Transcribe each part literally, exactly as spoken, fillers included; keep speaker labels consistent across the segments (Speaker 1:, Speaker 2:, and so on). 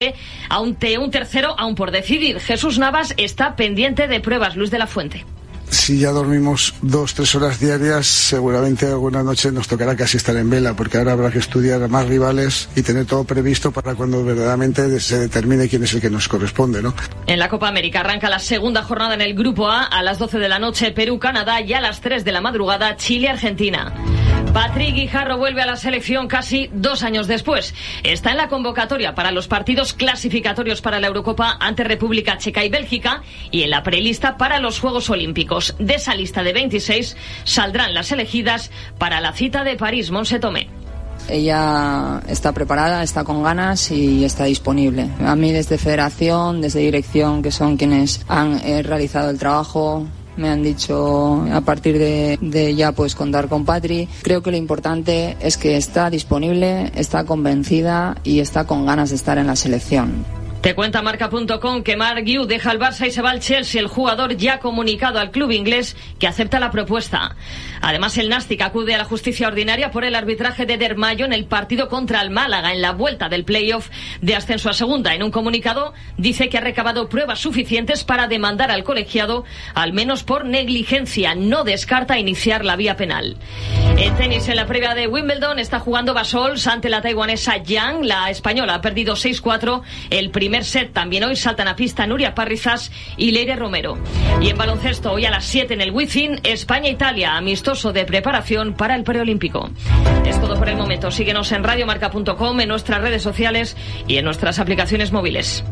Speaker 1: a un, un tercero aún por decidir. Jesús Navas está pendiente de pruebas. Luis de la Fuente.
Speaker 2: Si ya dormimos dos, tres horas diarias, seguramente alguna noche nos tocará casi estar en vela, porque ahora habrá que estudiar a más rivales y tener todo previsto para cuando verdaderamente se determine quién es el que nos corresponde, ¿no?
Speaker 1: En la Copa América arranca la segunda jornada en el Grupo A a las doce de la noche, Perú-Canadá, y a las tres de la madrugada, Chile-Argentina. Patrick Guijarro vuelve a la selección casi dos años después. Está en la convocatoria para los partidos clasificatorios para la Eurocopa ante República Checa y Bélgica y en la prelista para los Juegos Olímpicos. De esa lista de veintiséis saldrán las elegidas para la cita de París. Monse Tomé.
Speaker 3: Ella está preparada, está con ganas y está disponible. A mí desde Federación, desde Dirección, que son quienes han eh, realizado el trabajo, me han dicho a partir de, de ya pues contar con Patri. Creo que lo importante es que está disponible, está convencida y está con ganas de estar en la selección.
Speaker 1: Te cuenta marca punto com que Marc Guiu deja el Barça y se va al Chelsea. El jugador ya ha comunicado al club inglés que acepta la propuesta. Además, el Nàstic acude a la justicia ordinaria por el arbitraje de Dermayo en el partido contra el Málaga en la vuelta del playoff de ascenso a segunda. En un comunicado dice que ha recabado pruebas suficientes para demandar al colegiado, al menos por negligencia. No descarta iniciar la vía penal. En tenis, en la previa de Wimbledon, está jugando Basols ante la taiwanesa Yang. La española ha perdido seis cuatro. El primer set. También hoy saltan a pista Nuria Parrizas y Leire Romero. Y en baloncesto, hoy a las siete en el Wizzing, España-Italia, amistoso de preparación para el preolímpico. Es todo por el momento. Síguenos en radio marca punto com, en nuestras redes sociales y en nuestras aplicaciones móviles.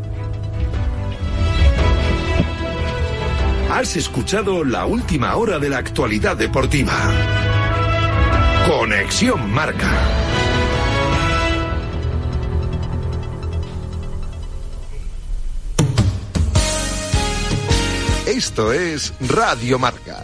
Speaker 4: Has escuchado la última hora de la actualidad deportiva. Conexión Marca. Esto es Radio Marca.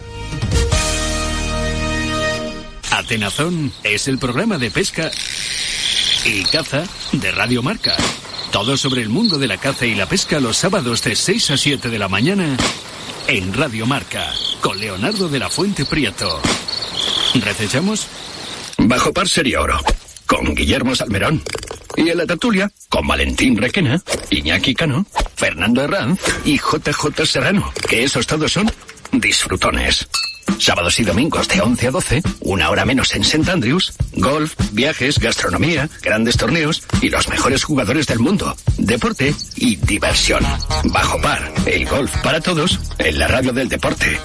Speaker 5: Atenazón es el programa de pesca y caza de Radio Marca. Todo sobre el mundo de la caza y la pesca los sábados de seis a siete de la mañana en Radio Marca, con Leonardo de la Fuente Prieto. ¿Recechamos?
Speaker 6: Bajo par sería oro, con Guillermo Salmerón. Y en la tertulia, con Valentín Requena, Iñaki Cano, Fernando Herranz y J J Serrano, que esos todos son disfrutones. Sábados y domingos de once a doce, una hora menos en Saint Andrews, golf, viajes, gastronomía, grandes torneos y los mejores jugadores del mundo, deporte y diversión. Bajo par, el golf para todos en la radio del deporte.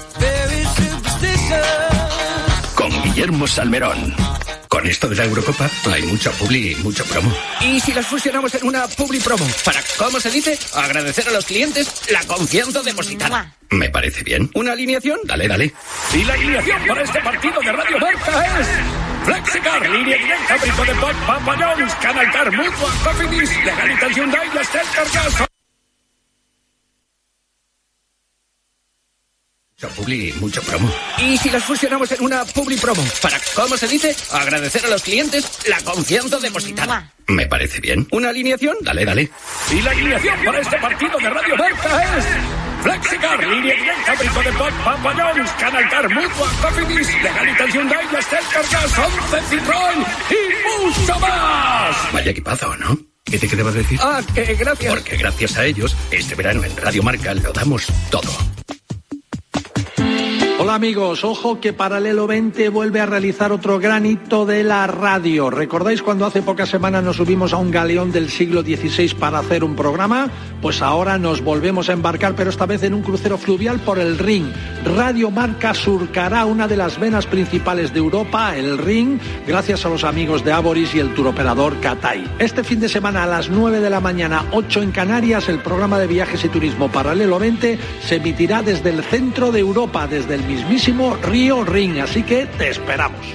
Speaker 6: Con Guillermo Salmerón. Con esto de la Eurocopa hay mucha publi y mucho promo.
Speaker 7: ¿Y si las fusionamos en una publi promo? Para, ¿cómo se dice? Agradecer a los clientes la confianza depositada.
Speaker 6: Me parece bien.
Speaker 7: ¿Una alineación?
Speaker 6: Dale, dale.
Speaker 7: Y la alineación para este partido de Radio Marca es... Flexicar, línea directa, Brico de Pop, Papa Jones, Canal Car, Mutua, Cofidis, Legalitas Hyundai, Yastel, Cargas...
Speaker 6: Mucho publi y mucho promo.
Speaker 7: ¿Y si las fusionamos en una publi promo? Para, ¿cómo se dice? Agradecer a los clientes la confianza depositada.
Speaker 6: Me parece bien.
Speaker 7: ¿Una alineación?
Speaker 6: Dale, dale.
Speaker 7: Y la alineación para este partido de Radio Marca es... Flexicar, línea directa, Brico de Pop, Papa Jones, Canal Car, Mutua, Cofidis, Legalitas Hyundai, Yastel, Cargas, once Citroën y mucho más.
Speaker 6: Vaya equipazo, ¿no? ¿Qué te quedaba decir?
Speaker 7: Ah, que gracias.
Speaker 6: Porque gracias a ellos, este verano en Radio Marca lo damos todo.
Speaker 8: Hola amigos, ojo que Paralelo veinte vuelve a realizar otro gran hito de la radio. ¿Recordáis cuando hace pocas semanas nos subimos a un galeón del siglo dieciséis para hacer un programa? Pues ahora nos volvemos a embarcar, pero esta vez en un crucero fluvial por el Rin. Radio Marca surcará una de las venas principales de Europa, el Rin, gracias a los amigos de Aboris y el turoperador Cathay. Este fin de semana a las nueve de la mañana, ocho en Canarias, el programa de viajes y turismo Paralelo veinte se emitirá desde el centro de Europa, desde el mismísimo Río Rin, así que te esperamos.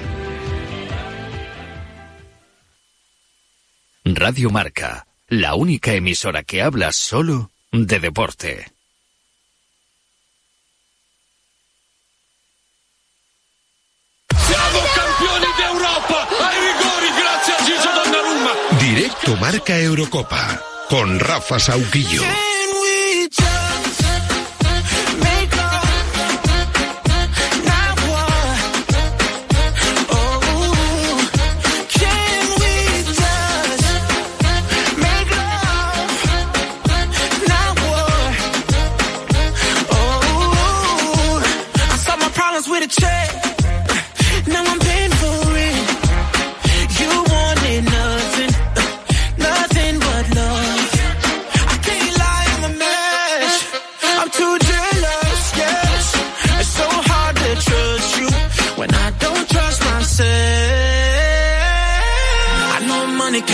Speaker 5: Radio Marca, la única emisora que habla solo de deporte.
Speaker 9: ¡Siamo campioni de Europa! ¡Ai rigori grazie a Gigio Donnarumma!
Speaker 4: Directo Marca Eurocopa con Rafa Sauquillo.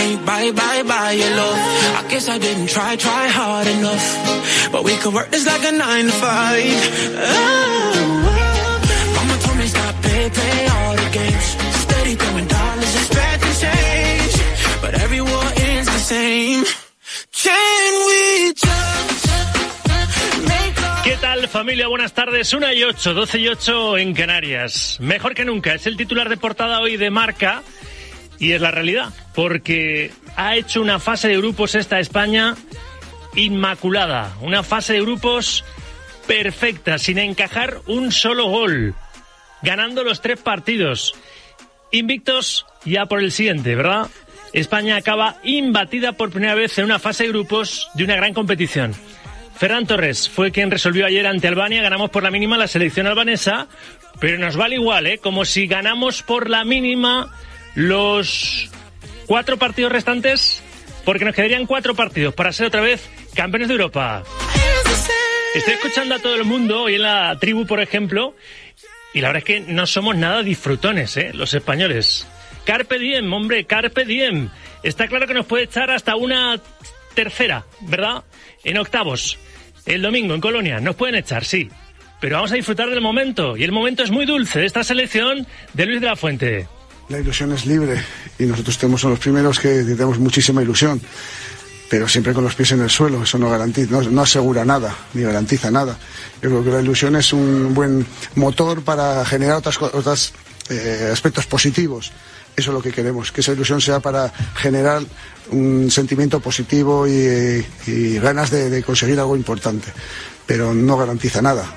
Speaker 10: say bye bye bye your love. I guess I didn't try try hard enough, but we could work this like a nine to five. Oh, mama told me stop play play all the games, steady throwing dollars expecting change, but every war ends the same. Can we just make up?
Speaker 11: ¿Qué tal, familia? Buenas tardes. una y ocho, doce y ocho en Canarias. Mejor que nunca. Es el titular de portada hoy de Marca y es la realidad, porque ha hecho una fase de grupos esta España inmaculada. Una fase de grupos perfecta, sin encajar un solo gol, ganando los tres partidos. Invictos ya por el siguiente, ¿verdad? España acaba imbatida por primera vez en una fase de grupos de una gran competición. Ferran Torres fue quien resolvió ayer ante Albania. Ganamos por la mínima la selección albanesa, pero nos vale igual, ¿eh? Como si ganamos por la mínima los cuatro partidos restantes, porque nos quedarían cuatro partidos para ser otra vez campeones de Europa. Estoy escuchando a todo el mundo hoy en la tribu, por ejemplo, y la verdad es que no somos nada disfrutones, ¿eh? Los españoles. Carpe diem, hombre, carpe diem. Está claro que nos puede echar hasta una tercera, ¿verdad? En octavos. El domingo en Colonia nos pueden echar, sí, pero vamos a disfrutar del momento, y el momento es muy dulce de esta selección de Luis de la Fuente.
Speaker 2: La ilusión es libre y nosotros tenemos son los primeros que tenemos muchísima ilusión, pero siempre con los pies en el suelo. Eso no garantiza, no, no asegura nada, ni garantiza nada. Yo creo que la ilusión es un buen motor para generar otras, otras eh, aspectos positivos. Eso es lo que queremos, que esa ilusión sea para generar un sentimiento positivo y, y ganas de, de conseguir algo importante, pero no garantiza nada.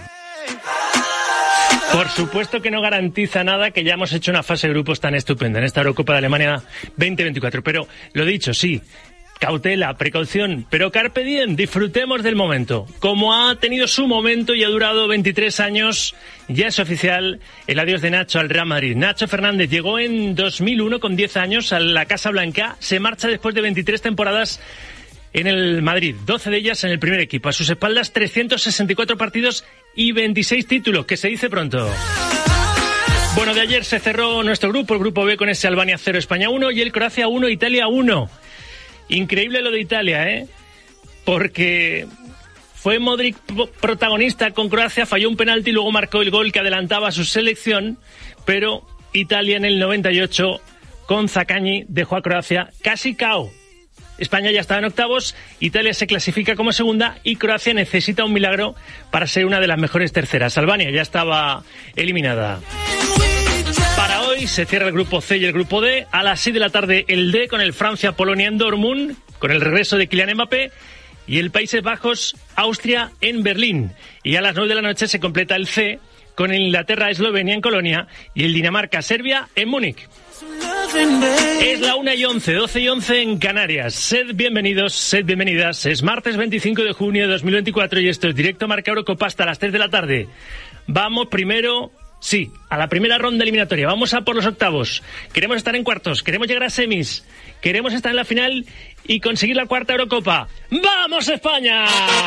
Speaker 11: Por supuesto que no garantiza nada, que ya hemos hecho una fase de grupos tan estupenda en esta Eurocopa de Alemania veinte veinticuatro, pero lo dicho, sí, cautela, precaución, pero carpe diem, disfrutemos del momento. Como ha tenido su momento y ha durado veintitrés años, ya es oficial el adiós de Nacho al Real Madrid. Nacho Fernández llegó en dos mil uno con diez años a la Casa Blanca, se marcha después de veintitrés temporadas en el Madrid, doce de ellas en el primer equipo. A sus espaldas trescientos sesenta y cuatro partidos y veintiséis títulos, que se dice pronto. Bueno, de ayer se cerró nuestro grupo, el grupo B, con ese Albania cero, España uno y el Croacia uno, Italia uno. Increíble lo de Italia, ¿eh? Porque fue Modric protagonista con Croacia, falló un penalti y luego marcó el gol que adelantaba a su selección, pero Italia en el noventa y ocho con Zaccagni dejó a Croacia casi K O. España ya estaba en octavos, Italia se clasifica como segunda y Croacia necesita un milagro para ser una de las mejores terceras. Albania ya estaba eliminada. Para hoy se cierra el grupo C y el grupo D. A las seis de la tarde el D con el Francia-Polonia en Dortmund, con el regreso de Kylian Mbappé, y el Países Bajos-Austria en Berlín. Y a las nueve de la noche se completa el C con el Inglaterra-Eslovenia en Colonia y el Dinamarca-Serbia en Múnich. Es la una y once, doce y once en Canarias. Sed bienvenidos, sed bienvenidas. Es martes veinticinco de junio de dos mil veinticuatro y esto es Directo Marca Eurocopa hasta las tres de la tarde. Vamos primero... Sí, a la primera ronda eliminatoria. Vamos a por los octavos. Queremos estar en cuartos, queremos llegar a semis, queremos estar en la final y conseguir la cuarta Eurocopa. ¡Vamos, España!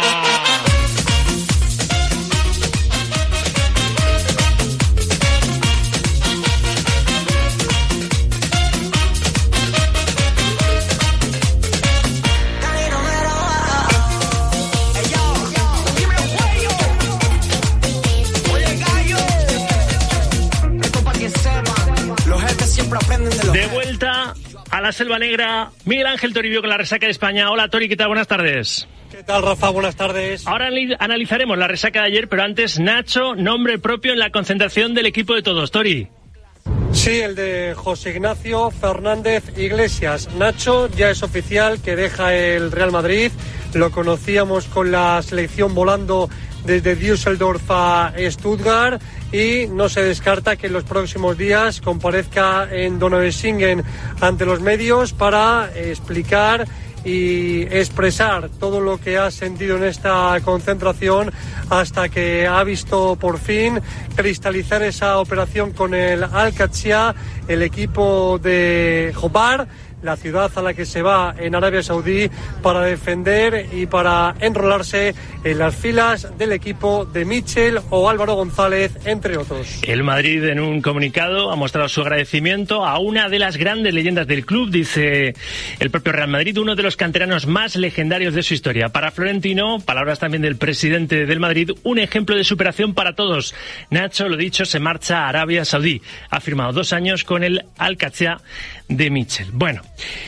Speaker 11: De vuelta a la Selva Negra, Miguel Ángel Toribio con la resaca de España. Hola, Tori, ¿qué tal? Buenas tardes.
Speaker 12: ¿Qué tal, Rafa? Buenas tardes.
Speaker 11: Ahora analizaremos la resaca de ayer, pero antes, Nacho, nombre propio en la concentración del equipo de todos. Tori.
Speaker 12: Sí, el de José Ignacio Fernández Iglesias. Nacho ya es oficial que deja el Real Madrid. Lo conocíamos con la selección volando desde Düsseldorf a Stuttgart y no se descarta que en los próximos días comparezca en Donaueschingen ante los medios para explicar y expresar todo lo que ha sentido en esta concentración hasta que ha visto por fin cristalizar esa operación con el Al-Qadsiya, el equipo de Hobart, la ciudad a la que se va en Arabia Saudí para defender y para enrolarse en las filas del equipo de Michel o Álvaro González, entre otros.
Speaker 11: El Madrid, en un comunicado, ha mostrado su agradecimiento a una de las grandes leyendas del club, dice el propio Real Madrid, uno de los canteranos más legendarios de su historia. Para Florentino, palabras también del presidente del Madrid, un ejemplo de superación para todos. Nacho, lo dicho, se marcha a Arabia Saudí. Ha firmado dos años con el Al-Qadsiya de Michel. Bueno,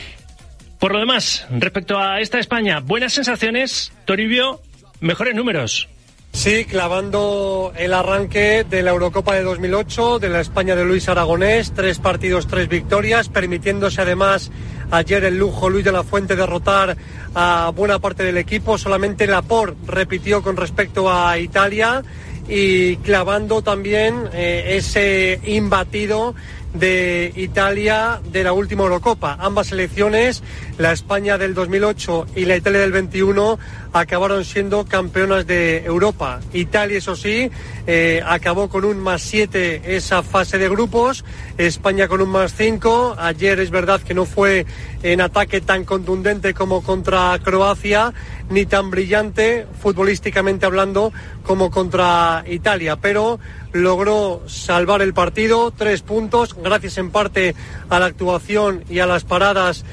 Speaker 11: por lo demás, respecto a esta España, buenas sensaciones, Toribio, mejores números.
Speaker 12: Sí, clavando el arranque de la Eurocopa de dos mil ocho, de la España de Luis Aragonés, tres partidos, tres victorias, permitiéndose además ayer el lujo Luis de la Fuente derrotar a buena parte del equipo. Solamente Laporte repitió con respecto a Italia y clavando también eh, ese imbatido de Italia de la última Eurocopa. Ambas selecciones, la España del dos mil ocho y la Italia del veintiuno, acabaron siendo campeonas de Europa. Italia, eso sí, eh, acabó con un más siete esa fase de grupos, España con un más cinco. Ayer es verdad que no fue en ataque tan contundente como contra Croacia, ni tan brillante futbolísticamente hablando como contra Italia, pero logró salvar el partido, tres puntos, gracias en parte a la actuación y a las paradas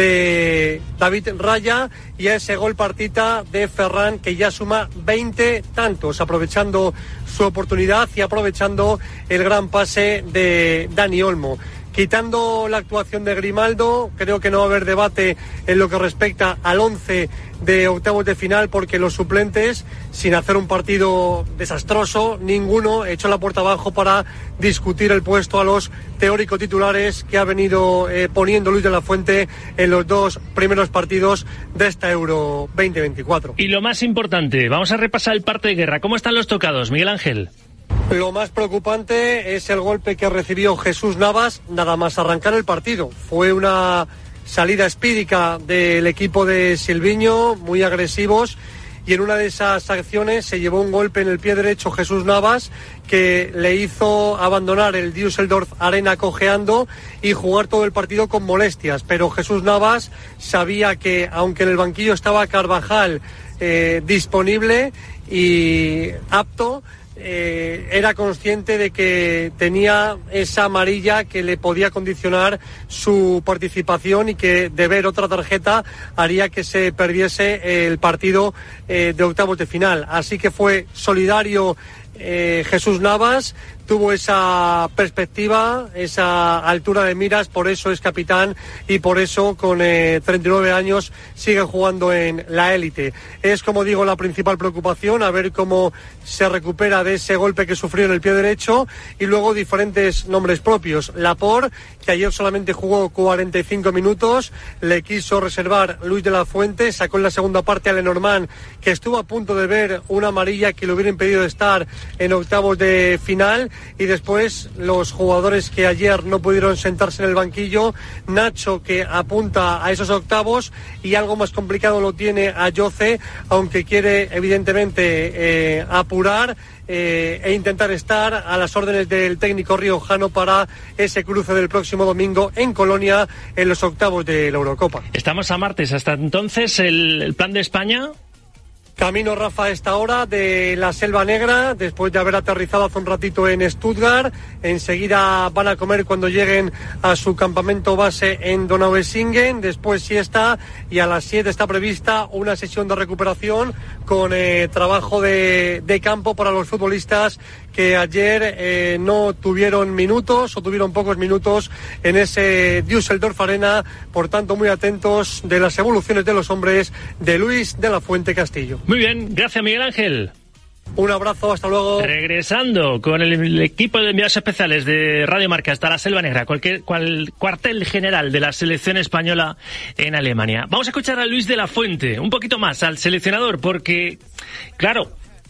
Speaker 12: de David Raya y a ese gol partita de Ferran, que ya suma veinte tantos, aprovechando su oportunidad y aprovechando el gran pase de Dani Olmo. Quitando la actuación de Grimaldo, creo que no va a haber debate en lo que respecta al once de octavos de final, porque los suplentes, sin hacer un partido desastroso, ninguno echó la puerta abajo para discutir el puesto a los teóricos titulares que ha venido eh, poniendo Luis de la Fuente en los dos primeros partidos de esta Euro veinte veinticuatro.
Speaker 11: Y lo más importante, vamos a repasar el parte de guerra. ¿Cómo están los tocados, Miguel Ángel?
Speaker 12: Lo más preocupante es el golpe que recibió Jesús Navas nada más arrancar el partido. Fue una salida espídica del equipo de Silviño, muy agresivos, y en una de esas acciones se llevó un golpe en el pie derecho Jesús Navas, que le hizo abandonar el Düsseldorf Arena cojeando y jugar todo el partido con molestias. Pero Jesús Navas sabía que, aunque en el banquillo estaba Carvajal eh, disponible y apto, Eh, era consciente de que tenía esa amarilla que le podía condicionar su participación y que de ver otra tarjeta haría que se perdiese el partido eh, de octavos de final. Así que fue solidario eh, Jesús Navas, tuvo esa perspectiva, esa altura de miras, por eso es capitán y por eso con eh, treinta y nueve años sigue jugando en la élite. Es, como digo, la principal preocupación, a ver cómo se recupera de ese golpe que sufrió en el pie derecho, y luego diferentes nombres propios. Laporte, que ayer solamente jugó cuarenta y cinco minutos, le quiso reservar Luis de la Fuente, sacó en la segunda parte a Lenormand, que estuvo a punto de ver una amarilla que le hubiera impedido estar en octavos de final. Y después los jugadores que ayer no pudieron sentarse en el banquillo, Nacho, que apunta a esos octavos, y algo más complicado lo tiene Ayoce, aunque quiere evidentemente eh, apurar eh, e intentar estar a las órdenes del técnico riojano para ese cruce del próximo domingo en Colonia en los octavos de la Eurocopa.
Speaker 11: Estamos a martes, hasta entonces el, el plan de España.
Speaker 12: Camino, Rafa, a esta hora de la Selva Negra, después de haber aterrizado hace un ratito en Stuttgart. Enseguida van a comer cuando lleguen a su campamento base en Donaueschingen, después siesta, y a las siete está prevista una sesión de recuperación con eh, trabajo de, de campo para los futbolistas que ayer eh, no tuvieron minutos o tuvieron pocos minutos en ese Düsseldorf Arena. Por tanto, muy atentos de las evoluciones de los hombres de Luis de la Fuente Castillo.
Speaker 11: Muy bien, gracias Miguel Ángel.
Speaker 12: Un abrazo, hasta luego.
Speaker 11: Regresando con el, el equipo de enviados especiales de Radio Marca hasta la Selva Negra, cualquier cual, cuartel general de la selección española en Alemania. Vamos a escuchar a Luis de la Fuente, un poquito más al seleccionador, porque, claro,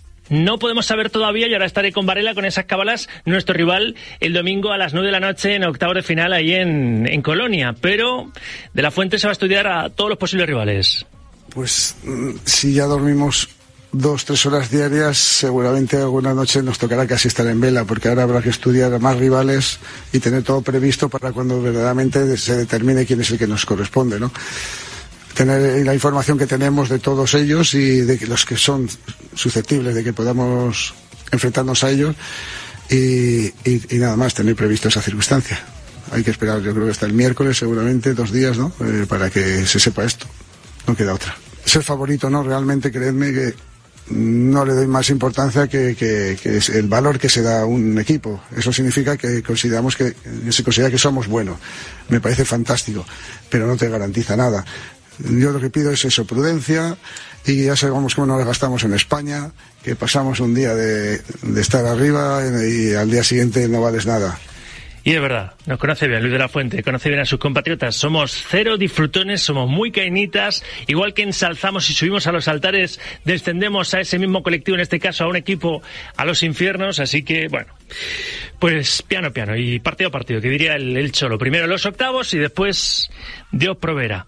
Speaker 11: no podemos saber todavía, y ahora estaré con Varela con esas cábalas, nuestro rival el domingo a las nueve de la noche en octavos de final ahí en, en Colonia, pero de la Fuente se va a estudiar a todos los posibles rivales.
Speaker 2: Pues si ya dormimos dos, tres horas diarias, seguramente alguna noche nos tocará casi estar en vela, porque ahora habrá que estudiar más rivales y tener todo previsto para cuando verdaderamente se determine quién es el que nos corresponde, ¿no? Tener la información que tenemos de todos ellos y de los que son susceptibles de que podamos enfrentarnos a ellos y, y, y nada más, tener previsto esa circunstancia. Hay que esperar, yo creo que hasta el miércoles seguramente, dos días, ¿no? Eh, para que se sepa esto. No queda otra. Ser favorito, ¿no? Realmente, creedme que no le doy más importancia que, que, que es el valor que se da a un equipo. Eso significa que consideramos que se considera que somos buenos. Me parece fantástico, pero no te garantiza nada. Yo lo que pido es eso, prudencia, y ya sabemos cómo nos gastamos en España, que pasamos un día de, de estar arriba y al día siguiente no vales nada.
Speaker 11: Y es verdad, nos conoce bien Luis de la Fuente, conoce bien a sus compatriotas. Somos cero disfrutones, somos muy cainitas, igual que ensalzamos y subimos a los altares, descendemos a ese mismo colectivo, en este caso a un equipo, a los infiernos, así que, bueno, pues piano, piano, y partido a partido, que diría el, el Cholo. Primero los octavos y después Dios proveerá.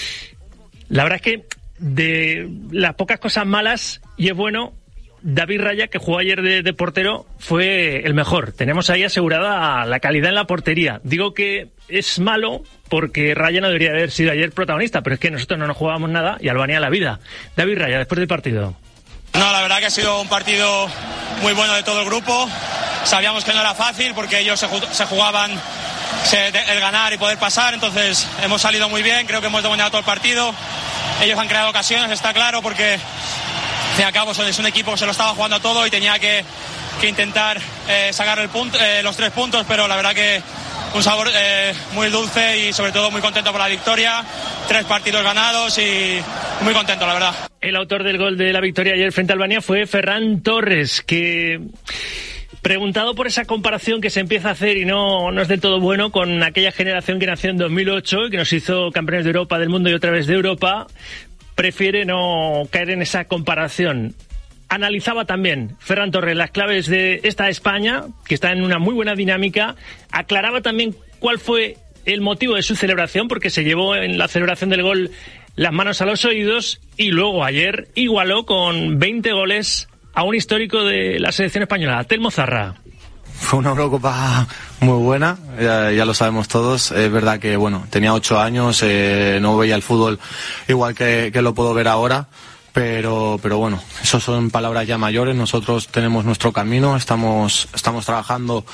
Speaker 11: La verdad es que de las pocas cosas malas, y es bueno, David Raya, que jugó ayer de, de portero, fue el mejor. Tenemos ahí asegurada la calidad en la portería. Digo que es malo porque Raya no debería haber sido ayer protagonista, pero es que nosotros no nos jugábamos nada y Albania la vida. David Raya, después del partido.
Speaker 13: No, la verdad que ha sido un partido muy bueno de todo el grupo. Sabíamos que no era fácil porque ellos se, se jugaban se, el ganar y poder pasar, entonces hemos salido muy bien, creo que hemos dominado todo el partido. Ellos han creado ocasiones, está claro, porque al fin y al cabo es un equipo que se lo estaba jugando todo y tenía que, que intentar eh, sacar el punto, eh, los tres puntos, pero la verdad que un sabor eh, muy dulce y sobre todo muy contento por la victoria. Tres partidos ganados y muy contento, la verdad.
Speaker 11: El autor del gol de la victoria ayer frente a Albania fue Ferran Torres, que, preguntado por esa comparación que se empieza a hacer y no, no es del todo bueno con aquella generación que nació en dos mil ocho y que nos hizo campeones de Europa, del mundo y otra vez de Europa, prefiere no caer en esa comparación. Analizaba también Ferran Torres las claves de esta España, que está en una muy buena dinámica. Aclaraba también cuál fue el motivo de su celebración, porque se llevó en la celebración del gol las manos a los oídos, y luego ayer igualó con veinte goles a un histórico de la selección española, Telmo Zarra.
Speaker 14: Fue una Eurocopa muy buena, ya, ya lo sabemos todos. Es verdad que, bueno, tenía ocho años, eh, no veía el fútbol igual que, que lo puedo ver ahora, pero, pero bueno, eso son palabras ya mayores. Nosotros tenemos nuestro camino, estamos, estamos trabajando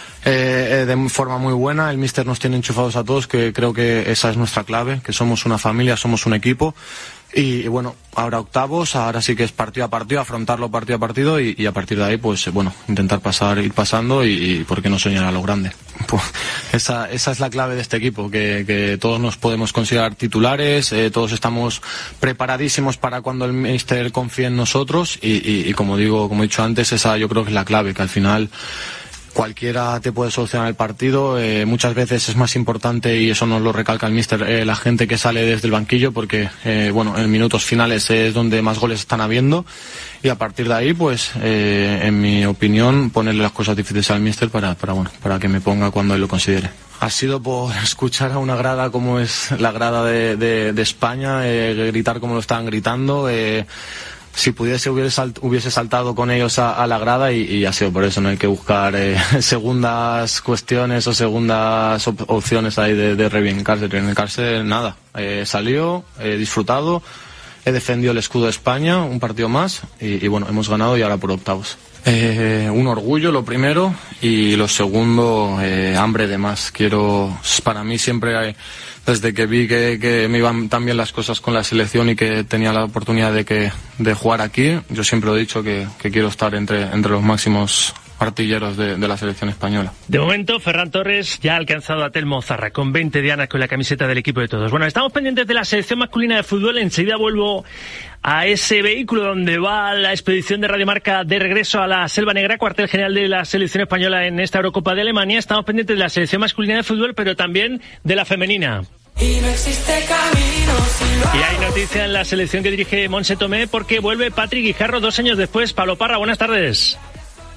Speaker 14: eh, de forma muy buena. El míster nos tiene enchufados a todos, que creo que esa es nuestra clave, que somos una familia, somos un equipo. Y, y bueno, ahora octavos, ahora sí que es partido a partido, afrontarlo partido a partido y, y a partir de ahí, pues bueno, intentar pasar, ir pasando y, y por qué no soñar a lo grande. Pues esa, esa es la clave de este equipo, que, que todos nos podemos considerar titulares, eh, todos estamos preparadísimos para cuando el míster confíe en nosotros y, y, y como digo, como he dicho antes, esa yo creo que es la clave, que al final cualquiera te puede solucionar el partido. Eh, muchas veces es más importante, y eso nos lo recalca el míster, eh, la gente que sale desde el banquillo, porque eh, bueno, en minutos finales es donde más goles están habiendo, y a partir de ahí, pues eh, en mi opinión, ponerle las cosas difíciles al míster para, para, bueno, para que me ponga cuando él lo considere. Ha sido por escuchar a una grada como es la grada de, de, de España, eh, gritar como lo estaban gritando. eh, Si pudiese, hubiese, salt, hubiese saltado con ellos a, a la grada y, y ha sido por eso. No hay que buscar eh, segundas cuestiones o segundas op opciones ahí de, de reivindicarse. Reivindicarse, nada. Eh, salió, he disfrutado, he defendido el escudo de España, un partido más y, y bueno, hemos ganado y ahora por octavos. Eh, un orgullo, lo primero, y lo segundo, eh, hambre de más. Quiero, para mí siempre hay, desde que vi que, que me iban tan bien las cosas con la selección y que tenía la oportunidad de, que, de jugar aquí, yo siempre he dicho que, que quiero estar entre, entre los máximos artilleros de, de la selección española.
Speaker 11: De momento, Ferran Torres ya ha alcanzado a Telmo Zarra con veinte dianas con la camiseta del equipo de todos. Bueno, estamos pendientes de la selección masculina de fútbol. Enseguida vuelvo a ese vehículo donde va la expedición de Radio Marca de regreso a la Selva Negra, cuartel general de la selección española en esta Eurocopa de Alemania. Estamos pendientes de la selección masculina de fútbol, pero también de la femenina.
Speaker 10: Y no existe camino si
Speaker 11: y hay noticia en la selección que dirige Montse Tomé, porque vuelve Patrick Guijarro dos años después. Pablo Parra, buenas tardes.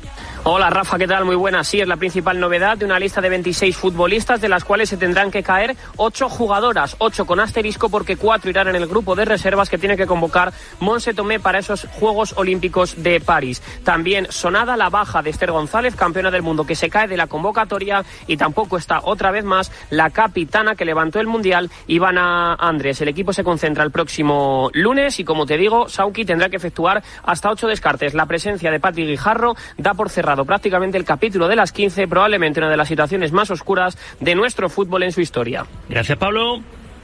Speaker 15: Hola Rafa, ¿qué tal? Muy buena. Sí, es la principal novedad de una lista de veintiséis futbolistas, de las cuales se tendrán que caer ocho jugadoras, ocho con asterisco porque cuatro irán en el grupo de reservas que tiene que convocar Montse Tomé para esos Juegos Olímpicos de París. También sonada la baja de Esther González, campeona del mundo, que se cae de la convocatoria, y tampoco está otra vez más la capitana que levantó el Mundial, Ivana Andrés. El equipo se concentra el próximo lunes y, como te digo, Sauki tendrá que efectuar hasta ocho descartes. La presencia de Patri Guijarro da por cerrado prácticamente el capítulo de las quince, probablemente una de las situaciones más oscuras de nuestro fútbol en su historia.
Speaker 11: Gracias, Pablo.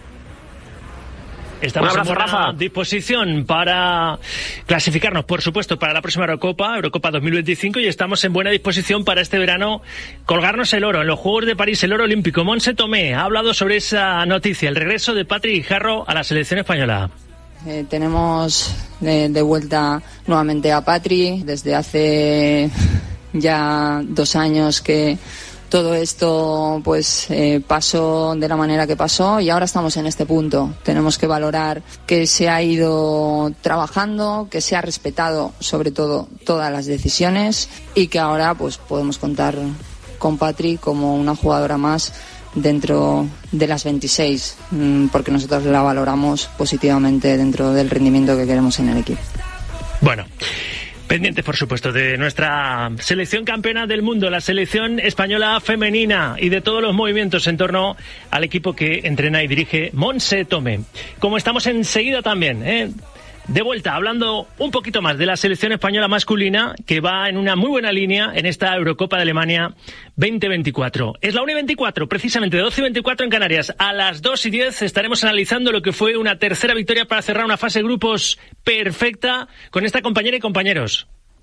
Speaker 11: Estamos
Speaker 15: Un abrazo,
Speaker 11: en buena
Speaker 15: Rafa.
Speaker 11: disposición para clasificarnos, por supuesto, para la próxima Eurocopa, Eurocopa dos mil veinticinco, y estamos en buena disposición para este verano colgarnos el oro en los Juegos de París, el oro olímpico. Montse Tomé ha hablado sobre esa noticia, el regreso de Patri Guijarro a la selección española.
Speaker 3: Eh, tenemos de, de vuelta nuevamente a Patri desde hace ya dos años que todo esto pues eh, pasó de la manera que pasó, y ahora estamos en este punto. Tenemos que valorar que se ha ido trabajando, que se ha respetado sobre todo todas las decisiones, y que ahora pues podemos contar con Patri como una jugadora más dentro de las veintiséis, porque nosotros la valoramos positivamente dentro del rendimiento que queremos en el equipo.
Speaker 11: Bueno, pendientes, por supuesto, de nuestra selección campeona del mundo, la selección española femenina, y de todos los movimientos en torno al equipo que entrena y dirige Montse Tomé. Como estamos enseguida también, ¿eh? de vuelta, hablando un poquito más de la selección española masculina, que va en una muy buena línea en esta Eurocopa de Alemania veinte veinticuatro. Es la una y veinticuatro, precisamente de doce y veinticuatro en Canarias. A las dos y diez estaremos analizando lo que fue una tercera victoria para cerrar una fase de grupos perfecta con esta compañera y compañeros.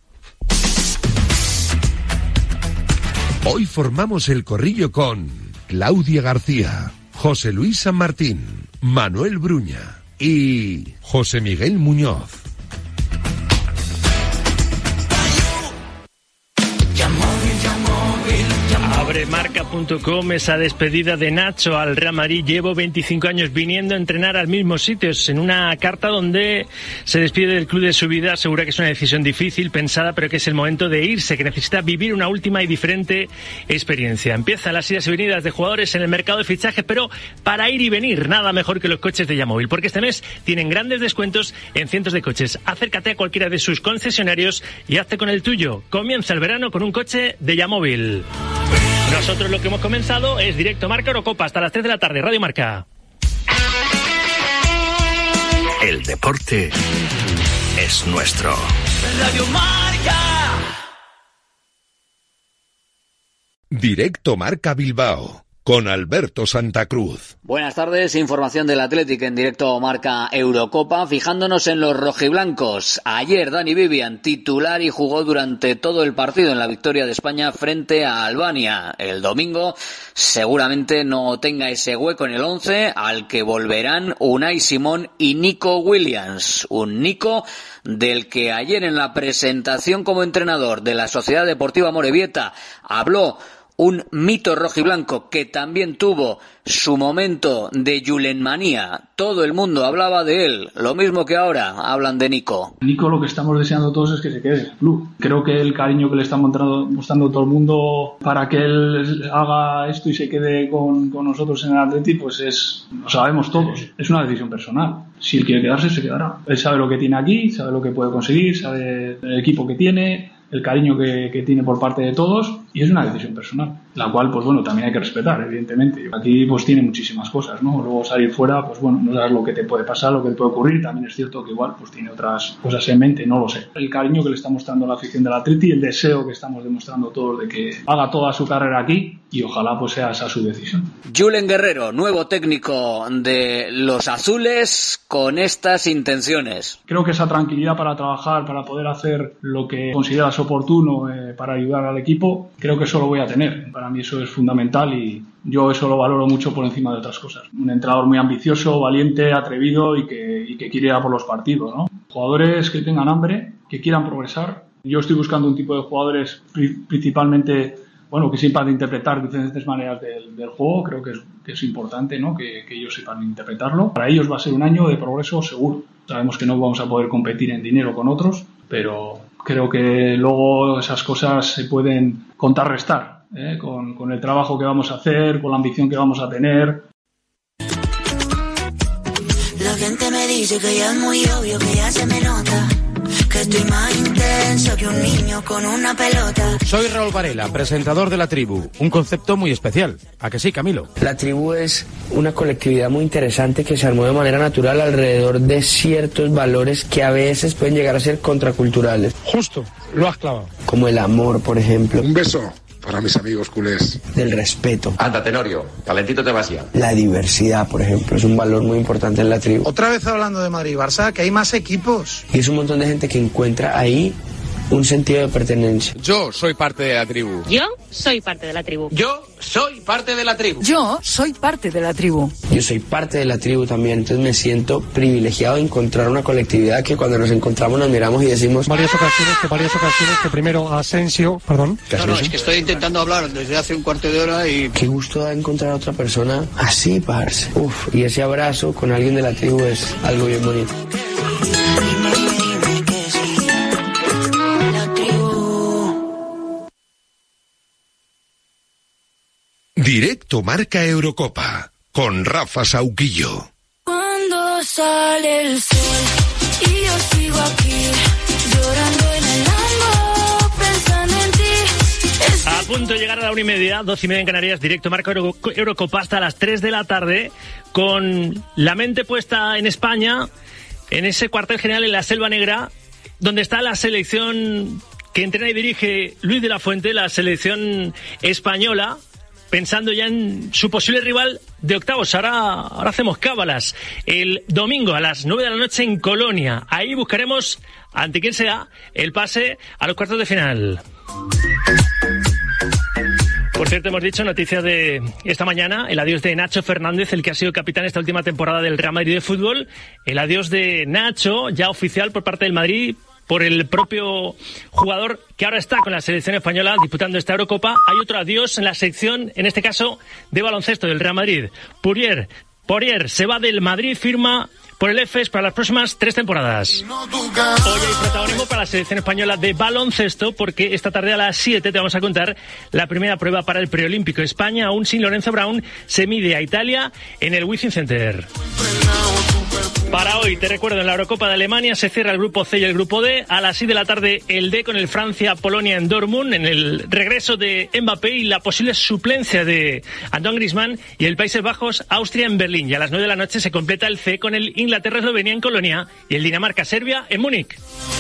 Speaker 4: Hoy formamos el corrillo con Claudia García, José Luis San Martín, Manuel Bruña y José Miguel Muñoz.
Speaker 11: Abre marca punto com, esa despedida de Nacho al Real Madrid. Llevo veinticinco años viniendo a entrenar al mismo sitio. En una carta donde se despide del club de su vida, asegura que es una decisión difícil, pensada, pero que es el momento de irse, que necesita vivir una última y diferente experiencia. Empiezan las idas y venidas de jugadores en el mercado de fichajes, pero para ir y venir, nada mejor que los coches de Yamóvil, porque este mes tienen grandes descuentos en cientos de coches. Acércate a cualquiera de sus concesionarios y hazte con el tuyo. Comienza el verano con un coche de Yamóvil. Nosotros lo que hemos comenzado es Directo Marca Eurocopa hasta las tres de la tarde, Radio Marca.
Speaker 6: El deporte es nuestro.
Speaker 10: Radio Marca.
Speaker 4: Directo Marca Bilbao con Alberto Santa Cruz.
Speaker 16: Buenas tardes, información del Athletic en Directo Marca Eurocopa, fijándonos en los rojiblancos. Ayer Dani Vivian, titular, y jugó durante todo el partido en la victoria de España frente a Albania. El domingo seguramente no tenga ese hueco en el once, al que volverán Unai Simón y Nico Williams. Un Nico del que ayer en la presentación como entrenador de la Sociedad Deportiva Amorebieta habló un mito rojiblanco que también tuvo su momento de Julenmanía. Todo el mundo hablaba de él, lo mismo que ahora hablan de Nico.
Speaker 17: Nico, lo que estamos deseando todos es que se quede en el club. Creo que el cariño que le está mostrando, mostrando todo el mundo para que él haga esto y se quede con, con nosotros en el Athletic, pues es, lo sabemos todos, es una decisión personal. Si él quiere quedarse, se quedará. Él sabe lo que tiene aquí, sabe lo que puede conseguir, sabe el equipo que tiene, el cariño que, que tiene por parte de todos, y es una decisión personal, la cual, pues bueno, también hay que respetar, evidentemente. Aquí pues tiene muchísimas cosas, ¿no? Luego salir fuera, pues bueno, no sabes lo que te puede pasar, lo que te puede ocurrir. También es cierto que igual pues tiene otras cosas en mente, no lo sé. El cariño que le está mostrando la afición del Atleti, el deseo que estamos demostrando todos de que haga toda su carrera aquí, y ojalá pues sea esa su decisión.
Speaker 16: Julen Guerrero, nuevo técnico de los azules, con estas intenciones.
Speaker 17: Creo que esa tranquilidad para trabajar, para poder hacer lo que consideras oportuno eh, para ayudar al equipo, creo que eso lo voy a tener. Para mí eso es fundamental y yo eso lo valoro mucho por encima de otras cosas. Un entrenador muy ambicioso, valiente, atrevido y que, y que quiere ir a por los partidos, ¿no? Jugadores que tengan hambre, que quieran progresar. Yo estoy buscando un tipo de jugadores principalmente, bueno, que sepan interpretar diferentes maneras del, del juego. Creo que es, que es importante, ¿no? Que, que ellos sepan interpretarlo. Para ellos va a ser un año de progreso seguro. Sabemos que no vamos a poder competir en dinero con otros, pero Creo que luego esas cosas se pueden contrarrestar, ¿eh? con, con el trabajo que vamos a hacer, con la ambición que vamos a tener.
Speaker 10: La gente me dice que ya es muy obvio, que ya se me nota, que estoy más intenso que un niño con una pelota.
Speaker 18: Soy Raúl Varela, presentador de La Tribu, un concepto muy especial. ¿A que sí, Camilo?
Speaker 19: La Tribu es una colectividad muy interesante que se armó de manera natural alrededor de ciertos valores que a veces pueden llegar a ser contraculturales.
Speaker 20: Justo, lo has clavado.
Speaker 19: Como el amor, por ejemplo.
Speaker 20: Un beso para mis amigos culés.
Speaker 19: Del respeto.
Speaker 21: Anda, Tenorio, calentito te vas ya.
Speaker 19: La diversidad, por ejemplo, es un valor muy importante en La Tribu.
Speaker 22: Otra vez hablando de Madrid y Barça, que hay más equipos.
Speaker 19: Y es un montón de gente que encuentra ahí un sentido de pertenencia.
Speaker 18: Yo soy parte de La Tribu.
Speaker 23: Yo soy parte de La Tribu.
Speaker 18: Yo soy parte de La Tribu.
Speaker 23: Yo soy parte de La Tribu.
Speaker 19: Yo soy parte de La Tribu también, entonces me siento privilegiado de encontrar una colectividad que cuando nos encontramos nos miramos y decimos...
Speaker 20: Varias ocasiones, que varias ocasiones, que primero Asensio, perdón.
Speaker 24: No, no, es que estoy intentando hablar desde hace un cuarto de hora y...
Speaker 19: Qué gusto da encontrar a otra persona así, parce. Uf, y ese abrazo con alguien de La Tribu es algo bien bonito.
Speaker 4: Directo Marca Eurocopa con Rafa Sauquillo.
Speaker 10: Cuando sale el sol y yo sigo aquí llorando en el lambo pensando en ti.
Speaker 11: A punto de llegar a la una y media, doce y media en Canarias, directo Marca Euro- Eurocopa hasta las tres de la tarde, con la mente puesta en España, en ese cuartel general en la Selva Negra, donde está la selección que entrena y dirige Luis de la Fuente, la selección española, pensando ya en su posible rival de octavos. Ahora, ahora hacemos cábalas. El domingo a las nueve de la noche en Colonia. Ahí buscaremos ante quién sea el pase a los cuartos de final. Por cierto, hemos dicho noticia de esta mañana, el adiós de Nacho Fernández, el que ha sido capitán esta última temporada del Real Madrid de fútbol. El adiós de Nacho, ya oficial por parte del Madrid, por el propio jugador que ahora está con la selección española disputando esta Eurocopa. Hay otro adiós en la sección, en este caso, de baloncesto del Real Madrid. Poirier, Poirier se va del Madrid, firma por el E F E S para las próximas tres temporadas. Hoy hay protagonismo para la selección española de baloncesto, porque esta tarde a las siete te vamos a contar la primera prueba para el preolímpico. España, aún sin Lorenzo Brown, se mide a Italia en el Wizzing Center. Para hoy, te recuerdo, en la Eurocopa de Alemania se cierra el grupo C y el grupo D. A las seis de la tarde, el D con el Francia-Polonia en Dortmund, en el regreso de Mbappé y la posible suplencia de Antoine Griezmann, y el Países Bajos-Austria en Berlín. Y a las nueve de la noche se completa el C con el Inglaterra-Eslovenia en Colonia y el Dinamarca-Serbia en Múnich.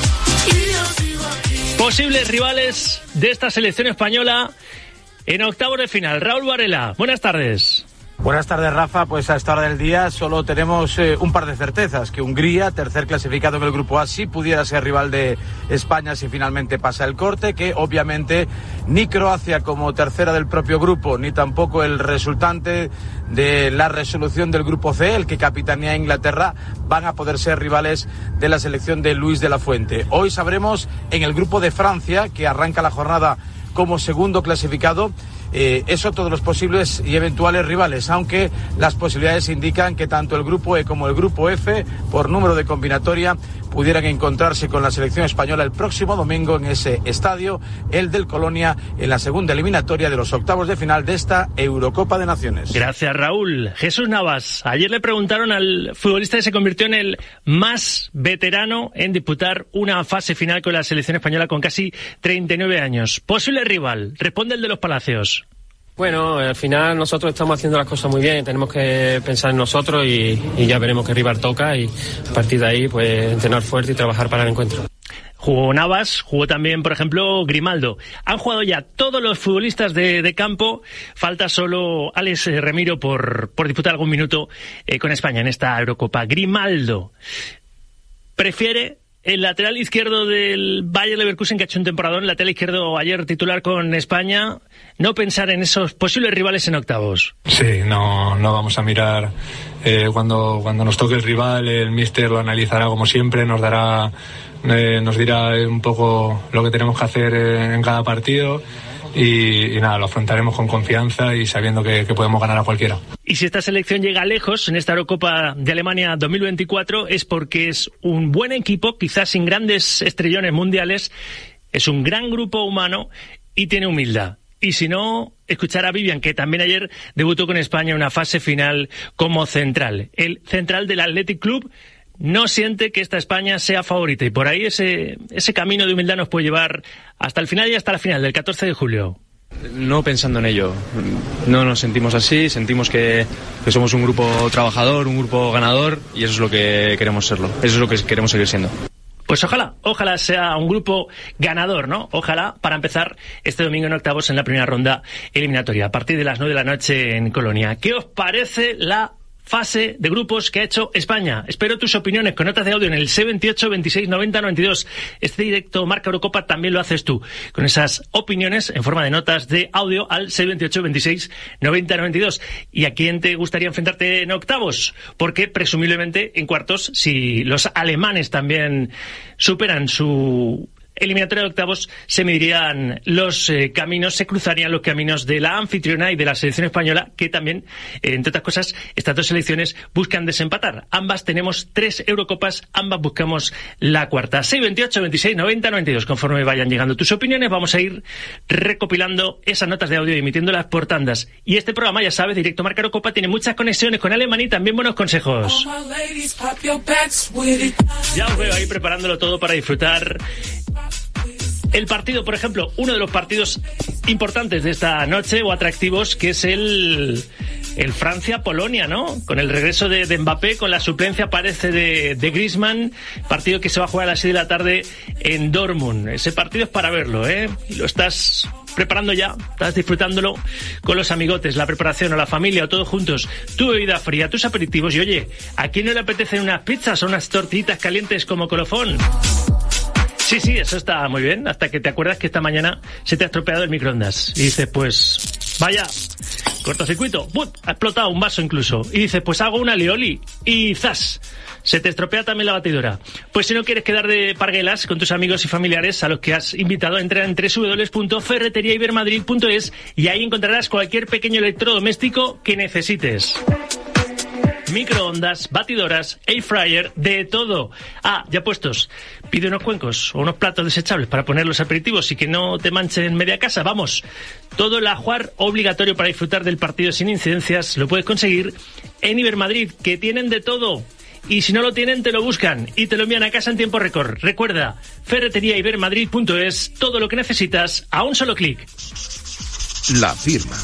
Speaker 11: Posibles rivales de esta selección española en octavos de final. Raúl Varela, buenas tardes.
Speaker 25: Buenas tardes, Rafa. Pues a esta hora del día solo tenemos eh, un par de certezas. Que Hungría, tercer clasificado en el grupo A, sí pudiera ser rival de España si finalmente pasa el corte. Que obviamente ni Croacia como tercera del propio grupo, ni tampoco el resultante de la resolución del grupo C, el que capitanea Inglaterra, van a poder ser rivales de la selección de Luis de la Fuente. Hoy sabremos en el grupo de Francia, que arranca la jornada como segundo clasificado, Eh, eso todos los posibles y eventuales rivales, aunque las posibilidades indican que tanto el grupo E como el grupo F, por número de combinatoria, pudieran encontrarse con la selección española el próximo domingo en ese estadio, el del Colonia, en la segunda eliminatoria de los octavos de final de esta Eurocopa de Naciones.
Speaker 11: Gracias, Raúl. Jesús Navas, ayer le preguntaron al futbolista que se convirtió en el más veterano en disputar una fase final con la selección española con casi treinta y nueve años. Posible rival, responde el de los Palacios.
Speaker 15: Bueno, al final nosotros estamos haciendo las cosas muy bien, tenemos que pensar en nosotros y, y ya veremos qué rival toca, y a partir de ahí pues entrenar fuerte y trabajar para el encuentro.
Speaker 11: Jugó Navas, jugó también, por ejemplo, Grimaldo. Han jugado ya todos los futbolistas de, de campo, falta solo Alex Remiro por, por disputar algún minuto eh, con España en esta Eurocopa. Grimaldo prefiere el lateral izquierdo del Bayer Leverkusen, que ha hecho un temporadón, el lateral izquierdo ayer titular con España, no pensar en esos posibles rivales en octavos.
Speaker 26: Sí, no, no vamos a mirar eh, cuando, cuando nos toque el rival, el míster lo analizará como siempre, nos dará, eh, nos dirá un poco lo que tenemos que hacer en cada partido. y, y nada, lo afrontaremos con confianza y sabiendo que, que podemos ganar a cualquiera.
Speaker 11: Y si esta selección llega lejos en esta Eurocopa de Alemania dos mil veinticuatro es porque es un buen equipo, quizás sin grandes estrellones mundiales, es un gran grupo humano y tiene humildad. Y si no, escuchar a Vivian, que también ayer debutó con España en una fase final como central. El central del Athletic Club no siente que esta España sea favorita y por ahí ese, ese camino de humildad nos puede llevar hasta el final y hasta la final del catorce de julio.
Speaker 1: No pensando en ello, no nos sentimos así, sentimos que, que somos un grupo trabajador, un grupo ganador y eso es lo que queremos serlo, eso es lo que queremos seguir siendo.
Speaker 11: Pues ojalá, ojalá sea un grupo ganador, ¿no? Ojalá para empezar este domingo en octavos en la primera ronda eliminatoria, a partir de las nueve de la noche en Colonia. ¿Qué os parece la fase de grupos que ha hecho España? Espero tus opiniones con notas de audio en el seis veintiocho, veintiséis, noventa, noventa y dos. Este directo Marca Eurocopa también lo haces tú, con esas opiniones en forma de notas de audio al seis veintiocho, veintiséis, noventa, noventa y dos. ¿Y a quién te gustaría enfrentarte en octavos? Porque presumiblemente en cuartos, si los alemanes también superan su eliminatoria de octavos, se medirían los eh, caminos, se cruzarían los caminos de la anfitriona y de la selección española, que también, eh, entre otras cosas, estas dos selecciones buscan desempatar. Ambas tenemos tres Eurocopas, ambas buscamos la cuarta. seis veintiocho, veintiséis, noventa, noventa y dos. Conforme vayan llegando tus opiniones, vamos a ir recopilando esas notas de audio y emitiéndolas por tandas. Y este programa, ya sabes, Directo Marca Eurocopa, tiene muchas conexiones con Alemania y también buenos consejos. Ya os veo ahí preparándolo todo para disfrutar el partido, por ejemplo, uno de los partidos importantes de esta noche o atractivos, que es el, el Francia-Polonia, ¿no? Con el regreso de, de Mbappé, con la suplencia parece de, de Griezmann, partido que se va a jugar a las seis de la tarde en Dortmund. Ese partido es para verlo, ¿eh? Lo estás preparando ya, estás disfrutándolo con los amigotes, la preparación o la familia o todos juntos, tu bebida fría, tus aperitivos y oye, ¿a quién no le apetecen unas pizzas o unas tortillitas calientes como colofón? Sí, sí, eso está muy bien, hasta que te acuerdas que esta mañana se te ha estropeado el microondas. Y dices, pues, vaya, cortocircuito, ¡bum! Ha explotado un vaso incluso. Y dices, pues hago una alioli. Y ¡zas! Se te estropea también la batidora. Pues si no quieres quedar de parguelas con tus amigos y familiares a los que has invitado, entra en doble u doble u doble u punto ferretería ibermadrid punto es y ahí encontrarás cualquier pequeño electrodoméstico que necesites. Microondas, batidoras, air fryer, de todo. Ah, ya puestos, pide unos cuencos o unos platos desechables para poner los aperitivos y que no te manchen media casa. Vamos, todo el ajuar obligatorio para disfrutar del partido sin incidencias lo puedes conseguir en Ibermadrid, que tienen de todo. Y si no lo tienen, te lo buscan y te lo envían a casa en tiempo récord. Recuerda, ferretería ibermadrid punto es, todo lo que necesitas a un solo clic.
Speaker 4: La firma.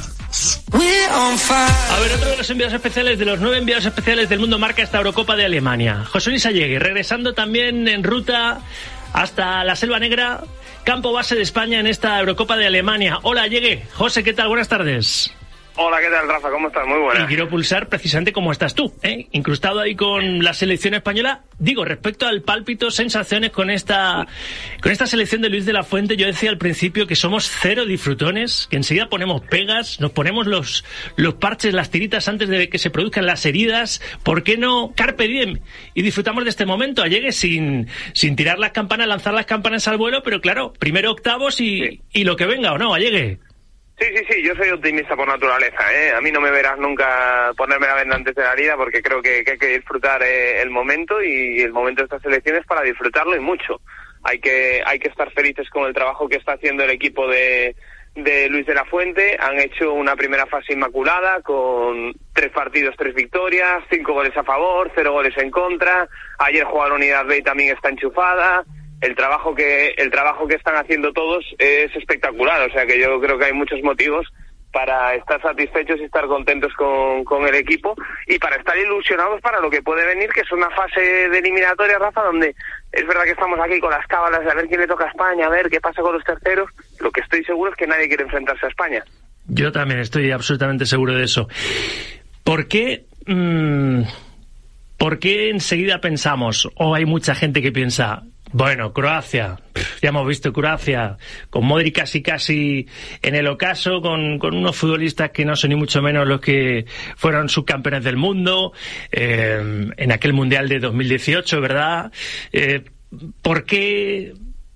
Speaker 11: A ver, otro de los enviados especiales, de los nueve enviados especiales del Mundo Marca, esta Eurocopa de Alemania. José Luis Allegue, regresando también en ruta hasta la Selva Negra, campo base de España en esta Eurocopa de Alemania. Hola, Allegue. José, ¿qué tal? Buenas tardes.
Speaker 5: Hola, ¿qué tal, Rafa? ¿Cómo estás? Muy buena.
Speaker 11: Y quiero pulsar precisamente cómo estás tú, ¿eh? Incrustado ahí con la selección española. Digo, respecto al pálpito, sensaciones con esta con esta selección de Luis de la Fuente. Yo decía al principio que somos cero disfrutones, que enseguida ponemos pegas, nos ponemos los, los parches, las tiritas antes de que se produzcan las heridas. ¿Por qué no carpe diem? Y disfrutamos de este momento, Allegue, sin, sin tirar las campanas, lanzar las campanas al vuelo, pero claro, primero octavos y, sí. y lo que venga, ¿o no, Allegue?
Speaker 5: Sí, sí, sí, yo soy optimista por naturaleza, ¿eh? A mí no me verás nunca ponerme la venda antes de la herida porque creo que, que hay que disfrutar eh, el momento y el momento de estas elecciones para disfrutarlo y mucho. Hay que hay que estar felices con el trabajo que está haciendo el equipo de, de Luis de la Fuente. Han hecho una primera fase inmaculada con tres partidos, tres victorias, cinco goles a favor, cero goles en contra. Ayer jugaron Unidad B y también está enchufada. El trabajo que el trabajo que están haciendo todos es espectacular, o sea que yo creo que hay muchos motivos para estar satisfechos y estar contentos con, con el equipo y para estar ilusionados para lo que puede venir, que es una fase de eliminatoria, Rafa, donde es verdad que estamos aquí con las cábalas de a ver quién le toca a España, a ver qué pasa con los terceros. Lo que estoy seguro es que nadie quiere enfrentarse a España.
Speaker 11: Yo también estoy absolutamente seguro de eso. ¿Por qué, mmm, ¿por qué enseguida pensamos, o hay mucha gente que piensa... Bueno, Croacia, ya hemos visto Croacia, con Modric casi casi en el ocaso, con, con unos futbolistas que no son ni mucho menos los que fueron subcampeones del mundo, eh, en aquel Mundial de dos mil dieciocho, ¿verdad? Eh, ¿Por qué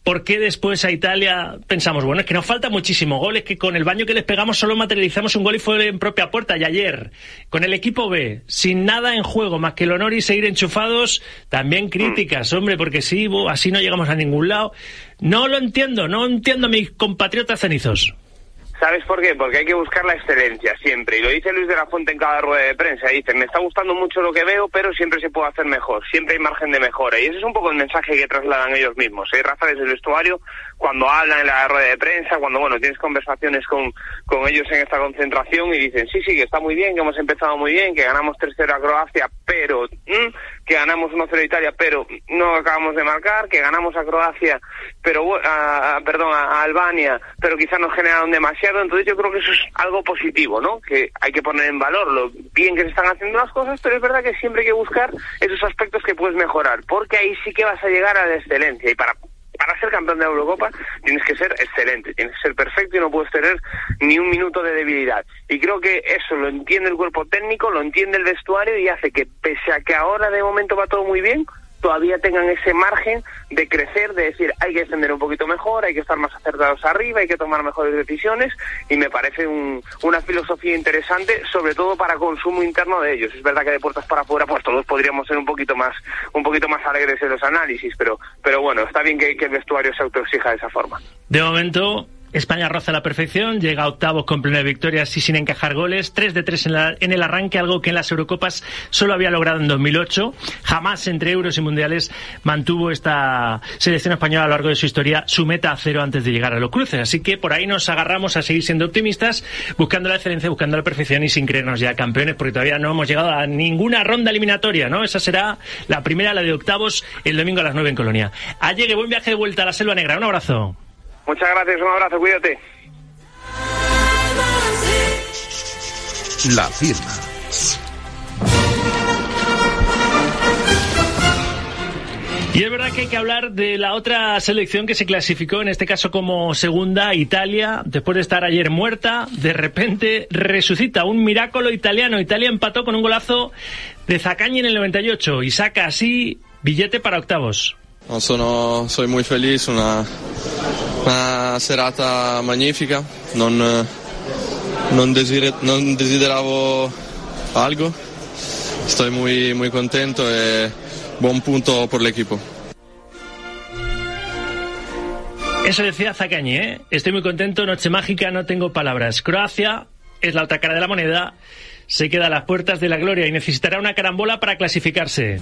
Speaker 11: ¿por qué después a Italia pensamos, bueno, es que nos falta muchísimo gol, es que con el baño que les pegamos solo materializamos un gol y fue en propia puerta? Y ayer, con el equipo B, sin nada en juego más que el honor y seguir enchufados, también críticas, hombre, porque sí, bo, así no llegamos a ningún lado. No lo entiendo, no entiendo a mis compatriotas cenizos.
Speaker 5: ¿Sabes por qué? Porque hay que buscar la excelencia siempre, y lo dice Luis de la Fuente en cada rueda de prensa. Dice, me está gustando mucho lo que veo, pero siempre se puede hacer mejor, siempre hay margen de mejora, y ese es un poco el mensaje que trasladan ellos mismos, ¿eh? Rafa, desde el vestuario, cuando hablan en la rueda de prensa, cuando, bueno, tienes conversaciones con, con ellos en esta concentración, y dicen, sí, sí, que está muy bien, que hemos empezado muy bien, que ganamos tres cero a Croacia, pero, mmm, que ganamos uno cero a Italia, pero no acabamos de marcar, que ganamos a Croacia, pero, a, a, perdón, a, a Albania, pero quizás nos generaron demasiado. Entonces yo creo que eso es algo positivo, ¿no? Que hay que poner en valor lo bien que se están haciendo las cosas, pero es verdad que siempre hay que buscar esos aspectos que puedes mejorar, porque ahí sí que vas a llegar a la excelencia, y para para ser campeón de la Eurocopa tienes que ser excelente, tienes que ser perfecto y no puedes tener ni un minuto de debilidad. Y creo que eso lo entiende el cuerpo técnico, lo entiende el vestuario, y hace que, pese a que ahora de momento va todo muy bien, todavía tengan ese margen de crecer, de decir, hay que defender un poquito mejor, hay que estar más acertados arriba, hay que tomar mejores decisiones, y me parece un, una filosofía interesante, sobre todo para consumo interno de ellos. Es verdad que de puertas para afuera, pues todos podríamos ser un poquito más un poquito más alegres en los análisis, pero pero bueno, está bien que, que el vestuario se autoexija de esa forma.
Speaker 11: De momento, España roza la perfección, llega a octavos con plena victorias y sin encajar goles, tres de tres en, la, en el arranque, algo que en las Eurocopas solo había logrado en dos mil ocho. Jamás entre Euros y Mundiales mantuvo esta selección española a lo largo de su historia su meta a cero antes de llegar a los cruces. Así que por ahí nos agarramos a seguir siendo optimistas, buscando la excelencia, buscando la perfección y sin creernos ya campeones, porque todavía no hemos llegado a ninguna ronda eliminatoria, ¿no? Esa será la primera, la de octavos, el domingo a las nueve en Colonia. Allegue, buen viaje de vuelta a la Selva Negra. Un abrazo.
Speaker 5: Muchas gracias, un abrazo, cuídate.
Speaker 4: La firma.
Speaker 11: Y es verdad que hay que hablar de la otra selección que se clasificó, en este caso como segunda, Italia. Después de estar ayer muerta, de repente resucita un milagro italiano. Italia empató con un golazo de Zaccagni en el noventa y ocho y saca así billete para octavos.
Speaker 2: No, sono, soy muy feliz, una, una serata magnifica, non, non, desire, non desideravo algo, estoy muy, muy contento y buen punto por el equipo.
Speaker 11: Eso decía Zaccagni, ¿eh? Estoy muy contento, noche mágica, no tengo palabras. Croacia es la otra cara de la moneda, se queda a las puertas de la gloria y necesitará una carambola para clasificarse.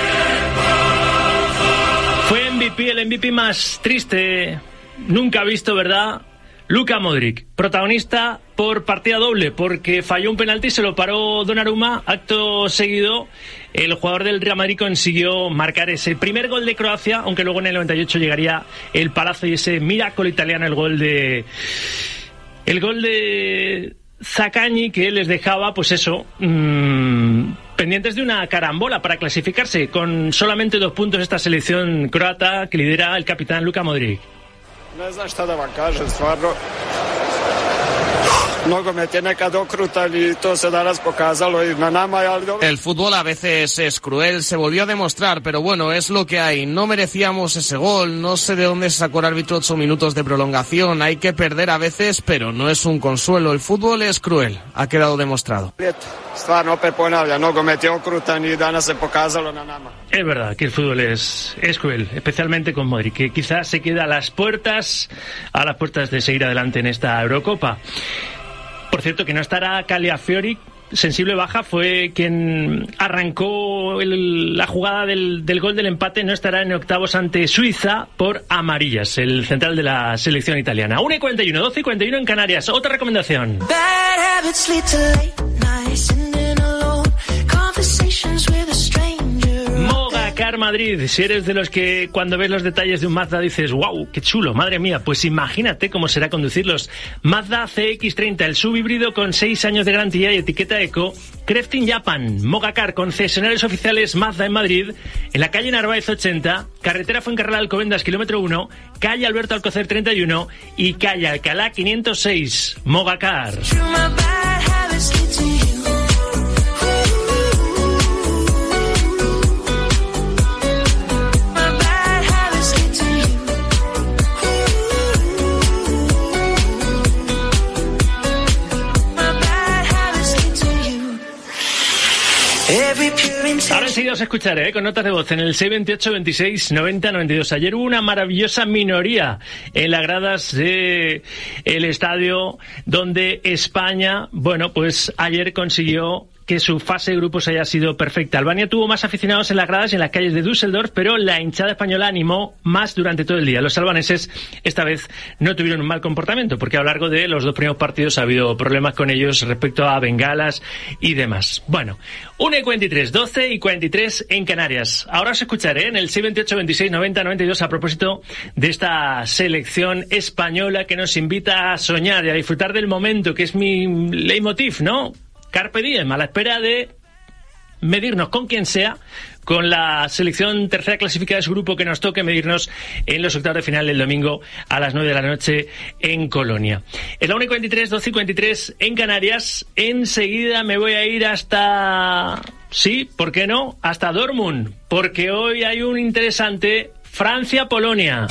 Speaker 11: Fue M V P, el M V P más triste nunca visto, ¿verdad? Luka Modric, protagonista por partida doble, porque falló un penalti, se lo paró Donnarumma. Acto seguido, el jugador del Real Madrid consiguió marcar ese primer gol de Croacia, aunque luego en el noventa y ocho llegaría el palazo y ese milagro italiano, el gol de... El gol de Zaccagni, que les dejaba, pues eso... Mmm, pendientes de una carambola para clasificarse, con solamente dos puntos esta selección croata que lidera el capitán Luka Modric.
Speaker 7: Ne znam šta da vam kažem, stvarno nogomet je nekad okrutan i to se danas pokazalo i na nama.
Speaker 8: El fútbol a veces es cruel, se volvió a demostrar, pero bueno, es lo que hay. No merecíamos ese gol, no sé de dónde se sacó el árbitro ocho minutos de prolongación. Hay que perder a veces, pero no es un consuelo. El fútbol es cruel, ha quedado demostrado.
Speaker 7: Stvarno opet ponavlja, nogomet je okrutan i danas se pokazalo na nama.
Speaker 11: Es verdad que el fútbol es, es cruel, especialmente con Modric, que quizás se queda a las puertas, a las puertas de seguir adelante en esta Eurocopa. Por cierto, que no estará Calafiori, sensible baja, fue quien arrancó el, la jugada del, del gol del empate, no estará en octavos ante Suiza por amarillas, el central de la selección italiana. una y cuarenta y uno, doce y cuarenta y uno en Canarias. Otra recomendación. Mogacar Madrid, si eres de los que cuando ves los detalles de un Mazda dices wow, qué chulo, madre mía, pues imagínate cómo será conducirlos. Mazda C X treinta, el subhíbrido con seis años de garantía y etiqueta eco. Crafting Japan, Mogacar, concesionarios oficiales Mazda en Madrid, en la calle Narváez ochenta, carretera Fuencarral Alcobendas, kilómetro uno, calle Alberto Alcocer treinta y uno y calle Alcalá quinientos seis. Mogacar. os escucharé ¿eh? con notas de voz en el seis veintiocho, veintiséis, noventa, noventa y dos. Ayer hubo una maravillosa minoría en las gradas del estadio donde España, bueno, pues ayer consiguió que su fase de grupos haya sido perfecta. Albania tuvo más aficionados en las gradas y en las calles de Düsseldorf, pero la hinchada española animó más durante todo el día. Los albaneses esta vez no tuvieron un mal comportamiento, porque a lo largo de los dos primeros partidos ha habido problemas con ellos respecto a bengalas y demás. Bueno, una y cuarenta y tres, doce y cuarenta y tres en Canarias. Ahora os escucharé en el seis veintiocho, veintiséis, noventa, noventa y dos a propósito de esta selección española que nos invita a soñar y a disfrutar del momento, que es mi leitmotiv, ¿no? Carpe diem, a la espera de medirnos con quien sea, con la selección tercera clasificada de su grupo que nos toque medirnos en los octavos de final del domingo a las nueve de la noche en Colonia. Es la una y cuarenta y tres, doce y cuarenta y tres en Canarias. Enseguida me voy a ir hasta... Sí, ¿por qué no? Hasta Dortmund, porque hoy hay un interesante Francia-Polonia.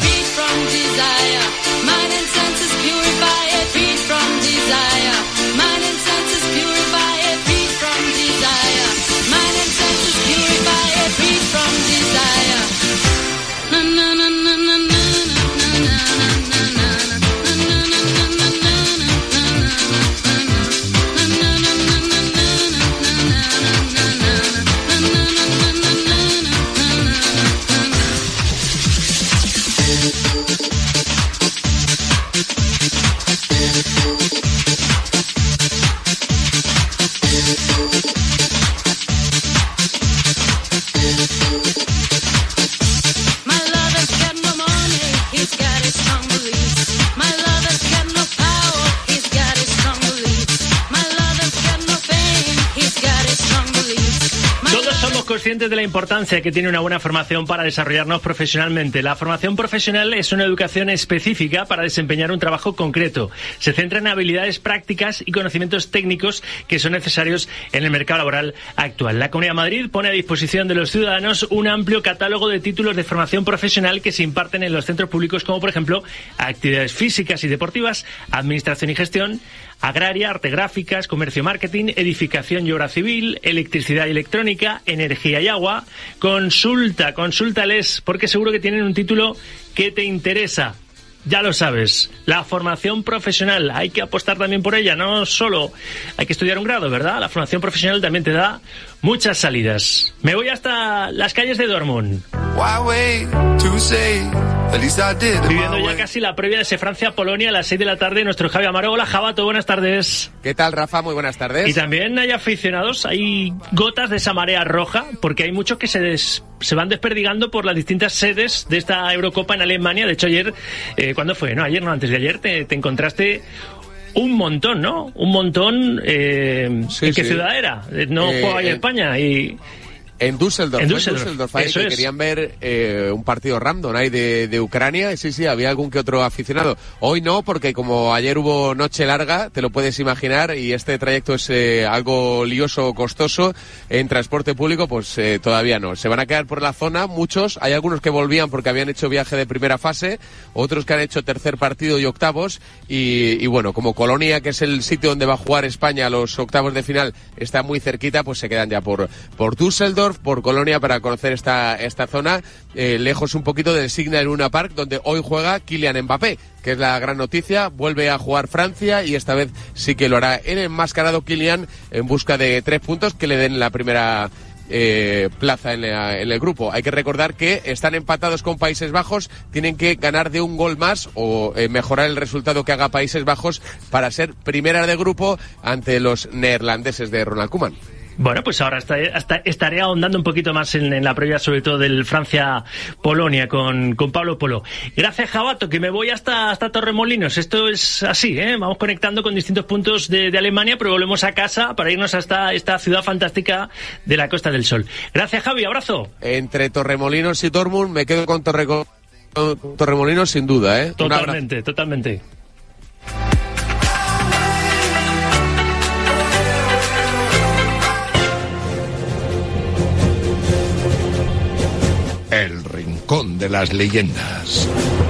Speaker 11: Conscientes de la importancia que tiene una buena formación para desarrollarnos profesionalmente. La formación profesional es una educación específica para desempeñar un trabajo concreto. Se centra en habilidades prácticas y conocimientos técnicos que son necesarios en el mercado laboral actual. La Comunidad de Madrid pone a disposición de los ciudadanos un amplio catálogo de títulos de formación profesional que se imparten en los centros públicos, como por ejemplo actividades físicas y deportivas, administración y gestión, agraria, arte gráficas, comercio, marketing, edificación y obra civil, electricidad y electrónica, energía y agua. Consulta, consúltales, porque seguro que tienen un título que te interesa. Ya lo sabes, la formación profesional, hay que apostar también por ella, no solo hay que estudiar un grado, ¿verdad? La formación profesional también te da muchas salidas. Me voy hasta las calles de Dortmund. Viviendo ya casi la previa de ese Francia-Polonia a las seis de la tarde, nuestro Javi Amaro. Hola, Jabato, buenas tardes.
Speaker 3: ¿Qué tal, Rafa? Muy buenas tardes.
Speaker 11: Y también hay aficionados, hay gotas de esa marea roja, porque hay muchos que se des, se van desperdigando por las distintas sedes de esta Eurocopa en Alemania. De hecho, ayer, eh, ¿cuándo fue? No, ayer no, antes de ayer te, te encontraste un montón, ¿no? Un montón. Eh, sí, ¿En qué sí. ciudad era? No eh, jugaba ahí en España y...
Speaker 3: En Düsseldorf,
Speaker 11: en Düsseldorf,
Speaker 3: en Düsseldorf ahí, que
Speaker 11: es.
Speaker 3: querían ver eh, un partido random ahí de, de Ucrania. Sí, sí, había algún que otro aficionado. Hoy no, porque como ayer hubo noche larga, te lo puedes imaginar, y este trayecto es eh, algo lioso, costoso. En transporte público, pues eh, todavía no. Se van a quedar por la zona, muchos. Hay algunos que volvían porque habían hecho viaje de primera fase, otros que han hecho tercer partido y octavos. Y, y bueno, como Colonia, que es el sitio donde va a jugar España los octavos de final, está muy cerquita, pues se quedan ya por, por Düsseldorf, por Colonia, para conocer esta esta zona, eh, lejos un poquito del Signal Iduna Park, donde hoy juega Kylian Mbappé, que es la gran noticia. Vuelve a jugar Francia y esta vez sí que lo hará el enmascarado Kylian, en busca de tres puntos que le den la primera eh, plaza en, la, en el grupo. Hay que recordar que están empatados con Países Bajos, tienen que ganar de un gol más o eh, mejorar el resultado que haga Países Bajos para ser primera de grupo ante los neerlandeses de Ronald Koeman.
Speaker 11: Bueno, pues ahora está, hasta estaré ahondando un poquito más en, en la previa, sobre todo del Francia-Polonia, con, con Pablo Polo. Gracias, Jabato, que me voy hasta, hasta Torremolinos. Esto es así, ¿eh? Vamos conectando con distintos puntos de, de Alemania, pero volvemos a casa para irnos hasta esta ciudad fantástica de la Costa del Sol. Gracias, Javi, abrazo.
Speaker 3: Entre Torremolinos y Dortmund me quedo con, Torre, con Torremolinos sin duda, ¿eh?
Speaker 11: Totalmente, totalmente.
Speaker 4: El rincón de las leyendas.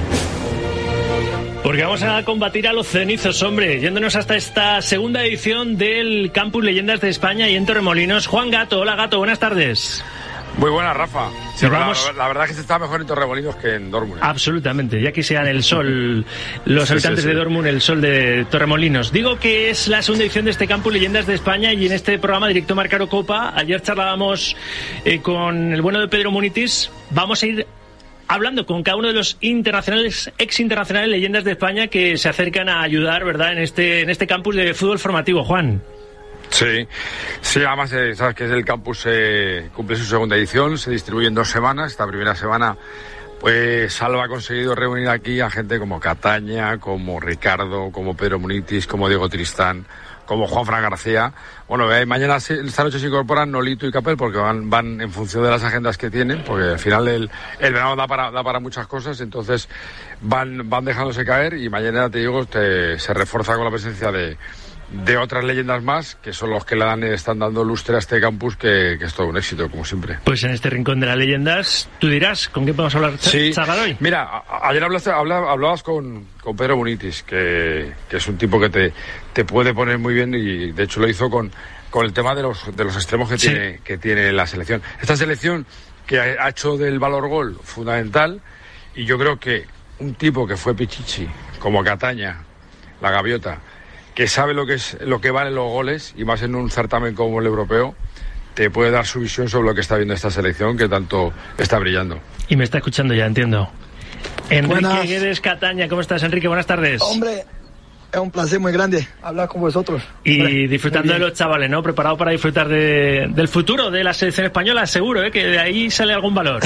Speaker 11: Porque vamos a combatir a los cenizos, hombre, yéndonos hasta esta segunda edición del Campus Leyendas de España y en Torremolinos. Juan Gato, hola Gato, buenas tardes.
Speaker 6: Muy buena, Rafa. Sí,
Speaker 11: vamos...
Speaker 6: la, la verdad es que se está mejor en Torremolinos que en Dortmund. ¿eh?
Speaker 11: Absolutamente, ya que sean el sol, los
Speaker 6: sí,
Speaker 11: habitantes
Speaker 6: sí, sí.
Speaker 11: de Dortmund, el sol de Torremolinos. Digo que es la segunda edición de este Campus Leyendas de España y en este programa Directo Marca Eurocopa, ayer charlábamos eh, con el bueno de Pedro Munitis, vamos a ir hablando con cada uno de los internacionales, ex internacionales leyendas de España que se acercan a ayudar, ¿verdad?, en este, en este campus de fútbol formativo, Juan.
Speaker 6: Sí, sí, además eh, sabes que el campus eh, cumple su segunda edición, se distribuye en dos semanas. Esta primera semana, pues Salva ha conseguido reunir aquí a gente como Cataña, como Ricardo, como Pedro Munitis, como Diego Tristán, como Juanfran García. Bueno, eh, mañana, esta noche se incorporan Nolito y Capel porque van, van en función de las agendas que tienen, porque al final el, el verano da para, da para muchas cosas, entonces van, van dejándose caer y mañana, te digo, te, se refuerza con la presencia de... de otras leyendas más, que son los que le dan, están dando lustre a este campus, que, que es todo un éxito, como siempre.
Speaker 11: Pues en este rincón de las leyendas, tú dirás, ¿con qué podemos hablar,
Speaker 6: sí.
Speaker 11: Chagal, hoy?
Speaker 6: Mira, a, ayer hablaste, habla, hablabas con, con Pedro Munitis, que, que es un tipo que te, te puede poner muy bien, y de hecho lo hizo con, con el tema de los, de los extremos que, sí. tiene, que tiene la selección. Esta selección que ha, ha hecho del valor gol fundamental, y yo creo que un tipo que fue Pichichi, como Cataña, la Gaviota, que sabe lo que es lo que valen los goles, y más en un certamen como el europeo, te puede dar su visión sobre lo que está viendo esta selección, que tanto está brillando.
Speaker 11: Y me está escuchando ya, entiendo. Enrique
Speaker 22: Buenas.
Speaker 11: Guedes Cataña, ¿cómo estás, Enrique? Buenas tardes.
Speaker 22: Hombre, es un placer muy grande hablar con vosotros.
Speaker 11: Y
Speaker 22: Hombre,
Speaker 11: disfrutando de los chavales, ¿no? Preparado para disfrutar de, del futuro de la selección española, seguro, ¿eh? Que de ahí sale algún valor.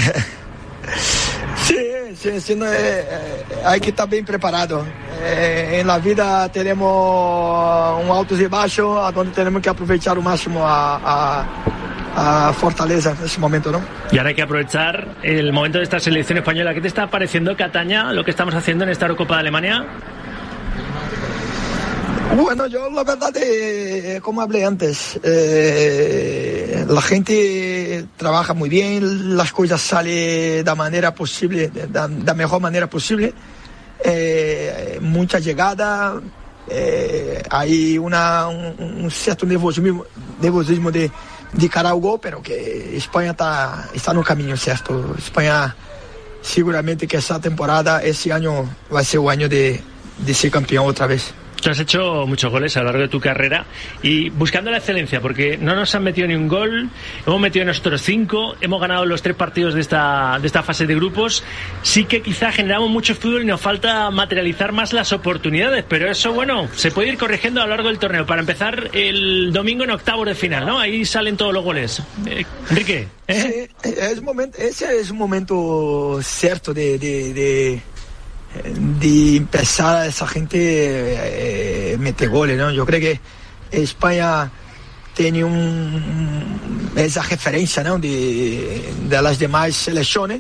Speaker 22: Sí, sí, sí, no, eh, hay que estar bien preparado. Eh, en la vida tenemos un altos y bajos, a donde tenemos que aprovechar al máximo a, a, a fortaleza en ese momento, ¿no?
Speaker 11: Y ahora hay que aprovechar el momento de esta selección española. ¿Qué te está pareciendo, Cataña, lo que estamos haciendo en esta Eurocopa de Alemania?
Speaker 22: Bueno, yo la verdad, eh, como hablé antes, eh, la gente trabaja muy bien, las cosas salen de la manera posible, de la mejor manera posible, eh, mucha llegada, eh, hay una, un, un cierto nerviosismo, nerviosismo de, de cara al gol, pero que España está, está en un camino cierto. España seguramente que esa temporada, ese año va a ser el año de, de ser campeón otra vez.
Speaker 11: Tú has hecho muchos goles a lo largo de tu carrera y buscando la excelencia, porque no nos han metido ni un gol, hemos metido nosotros cinco, hemos ganado los tres partidos de esta, de esta fase de grupos. Sí que quizá generamos mucho fútbol y nos falta materializar más las oportunidades, pero eso, bueno, se puede ir corrigiendo a lo largo del torneo. Para empezar, el domingo en octavos de final, ¿no? Ahí salen todos los goles. Eh, Enrique, ¿eh?
Speaker 22: Sí, es momento, ese es un momento cierto de... de, de... de empezar a esa gente eh, meter goles, ¿no? Yo creo que España tiene un, esa referencia, ¿no? de, de las demás selecciones,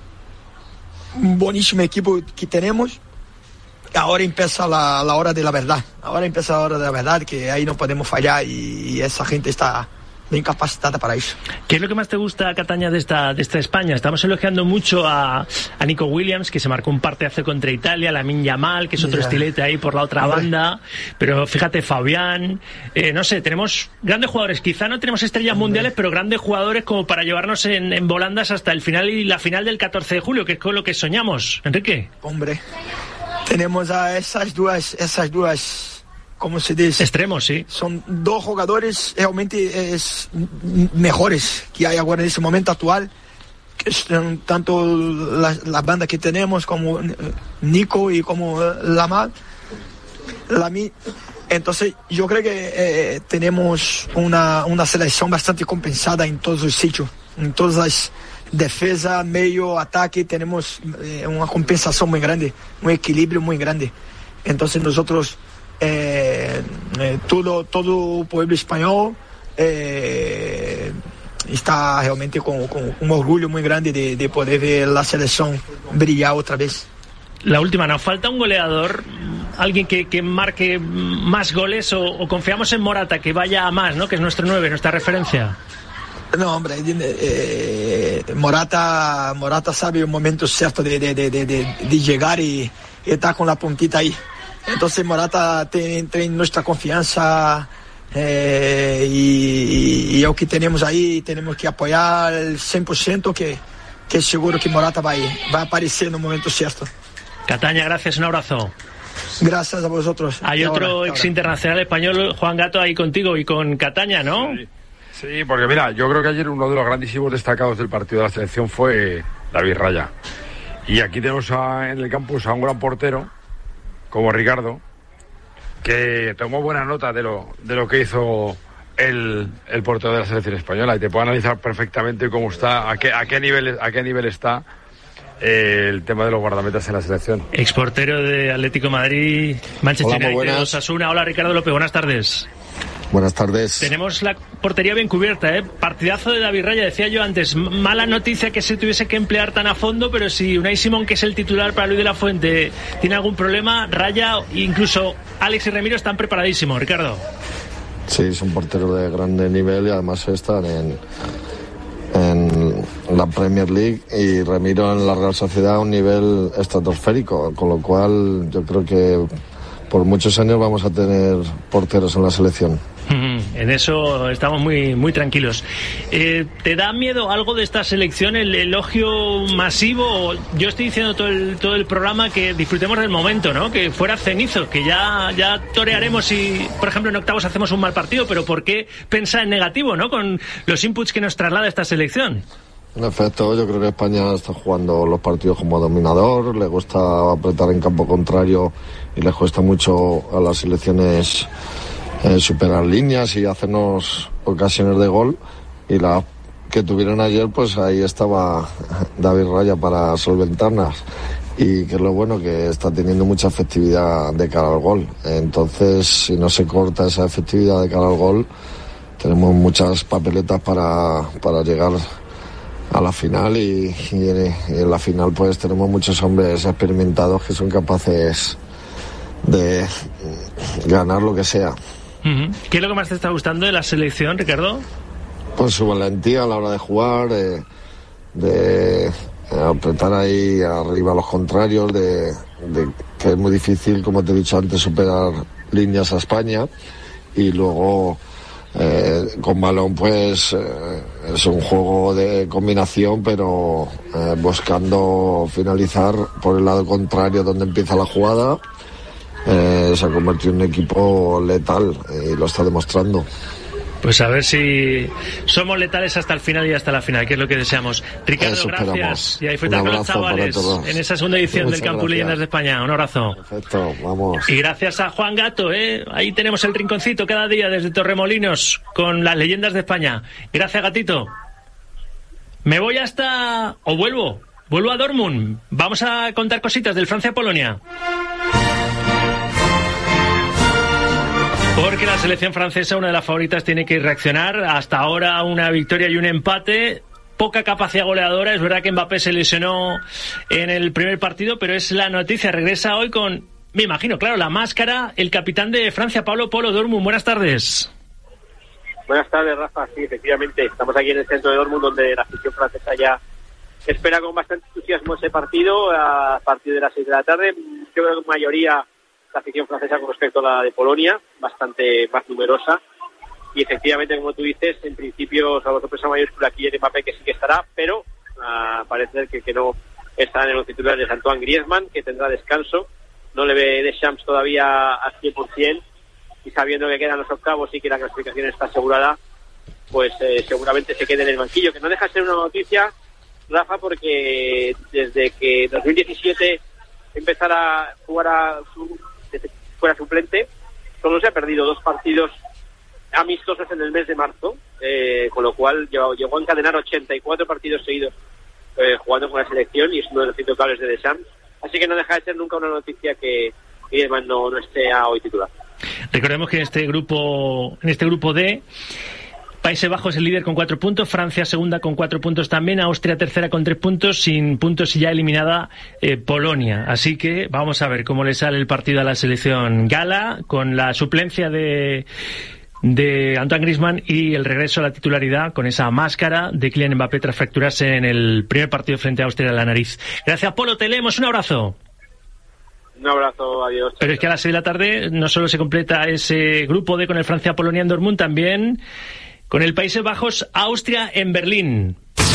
Speaker 22: un buenísimo equipo que tenemos. Ahora empieza la, la hora de la verdad, ahora empieza la hora de la verdad, que ahí no podemos fallar, y, y esa gente está bien capacitada para eso.
Speaker 11: ¿Qué es lo que más te gusta, Cataña, de esta, de esta España? Estamos elogiando mucho a, a Nico Williams, que se marcó un partidazo contra Italia, Lamine Yamal, que es otro yeah. estilete ahí por la otra Hombre. banda, pero fíjate, Fabián, eh, no sé, tenemos grandes jugadores, quizá no tenemos estrellas Hombre. mundiales, pero grandes jugadores como para llevarnos en, en volandas hasta el final y la final del catorce de julio, que es con lo que soñamos. Enrique.
Speaker 22: Hombre, tenemos a esas dos, esas dos, como se dice,
Speaker 11: extremos, sí.
Speaker 22: Son dos jugadores realmente es, mejores que hay ahora en ese momento actual, que son tanto la, la banda que tenemos como Nico y como Lamar. Lami. Entonces yo creo que eh, tenemos una, una selección bastante compensada en todos los sitios, en todas las defensas, medio, ataque, tenemos eh, una compensación muy grande, un equilibrio muy grande. Entonces nosotros Eh, eh, todo todo el pueblo español eh, está realmente con, con un orgullo muy grande de, de poder ver la selección brillar otra vez.
Speaker 11: La última, nos falta un goleador, alguien que, que marque más goles, o, o confiamos en Morata, que vaya a más, ¿no? Que es nuestro nueve, nuestra referencia.
Speaker 22: No, hombre, eh, Morata Morata sabe el momento cierto de, de, de, de, de llegar y, y está con la puntita ahí. Entonces Morata tiene, tiene nuestra confianza eh, y, y, y lo que tenemos ahí tenemos que apoyar el cien por ciento que, que seguro que Morata va a ir, va a aparecer en un momento cierto.
Speaker 11: Cataña, gracias, un abrazo.
Speaker 22: Gracias a vosotros.
Speaker 11: Hay
Speaker 22: Hasta
Speaker 11: otro
Speaker 22: ahora,
Speaker 11: ex
Speaker 22: ahora.
Speaker 11: internacional español, Juan Gato, ahí contigo y con Cataña, ¿no?
Speaker 6: Sí. Sí, porque mira, yo creo que ayer uno de los grandísimos destacados del partido de la selección fue David Raya. Y aquí tenemos a, en el campus a un gran portero, como Ricardo, que tomó buena nota de lo, de lo que hizo el, el portero de la selección española y te puede analizar perfectamente cómo está, a qué, a qué nivel, a qué nivel está eh, el tema de los guardametas en la selección.
Speaker 11: Exportero de Atlético de Madrid, Manchester
Speaker 9: Hola, muy
Speaker 11: United,
Speaker 9: buenas.
Speaker 11: Osasuna. Hola, Ricardo López, buenas tardes.
Speaker 9: Buenas tardes.
Speaker 11: Tenemos la portería bien cubierta, ¿eh? Partidazo de David Raya, decía yo antes. M- Mala noticia que se tuviese que emplear tan a fondo, pero si Unai Simón, que es el titular para Luis de la Fuente, tiene algún problema, Raya, incluso Alex y Remiro están preparadísimos, Ricardo.
Speaker 9: Sí, son porteros de grande nivel y además están en, en la Premier League y Remiro en la Real Sociedad a un nivel estratosférico, con lo cual yo creo que por muchos años vamos a tener porteros en la selección.
Speaker 11: En eso estamos muy muy tranquilos. Eh, ¿Te da miedo algo de esta selección, el elogio masivo? Yo estoy diciendo todo el, todo el programa que disfrutemos del momento, ¿no? Que fuera cenizo, que ya, ya torearemos si, por ejemplo, en octavos hacemos un mal partido, pero ¿por qué pensar en negativo, ¿no? Con los inputs que nos traslada esta selección.
Speaker 9: En efecto, yo creo que España está jugando los partidos como dominador, le gusta apretar en campo contrario y les cuesta mucho a las selecciones eh, superar líneas y hacernos ocasiones de gol, y la que tuvieron ayer, pues ahí estaba David Raya para solventarlas, y que es lo bueno, que está teniendo mucha efectividad de cara al gol. Entonces, si no se corta esa efectividad de cara al gol, tenemos muchas papeletas para, para llegar a la final, y, y, en, y en la final pues tenemos muchos hombres experimentados que son capaces de ganar lo que sea.
Speaker 11: Uh-huh. ¿Qué es lo que más te está gustando de la selección, Ricardo?
Speaker 9: Pues su valentía a la hora de jugar, de, de apretar ahí arriba a los contrarios, de, de que es muy difícil, como te he dicho antes, superar líneas a España, y luego eh, con balón pues eh, es un juego de combinación, pero eh, buscando finalizar por el lado contrario donde empieza la jugada. Eh, se ha convertido en un equipo letal y lo está demostrando.
Speaker 11: Pues a ver si somos letales hasta el final y hasta la final, que es lo que deseamos. Ricardo,
Speaker 9: Eso
Speaker 11: gracias.
Speaker 9: esperamos.
Speaker 11: Y a disfrutar
Speaker 9: Un
Speaker 11: con los
Speaker 9: abrazo para
Speaker 11: chavales
Speaker 9: todos.
Speaker 11: en esa segunda edición
Speaker 9: Muchas
Speaker 11: del Campus
Speaker 9: gracias.
Speaker 11: Leyendas de España. Un abrazo.
Speaker 9: Perfecto, vamos.
Speaker 11: Y gracias a Juan Gato, ¿eh? Ahí tenemos el rinconcito cada día desde Torremolinos con las leyendas de España. Gracias, Gatito. Me voy hasta... o vuelvo. Vuelvo a Dortmund. Vamos a contar cositas del Francia-Polonia. Porque la selección francesa, una de las favoritas, tiene que reaccionar. Hasta ahora una victoria y un empate. Poca capacidad goleadora. Es verdad que Mbappé se lesionó en el primer partido, pero es la noticia. Regresa hoy con, me imagino, claro, la máscara, el capitán de Francia, Pablo Polo Dortmund. Buenas tardes.
Speaker 12: Buenas tardes, Rafa. Sí, efectivamente, estamos aquí en el centro de Dortmund, donde la afición francesa ya espera con bastante entusiasmo ese partido a partir de las seis de la tarde. Yo creo que en mayoría la afición francesa con respecto a la de Polonia, bastante más numerosa. Y efectivamente, como tú dices, en principio, salvo sorpresa mayúscula, aquí en Mbappé, que sí que estará, pero uh, parece que, que no están en los titulares de Antoine Griezmann, que tendrá descanso. No le ve Deschamps todavía al cien por ciento, y sabiendo que quedan los octavos y que la clasificación está asegurada, pues eh, seguramente se quede en el banquillo, que no deja de ser una noticia, Rafa, porque desde que dos mil diecisiete empezara a jugar a su, fuera suplente, solo se ha perdido dos partidos amistosos en el mes de marzo, eh, con lo cual llegó, llegó a encadenar ochenta y cuatro partidos seguidos eh, jugando con la selección, y es uno de los intocables de Deschamps. Así que no deja de ser nunca una noticia que Griezmann no, no esté hoy titular.
Speaker 11: Recordemos que en este grupo, en este grupo D, Países Bajos el líder con cuatro puntos, Francia segunda con cuatro puntos también, Austria tercera con tres puntos, sin puntos y ya eliminada eh, Polonia. Así que vamos a ver cómo le sale el partido a la selección gala, con la suplencia de de Antoine Griezmann y el regreso a la titularidad con esa máscara de Kylian Mbappé tras fracturarse en el primer partido frente a Austria en la nariz. Gracias, Polo, te leemos, un abrazo.
Speaker 12: Un abrazo, adiós.
Speaker 11: Pero es que a las seis de la tarde no solo se completa ese grupo D con el Francia-Polonia en Dortmund, también con el Países Bajos-Austria en Berlín.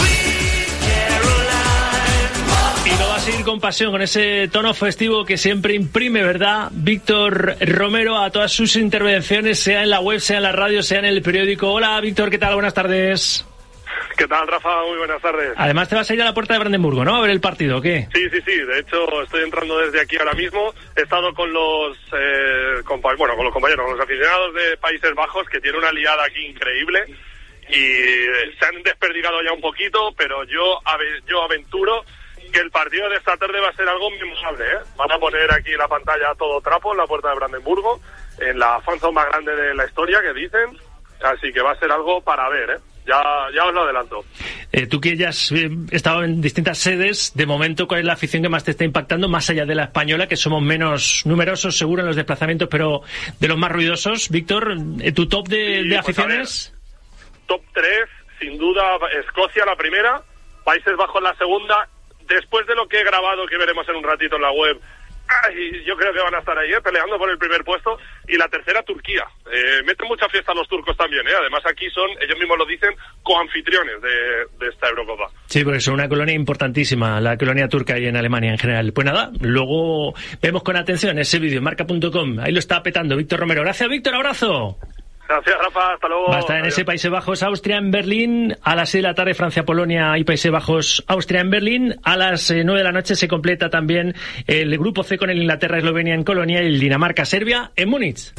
Speaker 11: Y lo va a seguir con pasión, con ese tono festivo que siempre imprime, ¿verdad?, Víctor Romero a todas sus intervenciones, sea en la web, sea en la radio, sea en el periódico. Hola, Víctor, ¿qué tal? Buenas tardes.
Speaker 13: ¿Qué tal, Rafa? Muy buenas tardes.
Speaker 11: Además te vas a ir a la puerta de Brandenburgo, ¿no?, a ver el partido, ¿o qué?
Speaker 13: Sí, sí, sí. De hecho, estoy entrando desde aquí ahora mismo. He estado con los, eh, compa- bueno, con los compañeros, con los aficionados de Países Bajos, que tiene una liada aquí increíble. Y se han desperdigado ya un poquito, pero yo, ave- yo aventuro que el partido de esta tarde va a ser algo memorable, ¿eh? Van a poner aquí en la pantalla a todo trapo en la puerta de Brandenburgo, en la fanzone más grande de la historia, que dicen. Así que va a ser algo para ver, ¿eh? Ya, ya os lo adelanto.
Speaker 11: Eh, tú que ya has eh, estado en distintas sedes, de momento, ¿cuál es la afición que más te está impactando, más allá de la española, que somos menos numerosos seguro en los desplazamientos, pero de los más ruidosos? Víctor, eh, ¿tu top de,
Speaker 13: Sí,
Speaker 11: de
Speaker 13: pues,
Speaker 11: aficiones?
Speaker 13: Top tres, sin duda, Escocia la primera, Países Bajos la segunda. Después de lo que he grabado, que veremos en un ratito en la web, ay, yo creo que van a estar ahí, ¿eh?, peleando por el primer puesto. Y la tercera, Turquía. Eh, meten mucha fiesta los turcos también, ¿eh? Además aquí son, ellos mismos lo dicen, coanfitriones de, de esta Eurocopa.
Speaker 11: Sí, porque son una colonia importantísima, la colonia turca y en Alemania en general. Pues nada, luego vemos con atención ese vídeo en marca punto com. Ahí lo está petando Víctor Romero. Gracias, Víctor, abrazo.
Speaker 13: Gracias, Rafa, hasta luego.
Speaker 11: Va a estar en
Speaker 13: Adiós.
Speaker 11: ese Países Bajos, Austria en Berlín, a las seis de la tarde Francia, Polonia y Países Bajos, Austria en Berlín. A las eh, nueve de la noche se completa también el grupo C con el Inglaterra, Eslovenia en Colonia y el Dinamarca, Serbia en Múnich.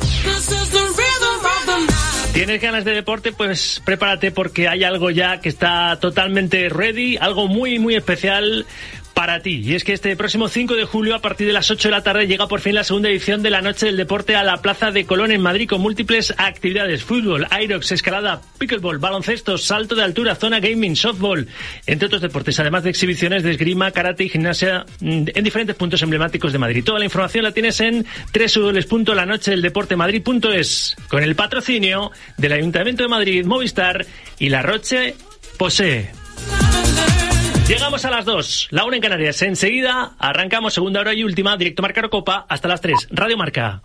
Speaker 11: ¿Tienes ganas de deporte? Pues prepárate, porque hay algo ya que está totalmente ready, algo muy muy especial para ti. Y es que este próximo cinco de julio, a partir de las ocho de la tarde, llega por fin la segunda edición de la Noche del Deporte a la Plaza de Colón en Madrid, con múltiples actividades: fútbol, aerox, escalada, pickleball, baloncesto, salto de altura, zona gaming, softball, entre otros deportes, además de exhibiciones de esgrima, karate y gimnasia en diferentes puntos emblemáticos de Madrid. Toda la información la tienes en doble u doble u doble u punto la noche del deporte madrid punto es, con el patrocinio del Ayuntamiento de Madrid, Movistar y La Roche Posay. Llegamos a las dos, la una en Canarias. Enseguida arrancamos segunda hora y última, directo Marca Eurocopa, hasta las tres. Radio Marca.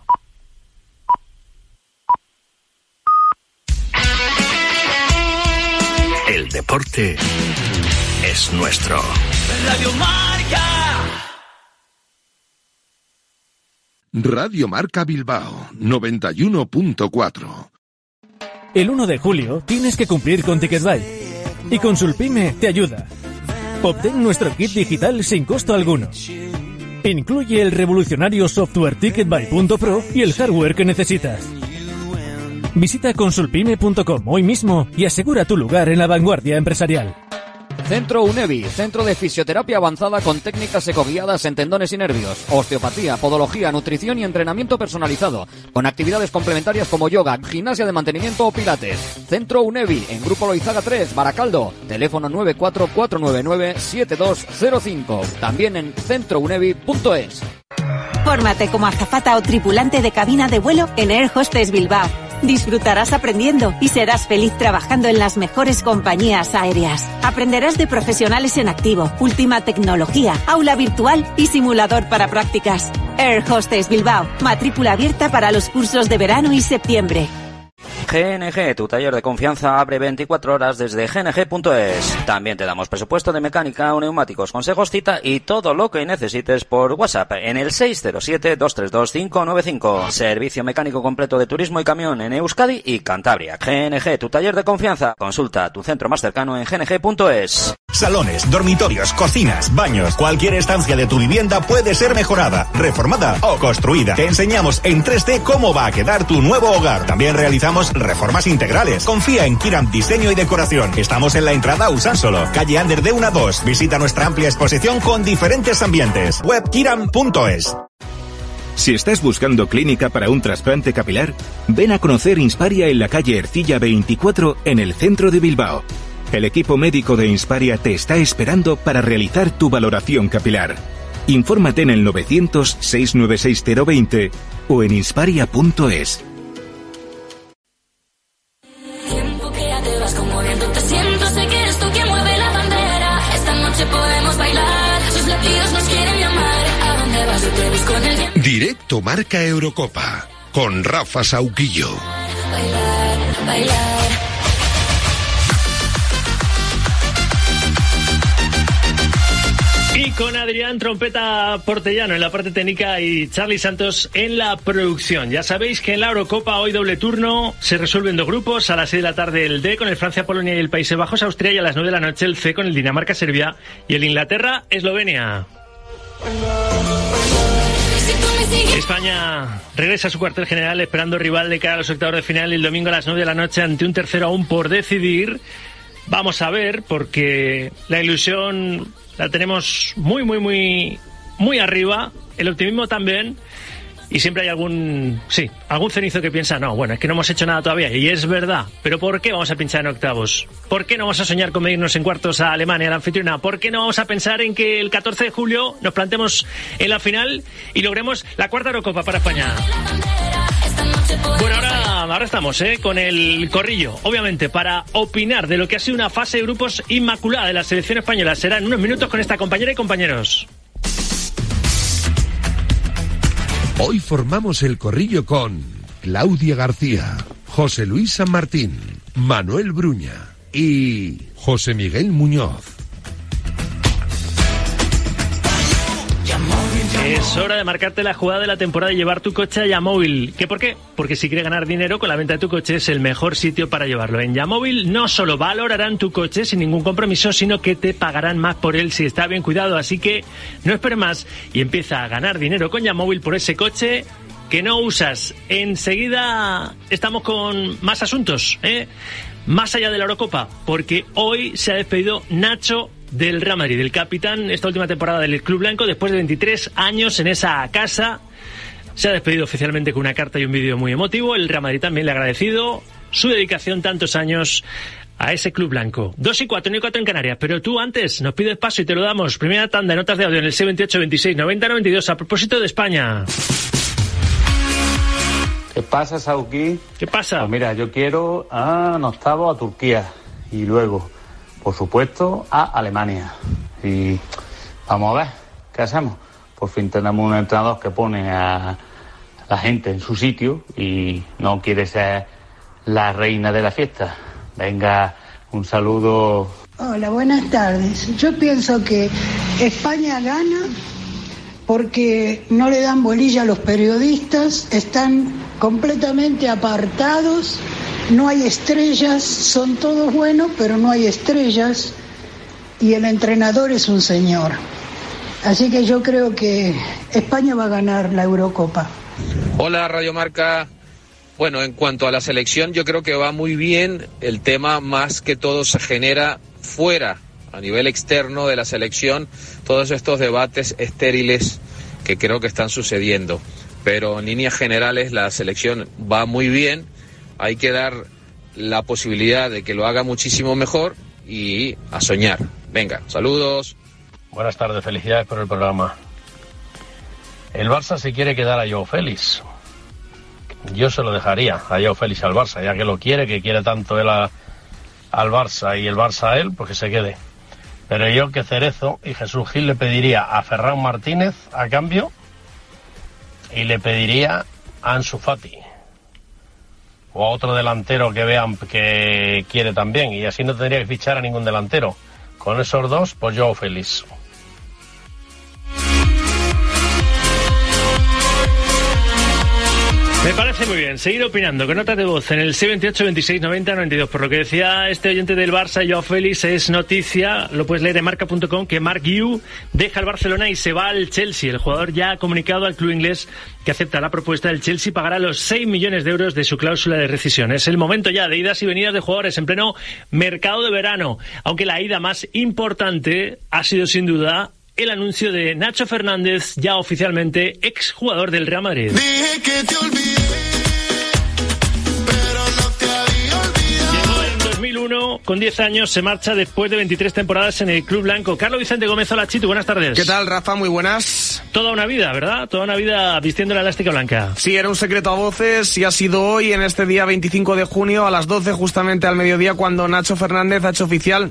Speaker 14: El deporte es nuestro.
Speaker 10: Radio Marca.
Speaker 4: Radio Marca Bilbao, noventa y uno punto cuatro.
Speaker 16: El uno de julio tienes que cumplir con TicketBuy. Y Consulpime te ayuda. Obtén nuestro kit digital sin costo alguno. Incluye el revolucionario software ticketbuy punto pro y el hardware que necesitas. Visita consulpime punto com hoy mismo y asegura tu lugar en la vanguardia empresarial.
Speaker 17: Centro UNEVI, centro de fisioterapia avanzada con técnicas ecoguiadas en tendones y nervios, osteopatía, podología, nutrición y entrenamiento personalizado, con actividades complementarias como yoga, gimnasia de mantenimiento o pilates. Centro UNEVI, en Grupo Loizaga tres, Baracaldo, teléfono nueve cuatro cuatro nueve nueve siete dos cero cinco, también en centro unevi punto es.
Speaker 18: Fórmate como azafata o tripulante de cabina de vuelo en Air Hostess Bilbao. Disfrutarás aprendiendo y serás feliz trabajando en las mejores compañías aéreas. Aprenderás de profesionales en activo, última tecnología, aula virtual y simulador para prácticas. Air Hostess Bilbao, matrícula abierta para los cursos de verano y septiembre.
Speaker 21: G N G, tu taller de confianza, abre veinticuatro horas desde g n g punto es. También te damos presupuesto de mecánica o neumáticos, consejos, cita y todo lo que necesites por WhatsApp en el seis cero siete dos tres dos cinco nueve cinco. Servicio mecánico completo de turismo y camión en Euskadi y Cantabria. G N G, tu taller de confianza. Consulta tu centro más cercano en g n g punto es.
Speaker 27: Salones, dormitorios, cocinas, baños, cualquier estancia de tu vivienda puede ser mejorada, reformada o construida. Te enseñamos en tres D cómo va a quedar tu nuevo hogar. También realizamos reformas integrales. Confía en Kiram Diseño y Decoración. Estamos en la entrada a Usánsolo, calle Ander de uno a dos. Visita nuestra amplia exposición con diferentes ambientes. web kiram punto es.
Speaker 28: Si estás buscando clínica para un trasplante capilar, ven a conocer Insparia en la calle Ercilla veinticuatro en el centro de Bilbao. El equipo médico de Insparia te está esperando para realizar tu valoración capilar. Infórmate en el novecientos seis nueve seis cero veinte o en insparia punto es.
Speaker 10: Tiempo que ya te vas como viento, te siento, sé que eres tú quien mueve la bandera. Esta noche podemos bailar, sus latidos nos quieren llamar. ¿A dónde vas? Yo te
Speaker 4: Directo Marca Eurocopa con Rafa Sauquillo.
Speaker 10: Bailar, bailar.
Speaker 11: Y con Adrián Trompeta Portellano en la parte técnica y Charlie Santos en la producción. Ya sabéis que en la Eurocopa hoy doble turno, se resuelven dos grupos. A las seis de la tarde el D con el Francia-Polonia y el Países Bajos-Austria, y a las nueve de la noche el C con el Dinamarca-Serbia y el Inglaterra-Eslovenia. España regresa a su cuartel general esperando rival de cara a los octavos de final el domingo a las nueve de la noche ante un tercero aún por decidir. Vamos a ver, porque la ilusión la tenemos muy, muy, muy, muy arriba. El optimismo también. Y siempre hay algún, sí, algún cenizo que piensa, no, bueno, es que no hemos hecho nada todavía. Y es verdad. Pero ¿por qué vamos a pinchar en octavos? ¿Por qué no vamos a soñar con medirnos en cuartos a Alemania, a la anfitriona? ¿Por qué no vamos a pensar en que el catorce de julio nos plantemos en la final y logremos la cuarta Eurocopa para España? Bueno, ahora, ahora estamos ¿eh? con el corrillo, obviamente, para opinar de lo que ha sido una fase de grupos inmaculada de la selección española. Será en unos minutos con esta compañera y compañeros.
Speaker 4: Hoy formamos el corrillo con Claudia García, José Luis San Martín, Manuel Bruña y José Miguel Muñoz.
Speaker 11: Es hora de marcarte la jugada de la temporada y llevar tu coche a Yamóvil. ¿Qué por qué? Porque si quieres ganar dinero con la venta de tu coche es el mejor sitio para llevarlo. En Yamóvil no solo valorarán tu coche sin ningún compromiso, sino que te pagarán más por él si está bien cuidado. Así que no esperes más y empieza a ganar dinero con Yamóvil por ese coche que no usas. Enseguida estamos con más asuntos, ¿eh? Más allá de la Eurocopa, porque hoy se ha despedido Nacho del Real Madrid, el capitán esta última temporada del Club Blanco, después de veintitrés años en esa casa. Se ha despedido oficialmente con una carta y un vídeo muy emotivo. El Real Madrid también le ha agradecido su dedicación tantos años a ese Club Blanco. Dos y cuatro, no y cuatro en Canarias, pero tú antes nos pides paso y te lo damos. Primera tanda de notas de audio en el seis veintiocho veintiséis noventa noventa y dos a propósito de España.
Speaker 1: ¿Qué pasa, Sauki?
Speaker 11: ¿Qué pasa?
Speaker 1: Pues mira, yo quiero a un octavo a Turquía y luego, por supuesto, a Alemania. Y vamos a ver, ¿qué hacemos? Por fin tenemos un entrenador que pone a la gente en su sitio y no quiere ser la reina de la fiesta. Venga, un saludo.
Speaker 15: Hola, buenas tardes. Yo pienso que España gana porque no le dan bolilla a los periodistas, están completamente apartados, no hay estrellas, son todos buenos, pero no hay estrellas, y el entrenador es un señor. Así que yo creo que España va a ganar la Eurocopa.
Speaker 19: Hola, Radio Marca. Bueno, en cuanto a la selección, yo creo que va muy bien. El tema más que todo se genera fuera, a nivel externo de la selección, todos estos debates estériles que creo que están sucediendo. Pero en líneas generales la selección va muy bien. Hay que dar la posibilidad de que lo haga muchísimo mejor y a soñar. Venga, saludos.
Speaker 20: Buenas tardes, felicidades por el programa. El Barça se quiere quedar a Joao Félix. Yo se lo dejaría a Joao Félix al Barça, ya que lo quiere, que quiere tanto él a, al Barça y el Barça a él, pues que se quede. Pero yo que Cerezo y Jesús Gil le pediría a Ferran Martínez a cambio y le pediría a Ansu Fati o a otro delantero que vean que quiere también, y así no tendría que fichar a ningún delantero. Con esos dos, pues Joao Félix.
Speaker 11: Me parece muy bien. Seguir opinando con notas de voz en el seis veintiocho veintiséis noventa noventa y dos. Por lo que decía este oyente del Barça, Joao Félix, es noticia, lo puedes leer en marca punto com, que Marc Guiu deja el Barcelona y se va al Chelsea. El jugador ya ha comunicado al club inglés que acepta la propuesta del Chelsea y pagará los seis millones de euros de su cláusula de rescisión. Es el momento ya de idas y venidas de jugadores en pleno mercado de verano. Aunque la ida más importante ha sido sin duda el anuncio de Nacho Fernández, ya oficialmente exjugador del Real Madrid.
Speaker 10: Dije que te olvidé, pero no te había olvidado.
Speaker 11: Llegó en dos mil uno, con diez años, se marcha después de veintitrés temporadas en el Club Blanco. Carlos Vicente Gómez, hola Chitu, buenas tardes.
Speaker 23: ¿Qué tal, Rafa? Muy buenas.
Speaker 11: Toda una vida, ¿verdad? Toda una vida vistiendo la elástica blanca.
Speaker 23: Sí, era un secreto a voces y ha sido hoy, en este día veinticinco de junio, a las doce, justamente al mediodía, cuando Nacho Fernández ha hecho oficial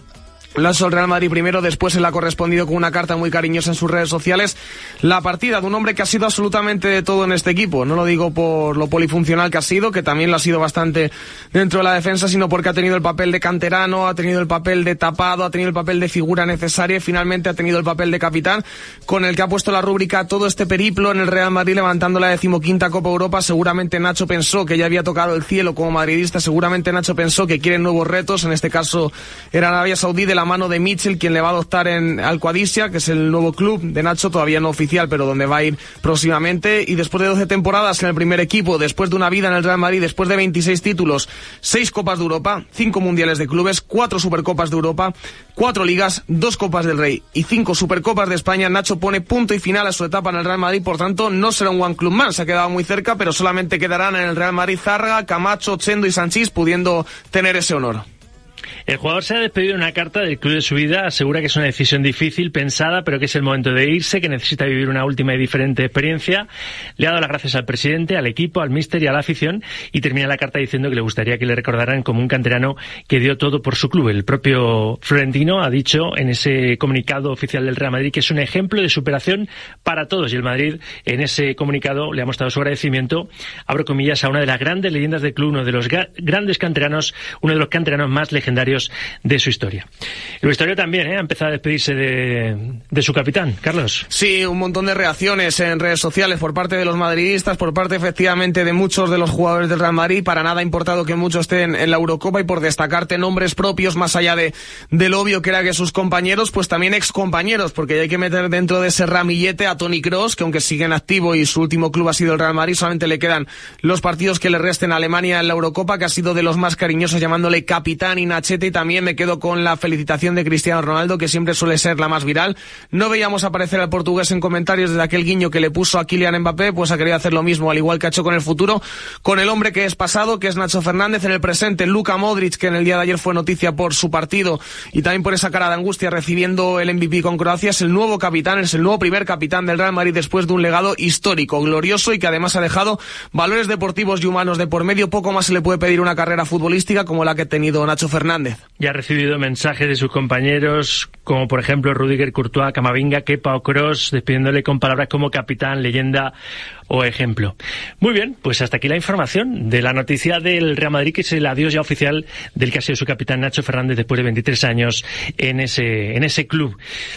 Speaker 23: Lo ha hecho el Real Madrid primero, después se le ha correspondido con una carta muy cariñosa en sus redes sociales. La partida de un hombre que ha sido absolutamente de todo en este equipo. No lo digo por lo polifuncional que ha sido, que también lo ha sido bastante dentro de la defensa, sino porque ha tenido el papel de canterano, ha tenido el papel de tapado, ha tenido el papel de figura necesaria y finalmente ha tenido el papel de capitán, con el que ha puesto la rúbrica todo este periplo en el Real Madrid, levantando la decimoquinta Copa Europa. Seguramente Nacho pensó que ya había tocado el cielo como madridista, seguramente Nacho pensó que quiere nuevos retos, en este caso era Arabia Saudí, de la mano de Mitchell, quien le va a adoptar en Al Qadisiyah, que es el nuevo club de Nacho, todavía no oficial, pero donde va a ir próximamente. Y después de doce temporadas en el primer equipo, después de una vida en el Real Madrid, después de veintiséis títulos, seis Copas de Europa, cinco Mundiales de Clubes, cuatro Supercopas de Europa, cuatro Ligas, dos Copas del Rey y cinco Supercopas de España, Nacho pone punto y final a su etapa en el Real Madrid. Por tanto, no será un one club man, se ha quedado muy cerca, pero solamente quedarán en el Real Madrid Zárraga, Camacho, Chendo y Sanchís, pudiendo tener ese honor.
Speaker 11: El jugador se ha despedido en una carta del club de su vida, asegura que es una decisión difícil, pensada, pero que es el momento de irse, que necesita vivir una última y diferente experiencia. Le ha dado las gracias al presidente, al equipo, al míster y a la afición, y termina la carta diciendo que le gustaría que le recordaran como un canterano que dio todo por su club. El propio Florentino ha dicho en ese comunicado oficial del Real Madrid que es un ejemplo de superación para todos, y el Madrid en ese comunicado le ha mostrado su agradecimiento, abro comillas, a una de las grandes leyendas del club, uno de los grandes canteranos, uno de los canteranos más legendarios de su historia. El vestuario también ¿eh? ha empezado a despedirse de, de su capitán, Carlos.
Speaker 23: Sí, un montón de reacciones en redes sociales por parte de los madridistas, por parte efectivamente de muchos de los jugadores del Real Madrid. Para nada ha importado que muchos estén en la Eurocopa, y por destacarte nombres propios más allá de del obvio que era que sus compañeros, pues también excompañeros, porque hay que meter dentro de ese ramillete a Toni Kroos, que aunque sigue en activo y su último club ha sido el Real Madrid, solamente le quedan los partidos que le resten a Alemania en la Eurocopa, que ha sido de los más cariñosos llamándole capitán y Nachete. Y también me quedo con la felicitación de Cristiano Ronaldo, que siempre suele ser la más viral. No veíamos aparecer al portugués en comentarios desde aquel guiño que le puso a Kylian Mbappé, pues ha querido hacer lo mismo, al igual que ha hecho con el futuro, con el hombre que es pasado, que es Nacho Fernández. En el presente, Luka Modric, que en el día de ayer fue noticia por su partido y también por esa cara de angustia recibiendo el M V P con Croacia. Es el nuevo capitán, es el nuevo primer capitán del Real Madrid después de un legado histórico, glorioso, y que además ha dejado valores deportivos y humanos de por medio. Poco más se le puede pedir a una carrera futbolística como la que ha tenido Nacho Fernández.
Speaker 11: Ya ha recibido mensajes de sus compañeros, como por ejemplo Rudiger, Courtois, Camavinga, Kepa o Kroos, despidiéndole con palabras como capitán, leyenda o ejemplo. Muy bien, pues hasta aquí la información de la noticia del Real Madrid, que es el adiós ya oficial del que ha sido su capitán Nacho Fernández después de veintitrés años en ese, en ese club.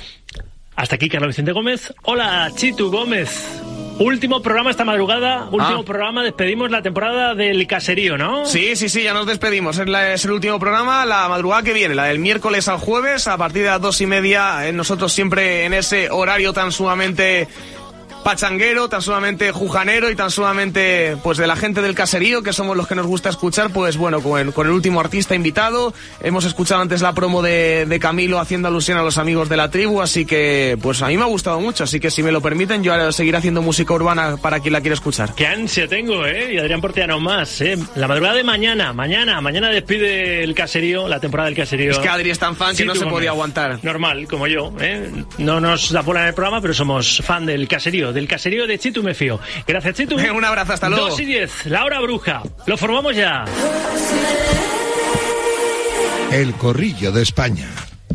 Speaker 11: Hasta aquí Carlos Vicente Gómez. Hola, Chitu Gómez. Último programa esta madrugada, último ah. programa, despedimos la temporada del Caserío, ¿no?
Speaker 23: Sí, sí, sí, ya nos despedimos. Es, la, es el último programa, la madrugada que viene, la del miércoles al jueves, a partir de las dos y media, eh, nosotros siempre en ese horario tan sumamente pachanguero, tan sumamente jujanero y tan sumamente pues de la gente del caserío, que somos los que nos gusta escuchar, pues bueno, con, con el último artista invitado. Hemos escuchado antes la promo de, de Camilo haciendo alusión a los amigos de la tribu, así que pues a mí me ha gustado mucho, así que si me lo permiten yo seguiré haciendo música urbana para quien la quiera escuchar.
Speaker 11: Qué ansia tengo, ¿eh? Y Adrián Porteano más, ¿eh? La madrugada de mañana, mañana, mañana despide el caserío, la temporada del caserío.
Speaker 23: Es que Adri es tan fan sí, que no se podía aguantar.
Speaker 11: Normal, como yo, ¿eh? No nos da bola en el programa, pero somos fan del caserío, del caserío de Chitu me fío. Gracias, Chitu.
Speaker 23: Un abrazo, hasta luego.
Speaker 11: dos y diez, la hora bruja. Lo formamos ya.
Speaker 4: El Corrillo de España.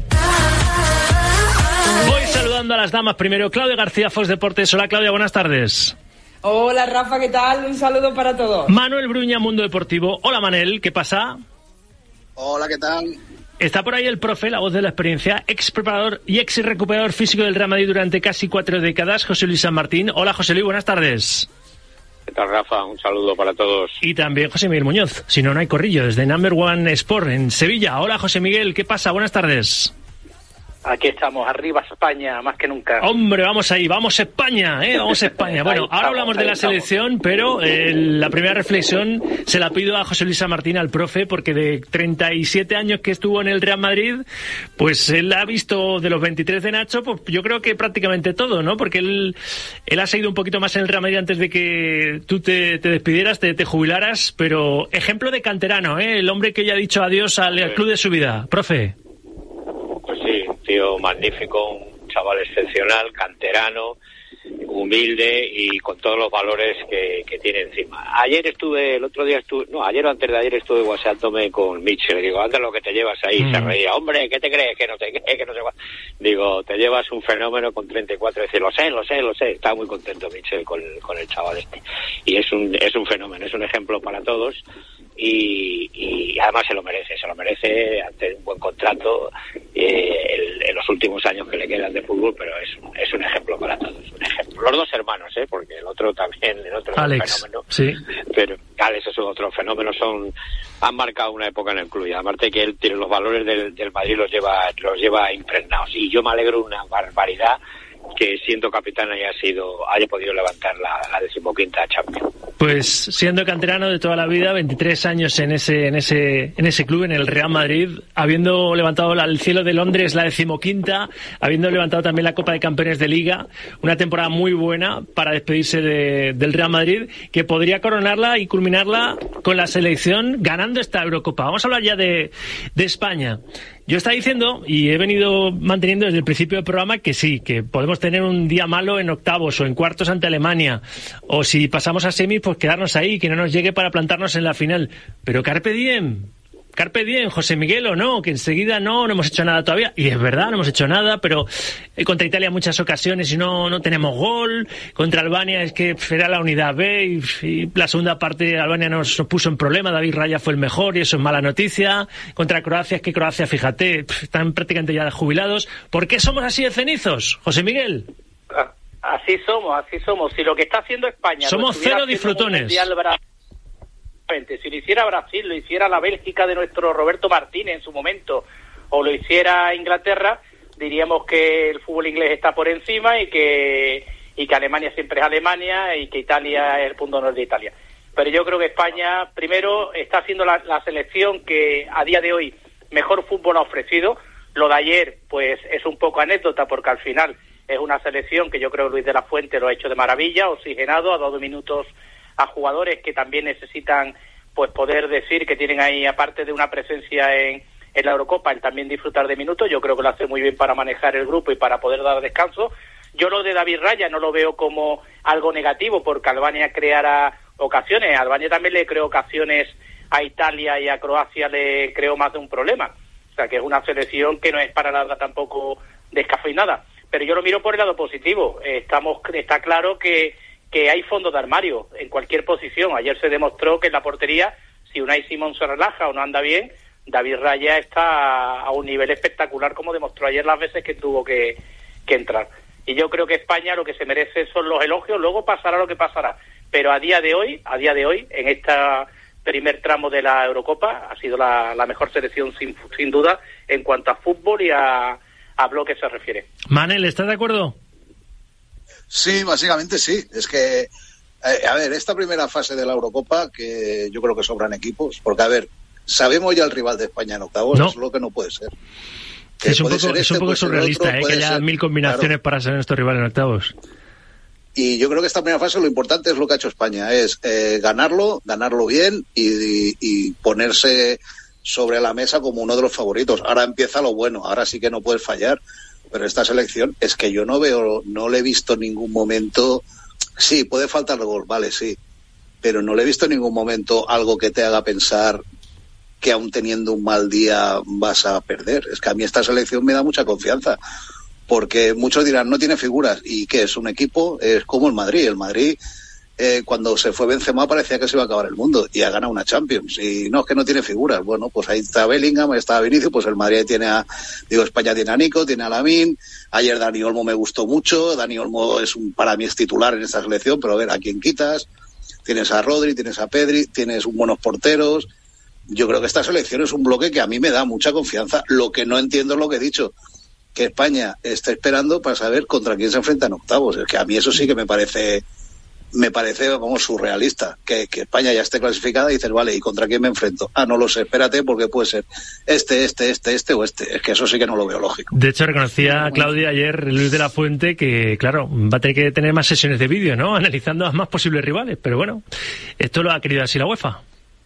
Speaker 11: Voy saludando a las damas primero. Claudia García, Fox Deportes. Hola, Claudia, buenas tardes.
Speaker 2: Hola, Rafa, ¿qué tal? Un saludo para todos.
Speaker 11: Manuel Bruña, Mundo Deportivo. Hola, Manel, ¿qué pasa?
Speaker 3: Hola, ¿qué tal?
Speaker 11: Está por ahí el profe, la voz de la experiencia, ex preparador y ex recuperador físico del Real Madrid durante casi cuatro décadas, José Luis San Martín. Hola, José Luis, buenas tardes.
Speaker 3: ¿Qué tal, Rafa? Un saludo para todos.
Speaker 11: Y también José Miguel Muñoz, si no, no hay corrillo, desde Number One Sport en Sevilla. Hola, José Miguel, ¿qué pasa? Buenas tardes.
Speaker 5: Aquí estamos, arriba España, más que nunca.
Speaker 11: Hombre, vamos ahí, vamos a España, ¿eh? Vamos a España. Bueno, ahora estamos, hablamos de la estamos. selección, pero eh, la primera reflexión se la pido a José Luis San Martín, al profe, porque de treinta y siete años que estuvo en el Real Madrid, pues él ha visto de los veintitrés de Nacho, pues yo creo que prácticamente todo, ¿no? Porque él, él ha seguido un poquito más en el Real Madrid antes de que tú te, te despidieras, te, te jubilaras, pero ejemplo de canterano, ¿eh? El hombre que ya ha dicho adiós al, al club de su vida. Profe.
Speaker 3: Pues sí, tío magnífico, un chaval excepcional, canterano, humilde y con todos los valores que, que tiene encima. Ayer estuve, el otro día estuve, no, ayer o antes de ayer estuve guaseándome con Mitchell. Digo, anda lo que te llevas ahí. Mm. Se reía, hombre, ¿qué te crees? Que no te crees, que no sé cuál. Digo, te llevas un fenómeno con treinta y cuatro. Dice, lo sé, lo sé, lo sé. Estaba muy contento Mitchell con, con el chaval este. Y es un, es un fenómeno, es un ejemplo para todos. Y, y además se lo merece, se lo merece ante un buen contrato eh, el, en los últimos años que le quedan de fútbol, pero es, es un ejemplo para todos, un ejemplo. Los dos hermanos, ¿eh? Porque el otro también, el otro
Speaker 11: Alex,
Speaker 3: es un fenómeno.
Speaker 11: Sí.
Speaker 3: Pero Alex es otro fenómeno, son, han marcado una época en el club y además de que él tiene los valores del, del Madrid los lleva, los lleva impregnados. Y yo me alegro una barbaridad que siendo capitán haya sido, haya podido levantar la, la decimoquinta Champions.
Speaker 11: Pues siendo canterano de toda la vida, veintitrés años en ese, en ese, en ese club, en el Real Madrid, habiendo levantado al cielo de Londres la decimoquinta, habiendo levantado también la Copa de Campeones de Liga, una temporada muy buena para despedirse de, del Real Madrid, que podría coronarla y culminarla con la selección ganando esta Eurocopa. Vamos a hablar ya de, de España. Yo estaba diciendo, y he venido manteniendo desde el principio del programa, que sí, que podemos tener un día malo en octavos o en cuartos ante Alemania, o si pasamos a semis, pues quedarnos ahí, que no nos llegue para plantarnos en la final. Pero carpe diem, carpe diem, José Miguel, o no, que enseguida no, no hemos hecho nada todavía. Y es verdad, no hemos hecho nada, pero contra Italia en muchas ocasiones y no, no tenemos gol. Contra Albania es que era la unidad B y, y la segunda parte Albania nos, nos puso en problema. David Raya fue el mejor y eso es mala noticia. Contra Croacia es que Croacia, fíjate, están prácticamente ya jubilados. ¿Por qué somos así de cenizos, José Miguel?
Speaker 5: Así somos, así somos. Si lo que está haciendo España...
Speaker 11: Somos cero disfrutones.
Speaker 5: Si lo hiciera Brasil, lo hiciera la Bélgica de nuestro Roberto Martínez en su momento, o lo hiciera Inglaterra, diríamos que el fútbol inglés está por encima y que y que Alemania siempre es Alemania y que Italia es el punto honor de Italia. Pero yo creo que España, primero, está haciendo la, la selección que a día de hoy mejor fútbol ha ofrecido. Lo de ayer, pues, es un poco anécdota porque al final es una selección que yo creo que Luis de la Fuente lo ha hecho de maravilla, oxigenado, ha dado minutos a jugadores que también necesitan pues poder decir que tienen ahí, aparte de una presencia en, en la Eurocopa, el también disfrutar de minutos. Yo creo que lo hace muy bien para manejar el grupo y para poder dar descanso. Yo lo de David Raya no lo veo como algo negativo porque Albania creará ocasiones. A Albania también le creó ocasiones, a Italia y a Croacia le creó más de un problema. O sea que es una selección que no es para nada tampoco descafeinada. Pero yo lo miro por el lado positivo. Estamos, está claro que que hay fondo de armario en cualquier posición. Ayer se demostró que en la portería, si Unai Simón se relaja o no anda bien, David Raya está a un nivel espectacular, como demostró ayer las veces que tuvo que, que entrar. Y yo creo que España lo que se merece son los elogios, luego pasará lo que pasará. Pero a día de hoy, a día de hoy, en este primer tramo de la Eurocopa, ha sido la, la mejor selección sin, sin duda en cuanto a fútbol y a, a bloque se refiere.
Speaker 11: Manel, ¿estás de acuerdo?
Speaker 6: Sí, básicamente sí. Es que, eh, a ver, esta primera fase de la Eurocopa, que yo creo que sobran equipos, porque, a ver, sabemos ya el rival de España en octavos, no. Es lo que no puede ser.
Speaker 11: Que es un poco, este, es un poco surrealista, otro, eh, que haya ser, mil combinaciones claro, para ser nuestro rival en octavos.
Speaker 6: Y yo creo que esta primera fase lo importante es lo que ha hecho España, es eh, ganarlo, ganarlo bien y, y, y ponerse sobre la mesa como uno de los favoritos. Ahora empieza lo bueno, ahora sí que no puedes fallar. Pero esta selección es que yo no veo, no le he visto en ningún momento. Sí, puede faltar el gol, vale, sí, pero no le he visto en ningún momento algo que te haga pensar que aún teniendo un mal día vas a perder. Es que a mí esta selección me da mucha confianza, porque muchos dirán, no tiene figuras, ¿y qué? Es un equipo, es como el Madrid, el Madrid eh, cuando se fue Benzema parecía que se iba a acabar el mundo y ha ganado una Champions, y no, es que no tiene figuras. Bueno, pues ahí está Bellingham, ahí está Vinicius, pues el Madrid tiene a, digo, España tiene a Nico, tiene a Lamine. Ayer Dani Olmo me gustó mucho, Dani Olmo es un, para mí es titular en esta selección, pero a ver, ¿a quién quitas? Tienes a Rodri, tienes a Pedri, tienes un buenos porteros. Yo creo que esta selección es un bloque que a mí me da mucha confianza. Lo que no entiendo es lo que he dicho, que España está esperando para saber contra quién se enfrenta en octavos. Es que a mí eso sí que me parece me parece, vamos, surrealista, que, que España ya esté clasificada y dices, vale, ¿y contra quién me enfrento? Ah, no lo sé, espérate, porque puede ser este, este, este, este o este. Es que eso sí que no lo veo lógico.
Speaker 11: De hecho, reconocía Claudia ayer, Luis de la Fuente, que, claro, va a tener que tener más sesiones de vídeo, ¿no? Analizando a más posibles rivales, pero bueno, esto lo ha querido así la UEFA.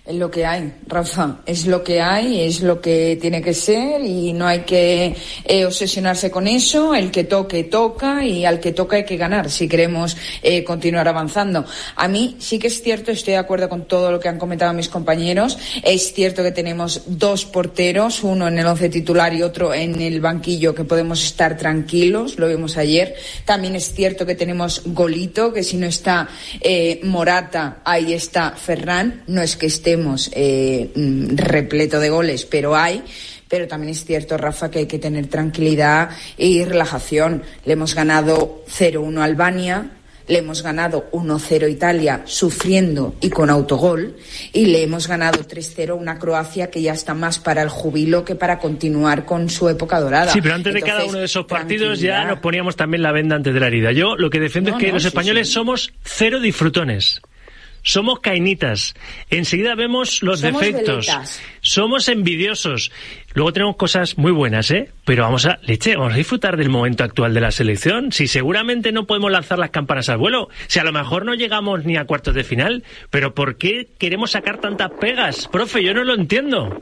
Speaker 2: Es lo que hay, Rafa, es lo que hay, es lo que tiene que ser y no hay que eh, obsesionarse con eso. El que toque, toca, y al que toca hay que ganar si queremos eh, continuar avanzando. A mí sí que es cierto, estoy de acuerdo con todo lo que han comentado mis compañeros. Es cierto que tenemos dos porteros, uno en el once titular y otro en el banquillo, que podemos estar tranquilos, lo vimos ayer. También es cierto que tenemos golito, que si no está eh, Morata, ahí está Ferran. No es que esté Eh, repleto de goles, pero hay. Pero también es cierto, Rafa, que hay que tener tranquilidad y relajación. Le hemos ganado cero uno a Albania, le hemos ganado uno cero a Italia sufriendo y con autogol, y le hemos ganado tres cero a una Croacia que ya está más para el jubilo que para continuar con su época dorada.
Speaker 11: Sí, pero antes Entonces, de cada uno de esos partidos ya nos poníamos también la venda antes de la herida. Yo lo que defiendo no, es que no, los sí, españoles sí. somos cero disfrutones. Somos cainitas, enseguida vemos los somos defectos, veletas. Somos envidiosos. Luego tenemos cosas muy buenas, ¿eh? Pero vamos a, leche, vamos a disfrutar del momento actual de la selección. Si seguramente no podemos lanzar las campanas al vuelo, si a lo mejor no llegamos ni a cuartos de final, pero ¿por qué queremos sacar tantas pegas? Profe, yo no lo entiendo.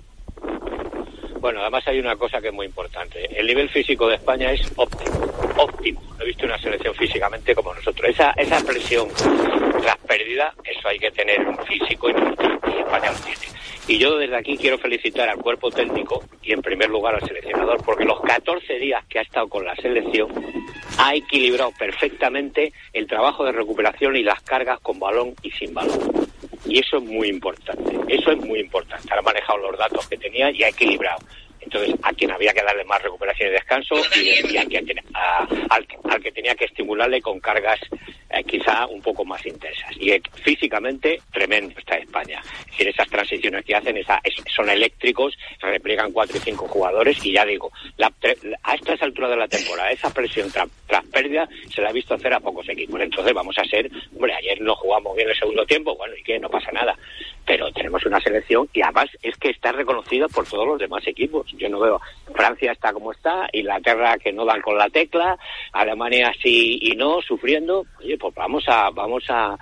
Speaker 3: Bueno, además hay una cosa que es muy importante. El nivel físico de España es óptimo, óptimo. He visto una selección físicamente como nosotros. Esa esa presión tras pérdida, eso hay que tener un físico importante, y España lo tiene. Y yo desde aquí quiero felicitar al cuerpo técnico y en primer lugar al seleccionador, porque los catorce días que ha estado con la selección ha equilibrado perfectamente el trabajo de recuperación y las cargas con balón y sin balón. Y eso es muy importante, eso es muy importante. Ha manejado los datos que tenía y ha equilibrado. Entonces, a quien había que darle más recuperación y descanso, y, y a quien, a, al, al que tenía que estimularle con cargas eh, quizá un poco más intensas. Y eh, físicamente, tremendo está España. Es decir, esas transiciones que hacen esa, es, son eléctricos, repliegan cuatro y cinco jugadores, y ya digo, la, a estas alturas de la temporada, esa presión tras, tras pérdida se la ha visto hacer a pocos equipos. Entonces vamos a ser, hombre, ayer no jugamos bien el segundo tiempo, bueno, y que no pasa nada. Pero tenemos una selección y además es que está reconocida por todos los demás equipos. Yo no veo, Francia está como está, Inglaterra que no dan con la tecla, Alemania sí y no, sufriendo. Oye, pues vamos a vamos a,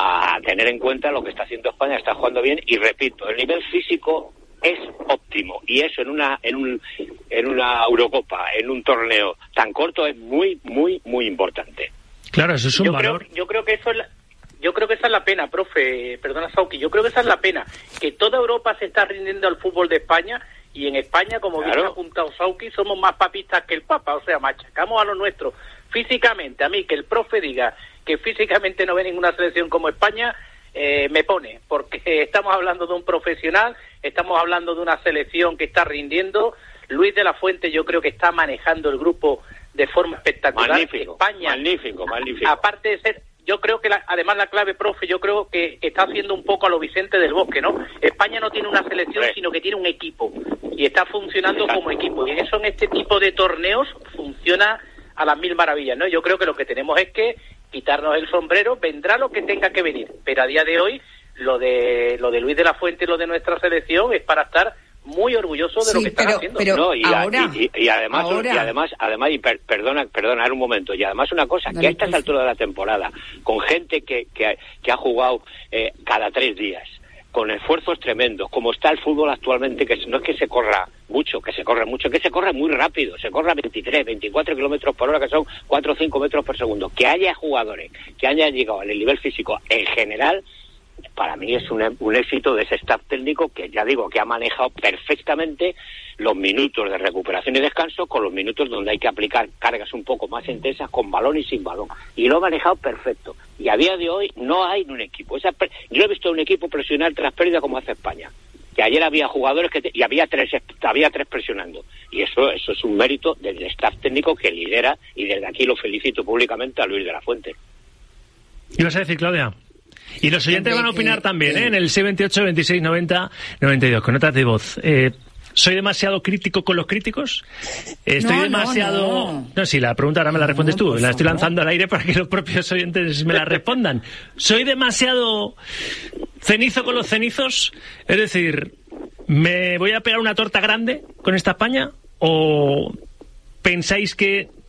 Speaker 3: a tener en cuenta lo que está haciendo España, está jugando bien, y repito, el nivel físico es óptimo, y eso en una en un en una Eurocopa, en un torneo tan corto, es muy muy muy importante.
Speaker 11: Claro, eso es un
Speaker 5: yo
Speaker 11: valor.
Speaker 5: Creo, yo creo que eso es la... Yo creo que esa es la pena, profe, perdona Sauki, yo creo que esa es la pena, que toda Europa se está rindiendo al fútbol de España, y en España, como claro. bien ha apuntado Sauki, somos más papistas que el Papa, o sea, machacamos a lo nuestro. Físicamente, a mí que el profe diga que físicamente no ve ninguna selección como España, eh, me pone, porque estamos hablando de un profesional, estamos hablando de una selección que está rindiendo. Luis de la Fuente yo creo que está manejando el grupo de forma espectacular.
Speaker 3: Magnífico,
Speaker 5: España,
Speaker 3: magnífico, magnífico.
Speaker 5: Aparte de ser... Yo creo que la, además la clave, profe, yo creo que está haciendo un poco a lo Vicente del Bosque, ¿no? España no tiene una selección, sí. sino que tiene un equipo, y está funcionando Exacto. como equipo, y eso en este tipo de torneos funciona a las mil maravillas, ¿no? Yo creo que lo que tenemos es que quitarnos el sombrero, vendrá lo que tenga que venir, pero a día de hoy lo de lo de Luis de la Fuente y lo de nuestra selección es para estar muy orgulloso de sí, lo que están
Speaker 2: pero,
Speaker 5: haciendo.
Speaker 2: Pero
Speaker 3: no, y,
Speaker 2: ahora,
Speaker 3: y, y, y además,
Speaker 2: ahora.
Speaker 3: y además, además, y per, perdona, perdona, un momento, y además una cosa, no, que a estas alturas de la temporada, con gente que, que, que ha jugado eh, cada tres días, con esfuerzos tremendos, como está el fútbol actualmente, que no es que se corra mucho, que se corre mucho, que se corre muy rápido, se corre a veintitrés, veinticuatro kilómetros por hora, que son cuatro o cinco metros por segundo, que haya jugadores que hayan llegado al nivel físico en general, para mí es un, un éxito de ese staff técnico que, ya digo, que ha manejado perfectamente los minutos de recuperación y descanso con los minutos donde hay que aplicar cargas un poco más intensas con balón y sin balón. Y lo ha manejado perfecto. Y a día de hoy no hay un equipo. Esa, yo he visto un equipo presionar tras pérdida como hace España. Que ayer había jugadores que te, y había tres había tres presionando. Y eso eso es un mérito del staff técnico que lidera, y desde aquí lo felicito públicamente a Luis de la Fuente.
Speaker 11: ¿Qué ibas a decir, Claudia? Y los oyentes van a opinar también, ¿eh? En el seis veintiocho, veintiséis, noventa, noventa y dos, con notas de voz. Eh, ¿Soy demasiado crítico con los críticos? ¿Estoy
Speaker 2: no,
Speaker 11: demasiado...?
Speaker 2: No, no.
Speaker 11: no, sí, la pregunta ahora me la respondes
Speaker 2: no,
Speaker 11: tú. La estoy
Speaker 2: favor.
Speaker 11: lanzando al aire para que los propios oyentes me la respondan. ¿Soy demasiado cenizo con los cenizos? Es decir, ¿me voy a pegar una torta grande con esta España? ¿O pensáis que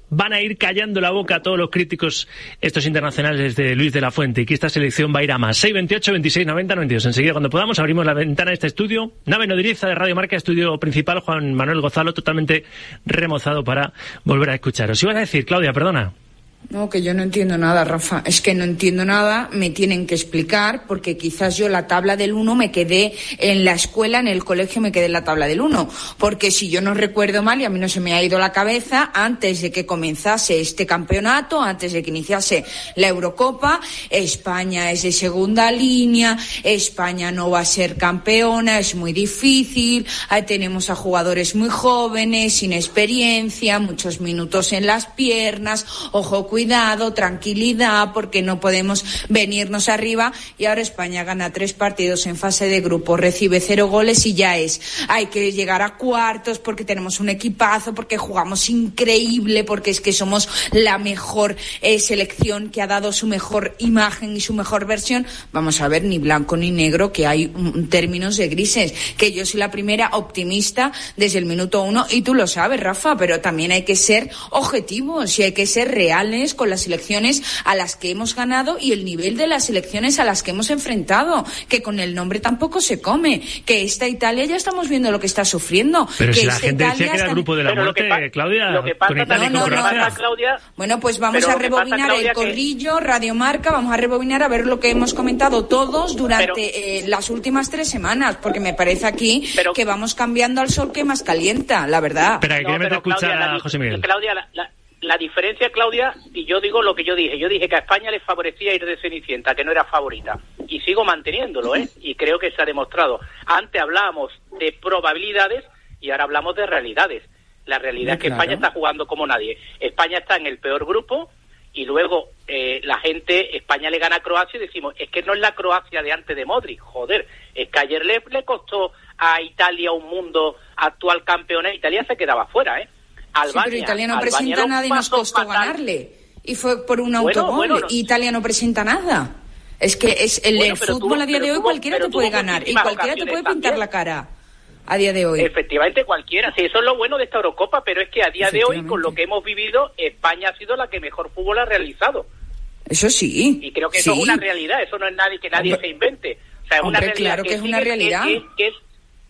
Speaker 11: van a ir callando la boca a todos los críticos estos internacionales de Luis de la Fuente, y que esta selección va a ir a más. seis veintiocho, veintiséis noventa, noventa y dos. Enseguida, cuando podamos, abrimos la ventana de este estudio. Nave nodriza de Radio Marca, estudio principal, Juan Manuel Gozalo, totalmente remozado para volver a escucharos. Ibas a decir, Claudia, perdona.
Speaker 2: No, que yo no entiendo nada, Rafa. Es que no entiendo nada, me tienen que explicar, porque quizás yo la tabla del uno me quedé en la escuela, en el colegio me quedé en la tabla del uno. Porque si yo no recuerdo mal, y a mí no se me ha ido la cabeza, antes de que comenzase este campeonato, antes de que iniciase la Eurocopa, España es de segunda línea, España no va a ser campeona, es muy difícil, ahí tenemos a jugadores muy jóvenes, sin experiencia, muchos minutos en las piernas, ojo, cuidado, tranquilidad, porque no podemos venirnos arriba. Y ahora España gana tres partidos en fase de grupo, recibe cero goles y ya es, hay que llegar a cuartos porque tenemos un equipazo, porque jugamos increíble, porque es que somos la mejor eh, selección que ha dado su mejor imagen y su mejor versión. Vamos a ver, ni blanco ni negro, que hay um, términos de grises, que yo soy la primera optimista desde el minuto uno, y tú lo sabes, Rafa, pero también hay que ser objetivos y hay que ser reales con las selecciones a las que hemos ganado y el nivel de las selecciones a las que hemos enfrentado, que con el nombre tampoco se come, que esta Italia ya estamos viendo lo que está sufriendo.
Speaker 11: Pero
Speaker 2: que
Speaker 11: si la gente
Speaker 2: Italia
Speaker 11: decía que era el grupo de la muerte,
Speaker 5: pa-
Speaker 11: Claudia,
Speaker 5: lo que pasa
Speaker 11: con Italia y con Croacia.
Speaker 5: Claudia,
Speaker 2: bueno, pues vamos
Speaker 5: pero
Speaker 2: a
Speaker 5: lo que pasa,
Speaker 2: rebobinar
Speaker 5: Claudia,
Speaker 2: el corrillo, Radio Marca, vamos a rebobinar a ver lo que hemos comentado todos durante
Speaker 5: pero,
Speaker 2: eh, las últimas tres semanas, porque me parece aquí
Speaker 5: pero,
Speaker 2: que vamos cambiando al sol que más calienta, la verdad.
Speaker 11: Espera, que
Speaker 5: no,
Speaker 11: queremos escuchar
Speaker 5: Claudia,
Speaker 11: a José Miguel.
Speaker 5: Claudia, la, la, la diferencia, Claudia, y yo digo lo que yo dije, yo dije que a España le favorecía ir de Cenicienta, que no era favorita, y sigo manteniéndolo, ¿eh? Y creo que se ha demostrado. Antes hablábamos de probabilidades y ahora hablamos de realidades. La realidad es que
Speaker 2: claro.
Speaker 5: España está jugando como nadie. España está en el peor grupo y luego eh, la gente, España le gana a Croacia y decimos, es que no es la Croacia de antes de Modric, joder, es que ayer le, le costó a Italia un mundo actual campeona, Italia se quedaba fuera, ¿eh? Albania,
Speaker 2: sí, pero Italia no
Speaker 5: Albania
Speaker 2: presenta nada y nos costó
Speaker 5: fatal.
Speaker 2: ganarle. Y fue por un
Speaker 5: Bueno,
Speaker 2: autogol.
Speaker 5: bueno, no.
Speaker 2: Italia no presenta nada. Es que es el,
Speaker 5: Bueno,
Speaker 2: el
Speaker 5: pero
Speaker 2: fútbol
Speaker 5: tuvo-
Speaker 2: a día de
Speaker 5: pero
Speaker 2: hoy
Speaker 5: tuvo-
Speaker 2: cualquiera
Speaker 5: pero
Speaker 2: te puede
Speaker 5: tuvo
Speaker 2: ganar y
Speaker 5: muchísimas
Speaker 2: cualquiera te puede
Speaker 5: ocasiones
Speaker 2: pintar
Speaker 5: también.
Speaker 2: la cara a día de hoy.
Speaker 5: Efectivamente, cualquiera. Sí, eso es lo bueno de esta Eurocopa, pero es que a día de hoy, con lo que hemos vivido, España ha sido la que mejor fútbol ha realizado.
Speaker 2: Eso sí.
Speaker 5: Y creo que
Speaker 2: sí.
Speaker 5: eso es una realidad, eso no es nadie que nadie
Speaker 2: Hombre,
Speaker 5: se invente. O sea, es una
Speaker 2: hombre,
Speaker 5: realidad
Speaker 2: claro que es una
Speaker 5: sigue-
Speaker 2: realidad.
Speaker 5: que- que es-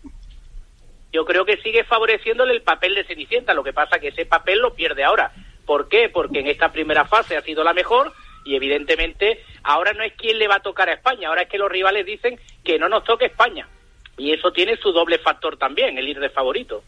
Speaker 5: yo creo que sigue favoreciéndole el papel de Cenicienta, lo que pasa que ese papel lo pierde ahora. ¿Por qué? Porque en esta primera fase ha sido la mejor y evidentemente ahora no es quién le va a tocar a España, ahora es que los rivales dicen que no nos toque España. Y eso tiene su doble factor también, el ir de favorito.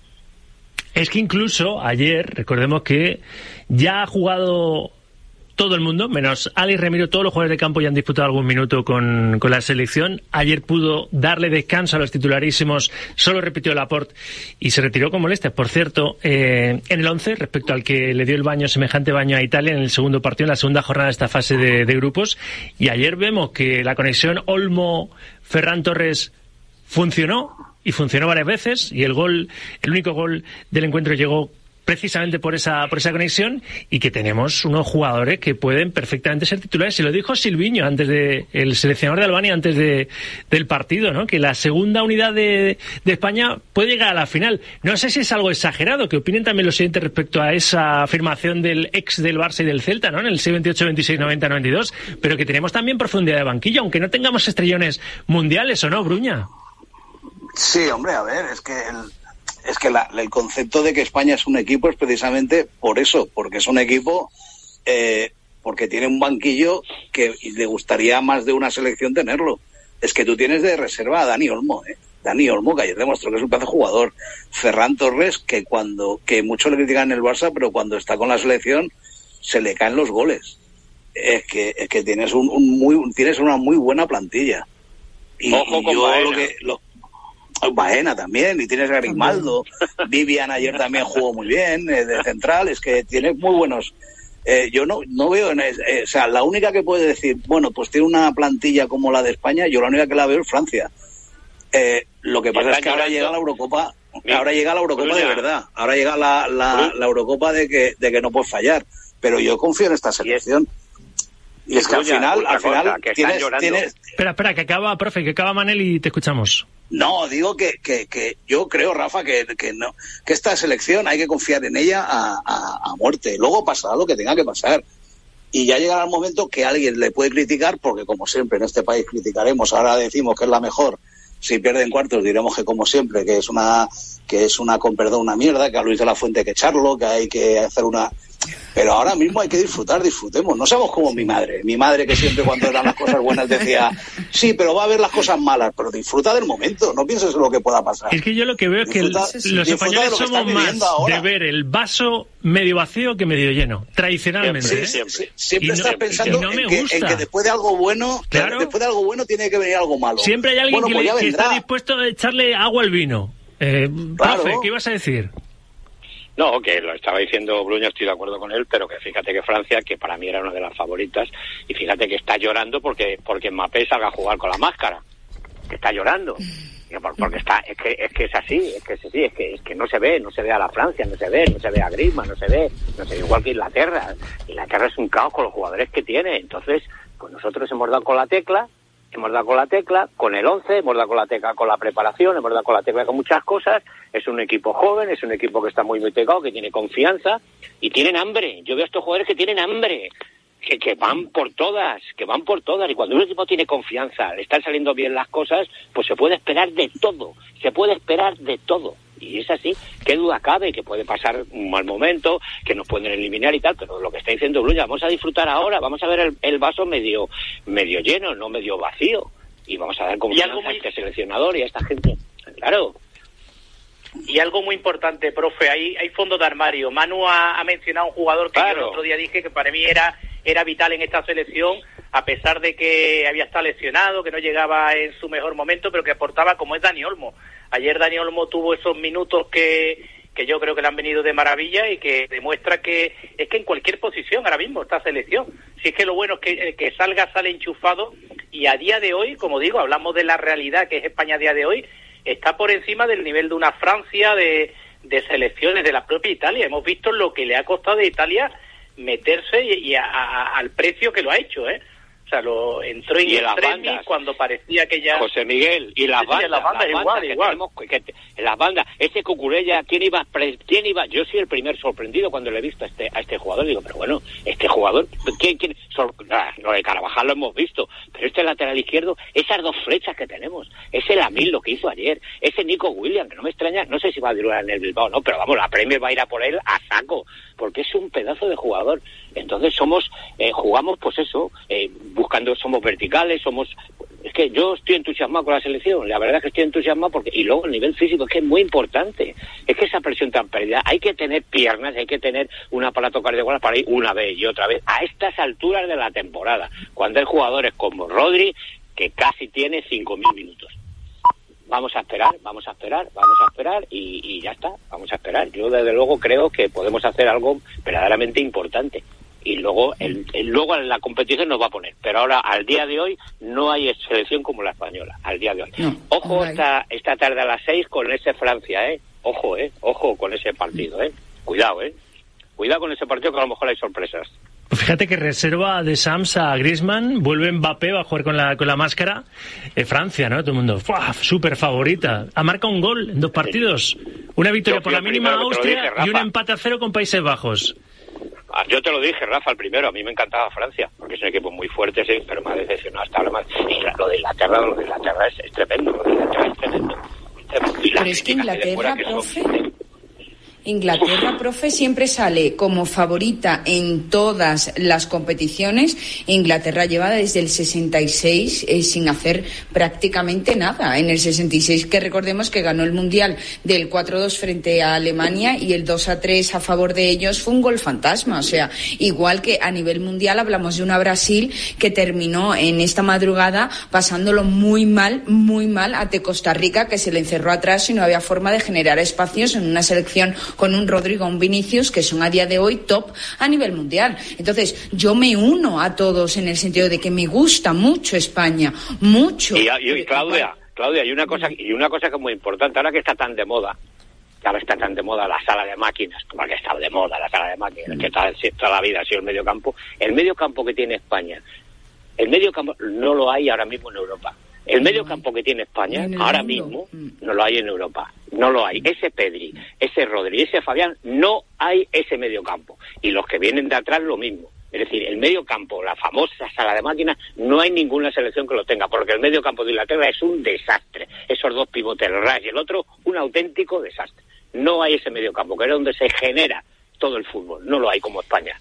Speaker 11: Es que incluso ayer, recordemos que ya ha jugado todo el mundo, menos Alex Remiro, todos los jugadores de campo ya han disputado algún minuto con, con la selección. Ayer pudo darle descanso a los titularísimos, solo repitió Laporte y se retiró con molestias. Por cierto, eh, en el once, respecto al que le dio el baño, semejante baño a Italia en el segundo partido, en la segunda jornada de esta fase de, de grupos. Y ayer vemos que la conexión Olmo-Ferran Torres funcionó, y funcionó varias veces, y el gol, el único gol del encuentro llegó precisamente por esa por esa conexión, y que tenemos unos jugadores que pueden perfectamente ser titulares. Y lo dijo Silviño antes de, el seleccionador de Albania antes de del partido, ¿no? Que la segunda unidad de, de España puede llegar a la final. No sé si es algo exagerado, que opinen también los siguientes respecto a esa afirmación del ex del Barça y del Celta, ¿no? En el seis veintiocho, veintiséis, noventa, noventa y dos, pero que tenemos también profundidad de banquillo, aunque no tengamos estrellones mundiales, ¿o no, Bruña?
Speaker 6: Sí, hombre, a ver, es que el, es que la, el concepto de que España es un equipo es precisamente por eso, porque es un equipo, eh, porque tiene un banquillo que le gustaría a más de una selección tenerlo. Es que tú tienes de reserva a Dani Olmo, ¿eh? Dani Olmo, que ayer demostró que es un pedazo de jugador. Ferran Torres, que cuando, que mucho le critican en el Barça, pero cuando está con la selección se le caen los goles. Es que, es que tienes un, un muy, tienes una muy buena plantilla. Y,
Speaker 5: Ojo
Speaker 6: y
Speaker 5: con
Speaker 6: yo
Speaker 5: Baena.
Speaker 6: lo que, lo, Baena también, y tienes a Grimaldo, Vivian ayer también jugó muy bien, eh, de central, es que tiene muy buenos. Eh, yo no no veo, en, eh, o sea, la única que puede decir, bueno, pues tiene una plantilla como la de España, yo la única que la veo es Francia. Eh, lo que pasa es que ahora llega la Eurocopa, ahora llega la Eurocopa de verdad, ahora llega la, la, la Eurocopa de que, de que no puedes fallar, pero yo confío en esta selección. Y es que al final, al final tienes, tienes...
Speaker 11: Espera, espera, que acaba, profe, que acaba Manel y te escuchamos.
Speaker 6: No, digo que, que, que yo creo, Rafa, que, que no, que esta selección hay que confiar en ella a, a, a muerte. Luego pasará lo que tenga que pasar. Y ya llegará el momento que alguien le puede criticar, porque como siempre en este país criticaremos, ahora decimos que es la mejor, si pierden cuartos diremos que como siempre, que es una, que es una, con perdón, una mierda, que a Luis de la Fuente hay que echarlo, que hay que hacer una... Pero ahora mismo hay que disfrutar, disfrutemos. No seamos como mi madre. Mi madre que siempre cuando eran las cosas buenas decía, sí, pero va a haber las cosas malas, pero disfruta del momento, no pienses en lo que pueda pasar.
Speaker 11: Es que yo lo que veo es que
Speaker 6: Disfruta,
Speaker 11: el, los españoles somos más
Speaker 6: ahora.
Speaker 11: de ver el vaso medio vacío que medio lleno, tradicionalmente.
Speaker 6: Sí,
Speaker 11: ¿eh?
Speaker 6: siempre, siempre
Speaker 11: Y
Speaker 6: estás
Speaker 11: no,
Speaker 6: pensando
Speaker 11: no me
Speaker 6: en, que,
Speaker 11: gusta.
Speaker 6: en que después de algo bueno,
Speaker 11: Claro.
Speaker 6: después de algo bueno tiene que venir algo malo.
Speaker 11: Siempre hay alguien
Speaker 6: bueno,
Speaker 11: que,
Speaker 6: pues
Speaker 11: le-
Speaker 6: ya
Speaker 11: que
Speaker 6: vendrá.
Speaker 11: está dispuesto a echarle agua al vino. Eh,
Speaker 6: Claro.
Speaker 11: Profe, ¿qué ibas a decir?
Speaker 3: No, que lo estaba diciendo Bruño, estoy de acuerdo con él, pero que fíjate que Francia, que para mí era una de las favoritas, y fíjate que está llorando porque porque Mbappé salga a jugar con la máscara, que está llorando, Que por- porque está, es que es que es así, es que es así, es que es que no se ve, no se ve a la Francia, no se ve, no se ve a Griezmann, no se ve, no se ve igual que Inglaterra. Inglaterra es un caos con los jugadores que tiene, entonces, pues nosotros hemos dado con la tecla. Hemos dado con la tecla, con el once, hemos dado con la tecla con la preparación, hemos dado con la tecla con muchas cosas. Es un equipo joven, es un equipo que está muy muy pegado, que tiene confianza y tienen hambre. Yo veo a estos jugadores que tienen hambre, que, que van por todas, que van por todas. Y cuando un equipo tiene confianza, le están saliendo bien las cosas, pues se puede esperar de todo, se puede esperar de todo. Y es así, qué duda cabe, que puede pasar un mal momento, que nos pueden eliminar y tal, pero lo que está diciendo Bruña, vamos a disfrutar ahora, vamos a ver el, el vaso medio medio lleno, no medio vacío, y vamos a dar confianza
Speaker 5: algo muy-
Speaker 3: a este seleccionador y a esta gente. Claro.
Speaker 5: Y algo muy importante, profe, hay, hay fondo de armario. Manu ha, ha mencionado un jugador que yo el otro día dije que para mí era, era vital en esta selección, a pesar de que había estado lesionado, que no llegaba en su mejor momento, pero que aportaba, como es Dani Olmo. Ayer Dani Olmo tuvo esos minutos que, que yo creo que le han venido de maravilla y que demuestra que es que en cualquier posición ahora mismo esta selección, si es que lo bueno es que el que salga sale enchufado, y a día de hoy, como digo, hablamos de la realidad que es España a día de hoy, está por encima del nivel de una Francia, de, de selecciones, de la propia Italia. Hemos visto lo que le ha costado a Italia meterse y, y a, a- al precio que lo ha hecho, ¿eh? O sea, lo entró en
Speaker 3: Y en las
Speaker 5: extremis
Speaker 3: bandas.
Speaker 5: cuando parecía que ya...
Speaker 3: José Miguel, y las
Speaker 5: Sí, sí,
Speaker 3: bandas,
Speaker 5: en las bandas igual,
Speaker 3: que
Speaker 5: igual.
Speaker 3: tenemos, que te- en las bandas, ese Cucurella, ¿quién iba, a pre- quién iba? Yo soy el primer sorprendido cuando le he visto a este, a este jugador, digo, pero bueno, este jugador, ¿quién, quién? Sor- ah, lo de Carvajal lo hemos visto, pero este lateral izquierdo, esas dos flechas que tenemos, ese Lamine lo que hizo ayer, ese Nico Williams, que no me extraña, no sé si va a durar en el Bilbao, no, pero vamos, la Premier va a ir a por él a saco, porque es un pedazo de jugador. Entonces somos, eh, jugamos pues eso, eh, buscando, somos verticales, somos... Es que yo estoy entusiasmado con la selección, la verdad es que estoy entusiasmado porque... Y luego el nivel físico es que es muy importante, es que esa presión tan perdida, hay que tener piernas, hay que tener un aparato cardiovascular para ir una vez y otra vez, a estas alturas de la temporada, cuando hay jugadores como Rodri, que casi tiene cinco mil minutos. Vamos a esperar, vamos a esperar, vamos a esperar y, y ya está, vamos a esperar. Yo desde luego creo que podemos hacer algo verdaderamente importante y luego el, el luego en la competición nos va a poner, pero ahora al día de hoy no hay selección como la española, al día de hoy. Ojo esta esta tarde a las seis con ese Francia, eh, ojo, eh, ojo con ese partido, eh, cuidado, eh, cuidado con ese partido que a lo mejor hay sorpresas.
Speaker 11: Pues fíjate que reserva de Sams a Griezmann, vuelve Mbappé, va a jugar con la, con la máscara. Eh, Francia, ¿no? Todo el mundo, ¡fua! Súper favorita. Ha marcado un gol en dos partidos. Una victoria
Speaker 3: Yo
Speaker 11: por
Speaker 3: fui
Speaker 11: la
Speaker 3: el
Speaker 11: mínima
Speaker 3: primero que te lo
Speaker 11: Austria
Speaker 3: dije,
Speaker 11: y un
Speaker 3: Rafa.
Speaker 11: empate a cero con Países Bajos.
Speaker 3: Ah, yo te lo dije, Rafa, el primero. A mí me encantaba Francia, porque es un equipo muy fuerte, sí, pero me ha decepcionado hasta ahora más. Y la- lo de Inglaterra, lo de Inglaterra es, es tremendo. Lo de Inglaterra es tremendo. Es tremendo. Y la
Speaker 2: Pero es que
Speaker 3: crítica de fuera
Speaker 2: Inglaterra,
Speaker 3: que son-
Speaker 2: profe, Inglaterra, profe, siempre sale como favorita en todas las competiciones. Inglaterra lleva desde el sesenta y seis eh, sin hacer prácticamente nada. En el sesenta y seis, que recordemos que ganó el Mundial del cuatro dos frente a Alemania y el dos a tres a favor de ellos fue un gol fantasma. O sea, igual que a nivel mundial hablamos de una Brasil que terminó en esta madrugada pasándolo muy mal, muy mal ante Costa Rica, que se le encerró atrás y no había forma de generar espacios en una selección con un Rodrigo, un Vinicius, que son a día de hoy top a nivel mundial. Entonces, yo me uno a todos en el sentido de que me gusta mucho España, mucho.
Speaker 3: Y, y, y Claudia, Claudia, y una cosa, y una cosa que es muy importante, ahora que está tan de moda, que ahora está tan de moda la sala de máquinas, como que está de moda la sala de máquinas, que toda, toda la vida ha sido el medio campo, el medio campo que tiene España, el medio campo no lo hay ahora mismo en Europa. El medio campo que tiene España ahora mismo no lo hay en Europa, no lo hay. Ese Pedri, ese Rodri, ese Fabián, no hay ese medio campo. Y los que vienen de atrás lo mismo. Es decir, el medio campo, la famosa sala de máquinas, no hay ninguna selección que lo tenga, porque el medio campo de Inglaterra es un desastre. Esos dos pivotes, el Rice y el otro, un auténtico desastre. No hay ese medio campo, que es donde se genera todo el fútbol. No lo hay como España.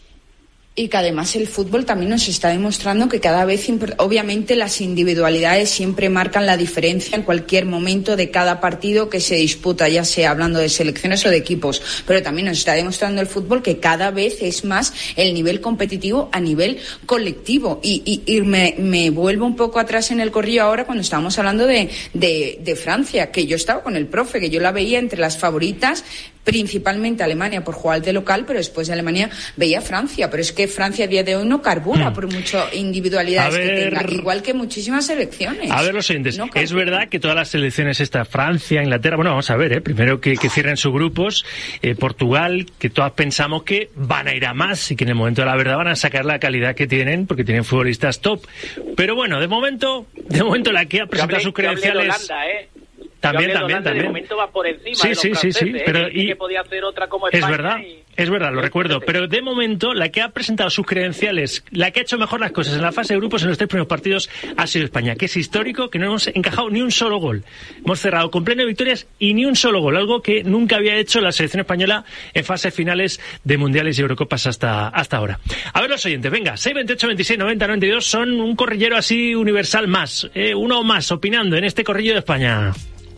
Speaker 2: Y que además el fútbol también nos está demostrando que cada vez, obviamente, las individualidades siempre marcan la diferencia en cualquier momento de cada partido que se disputa, ya sea hablando de selecciones o de equipos. Pero también nos está demostrando el fútbol que cada vez es más el nivel competitivo a nivel colectivo. Y, y, y me, me vuelvo un poco atrás en el corrillo ahora cuando estábamos hablando de, de, de Francia, que yo estaba con el profe, que yo la veía entre las favoritas, principalmente Alemania por jugar de local, pero después de Alemania veía Francia. Pero es que Francia a día de hoy no carbura mm. por mucho individualidades ver, que tenga, igual que muchísimas selecciones.
Speaker 11: A ver, los oyentes, no es verdad que todas las selecciones estas, Francia, Inglaterra, bueno, vamos a ver, ¿eh? primero que, que cierren sus grupos, eh, Portugal, que todas pensamos que van a ir a más y que en el momento de la verdad van a sacar la calidad que tienen, porque tienen futbolistas top. Pero bueno, de momento, de momento la que ha presentado sus credenciales... También, también, también.
Speaker 5: De momento va por encima
Speaker 11: sí,
Speaker 5: de los
Speaker 11: sí,
Speaker 5: franceses,
Speaker 11: sí, sí, pero
Speaker 5: ¿eh?
Speaker 11: y
Speaker 5: que podía hacer otra como España.
Speaker 11: Es verdad,
Speaker 5: y...
Speaker 11: es verdad, lo recuerdo. Pero de momento, la que ha presentado sus credenciales, la que ha hecho mejor las cosas en la fase de grupos en los tres primeros partidos ha sido España, que es histórico, que no hemos encajado ni un solo gol. Hemos cerrado con pleno de victorias y ni un solo gol, algo que nunca había hecho la selección española en fases finales de mundiales y Eurocopas hasta, hasta ahora. A ver los oyentes, venga, seis veintiocho veintiséis noventa noventa y dos son un corrillero así universal más, eh, uno más opinando en este corrillo de España.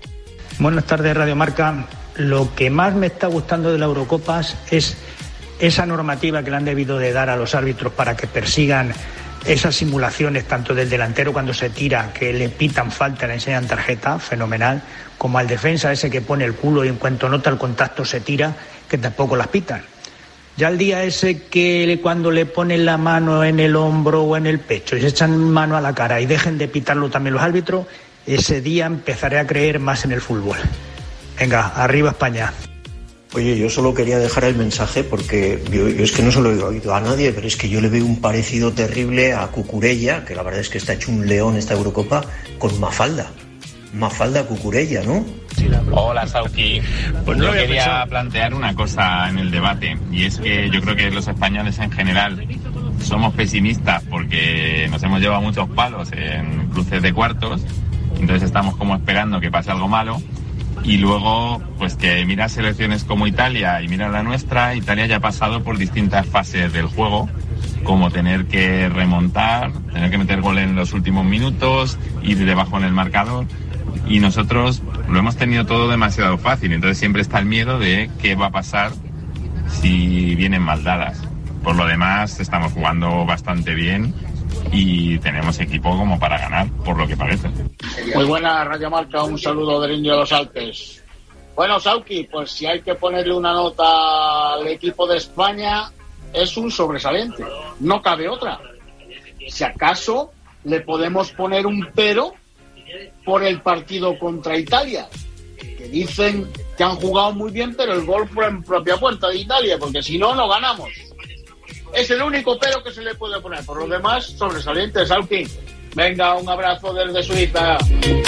Speaker 7: Buenas tardes, Radio Marca. Lo que más me está gustando de la Eurocopa es esa normativa que le han debido de dar a los árbitros para que persigan esas simulaciones, tanto del delantero cuando se tira, que le pitan falta, le enseñan tarjeta, fenomenal, como al defensa ese que pone el culo y en cuanto nota el contacto se tira, que tampoco las pitan. Ya el día ese que cuando le ponen la mano en el hombro o en el pecho y se echan mano a la cara y dejen de pitarlo también los árbitros, ese día empezaré a creer más en el fútbol. Venga, arriba España.
Speaker 8: Oye, yo solo quería dejar el mensaje porque yo, yo es que no se lo he oído a nadie, pero es que yo le veo un parecido terrible a Cucurella, que la verdad es que está hecho un león esta Eurocopa, con Mafalda. Mafalda Cucurella, ¿no?
Speaker 9: Hola, Sauki. Pues yo quería plantear una cosa en el debate, y es que yo creo que los españoles en general somos pesimistas porque nos hemos llevado muchos palos en cruces de cuartos. Entonces estamos como esperando que pase algo malo y luego pues que mira selecciones como Italia y mira la nuestra. Italia ya ha pasado por distintas fases del juego, como tener que remontar, tener que meter gol en los últimos minutos, ir debajo en el marcador, y nosotros lo hemos tenido todo demasiado fácil. Entonces siempre está el miedo de qué va a pasar si vienen mal dadas. Por lo demás estamos jugando bastante bien y tenemos equipo como para ganar, por lo que parece.
Speaker 12: Muy buena, Radio Marca, un saludo del Indio de los Alpes. Bueno, Sauki, pues si hay que ponerle una nota al equipo de España, es un sobresaliente, no cabe otra. Si acaso le podemos poner un pero por el partido contra Italia, que dicen que han jugado muy bien, pero el gol fue en propia puerta de Italia, porque si no, no ganamos. Es el único pero que se le puede poner. Por lo demás, sobresaliente, Sauki. Venga, un abrazo desde Suiza.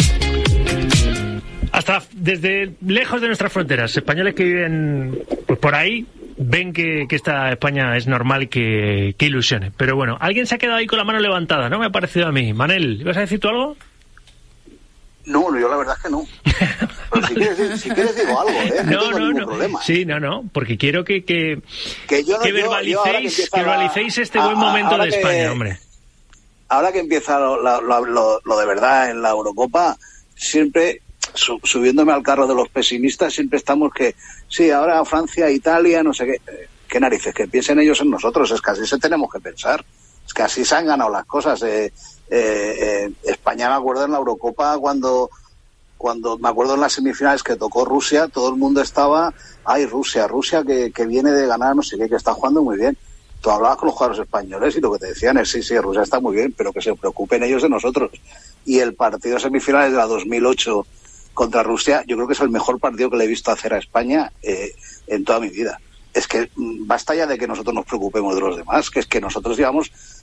Speaker 11: Hasta desde lejos de nuestras fronteras, españoles que viven pues por ahí ven que, que esta España es normal que, que ilusione. Pero bueno, alguien se ha quedado ahí con la mano levantada, ¿no? Me ha parecido a mí. Manel, ¿ibas a decir tú algo?
Speaker 6: No, yo la verdad es que no. Pero si quieres, si quieres digo algo, ¿eh? No, no tengo no, ningún no. problema.
Speaker 11: Sí, no, no, porque quiero que que,
Speaker 6: que, yo no,
Speaker 11: que verbalicéis, yo, yo que, que verbalicéis este a, buen momento de que, España, hombre.
Speaker 6: Ahora que empieza lo, lo, lo, lo de verdad en la Eurocopa, siempre su, subiéndome al carro de los pesimistas, siempre estamos que, sí, ahora Francia, Italia, no sé qué, qué narices, que piensen ellos en nosotros, es que así se tenemos que pensar, es que así se han ganado las cosas. Eh, eh, eh, España, me acuerdo en la Eurocopa cuando, cuando me acuerdo en las semifinales que tocó Rusia, todo el mundo estaba, ay, Rusia, Rusia que, que viene de ganar, no sé qué, que está jugando muy bien. Tú hablabas con los jugadores españoles y lo que te decían es, sí, sí, Rusia está muy bien, pero que se preocupen ellos de nosotros. Y el partido de semifinales de la dos mil ocho contra Rusia, yo creo que es el mejor partido que le he visto hacer a España eh, en toda mi vida. Es que basta ya de que nosotros nos preocupemos de los demás, que es que nosotros llevamos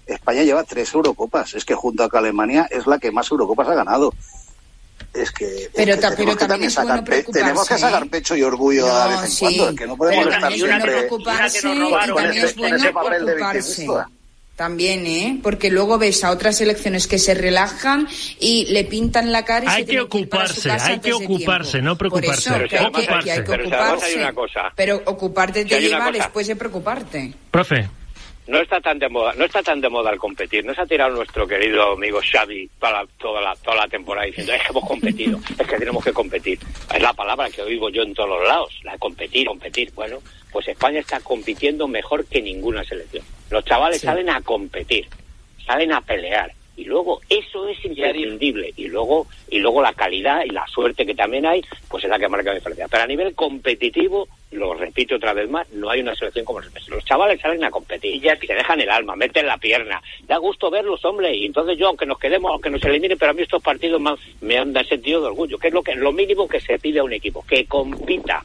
Speaker 6: España lleva tres Eurocopas. Es que junto a Alemania es la que más Eurocopas ha ganado. Es que,
Speaker 2: pero,
Speaker 6: es que
Speaker 2: ta, pero
Speaker 6: que
Speaker 2: también es bueno preocuparse.
Speaker 6: Tenemos que sacar pecho y orgullo no, de vez en
Speaker 2: sí,
Speaker 6: cuando. Es que no podemos
Speaker 2: pero
Speaker 6: estar siempre
Speaker 2: preocuparse, y también es bueno preocuparse. También, ¿eh? Porque luego ves a otras selecciones que se relajan y le pintan la cara y
Speaker 11: hay
Speaker 2: se
Speaker 11: que ocuparse, hay que ocuparse, no preocuparse.
Speaker 2: Por eso, que hay que, que, hay que
Speaker 3: pero
Speaker 2: ocuparse.
Speaker 3: Hay una cosa.
Speaker 2: Pero ocuparte te
Speaker 3: sí,
Speaker 2: lleva después de preocuparte.
Speaker 11: Profe.
Speaker 3: No está tan de moda, no está tan de moda el competir. No se ha tirado nuestro querido amigo Xavi toda la, toda la, toda la temporada diciendo es que hemos competido, es que tenemos que competir. Es la palabra que oigo yo en todos los lados, la de competir, competir. Bueno, pues España está compitiendo mejor que ninguna selección. Los chavales sí. salen a competir, salen a pelear. Y luego eso es imprescindible. Y luego y luego la calidad y la suerte que también hay, pues es la que marca la diferencia. Pero a nivel competitivo, lo repito otra vez más, no hay una selección como los Los chavales salen a competir y ya se dejan el alma, meten la pierna. Da gusto verlos, hombre. Y entonces yo, aunque nos quedemos, aunque nos eliminen, pero a mí estos partidos me, me han dado sentido de orgullo. Que es lo que lo mínimo que se pide a un equipo, que compita.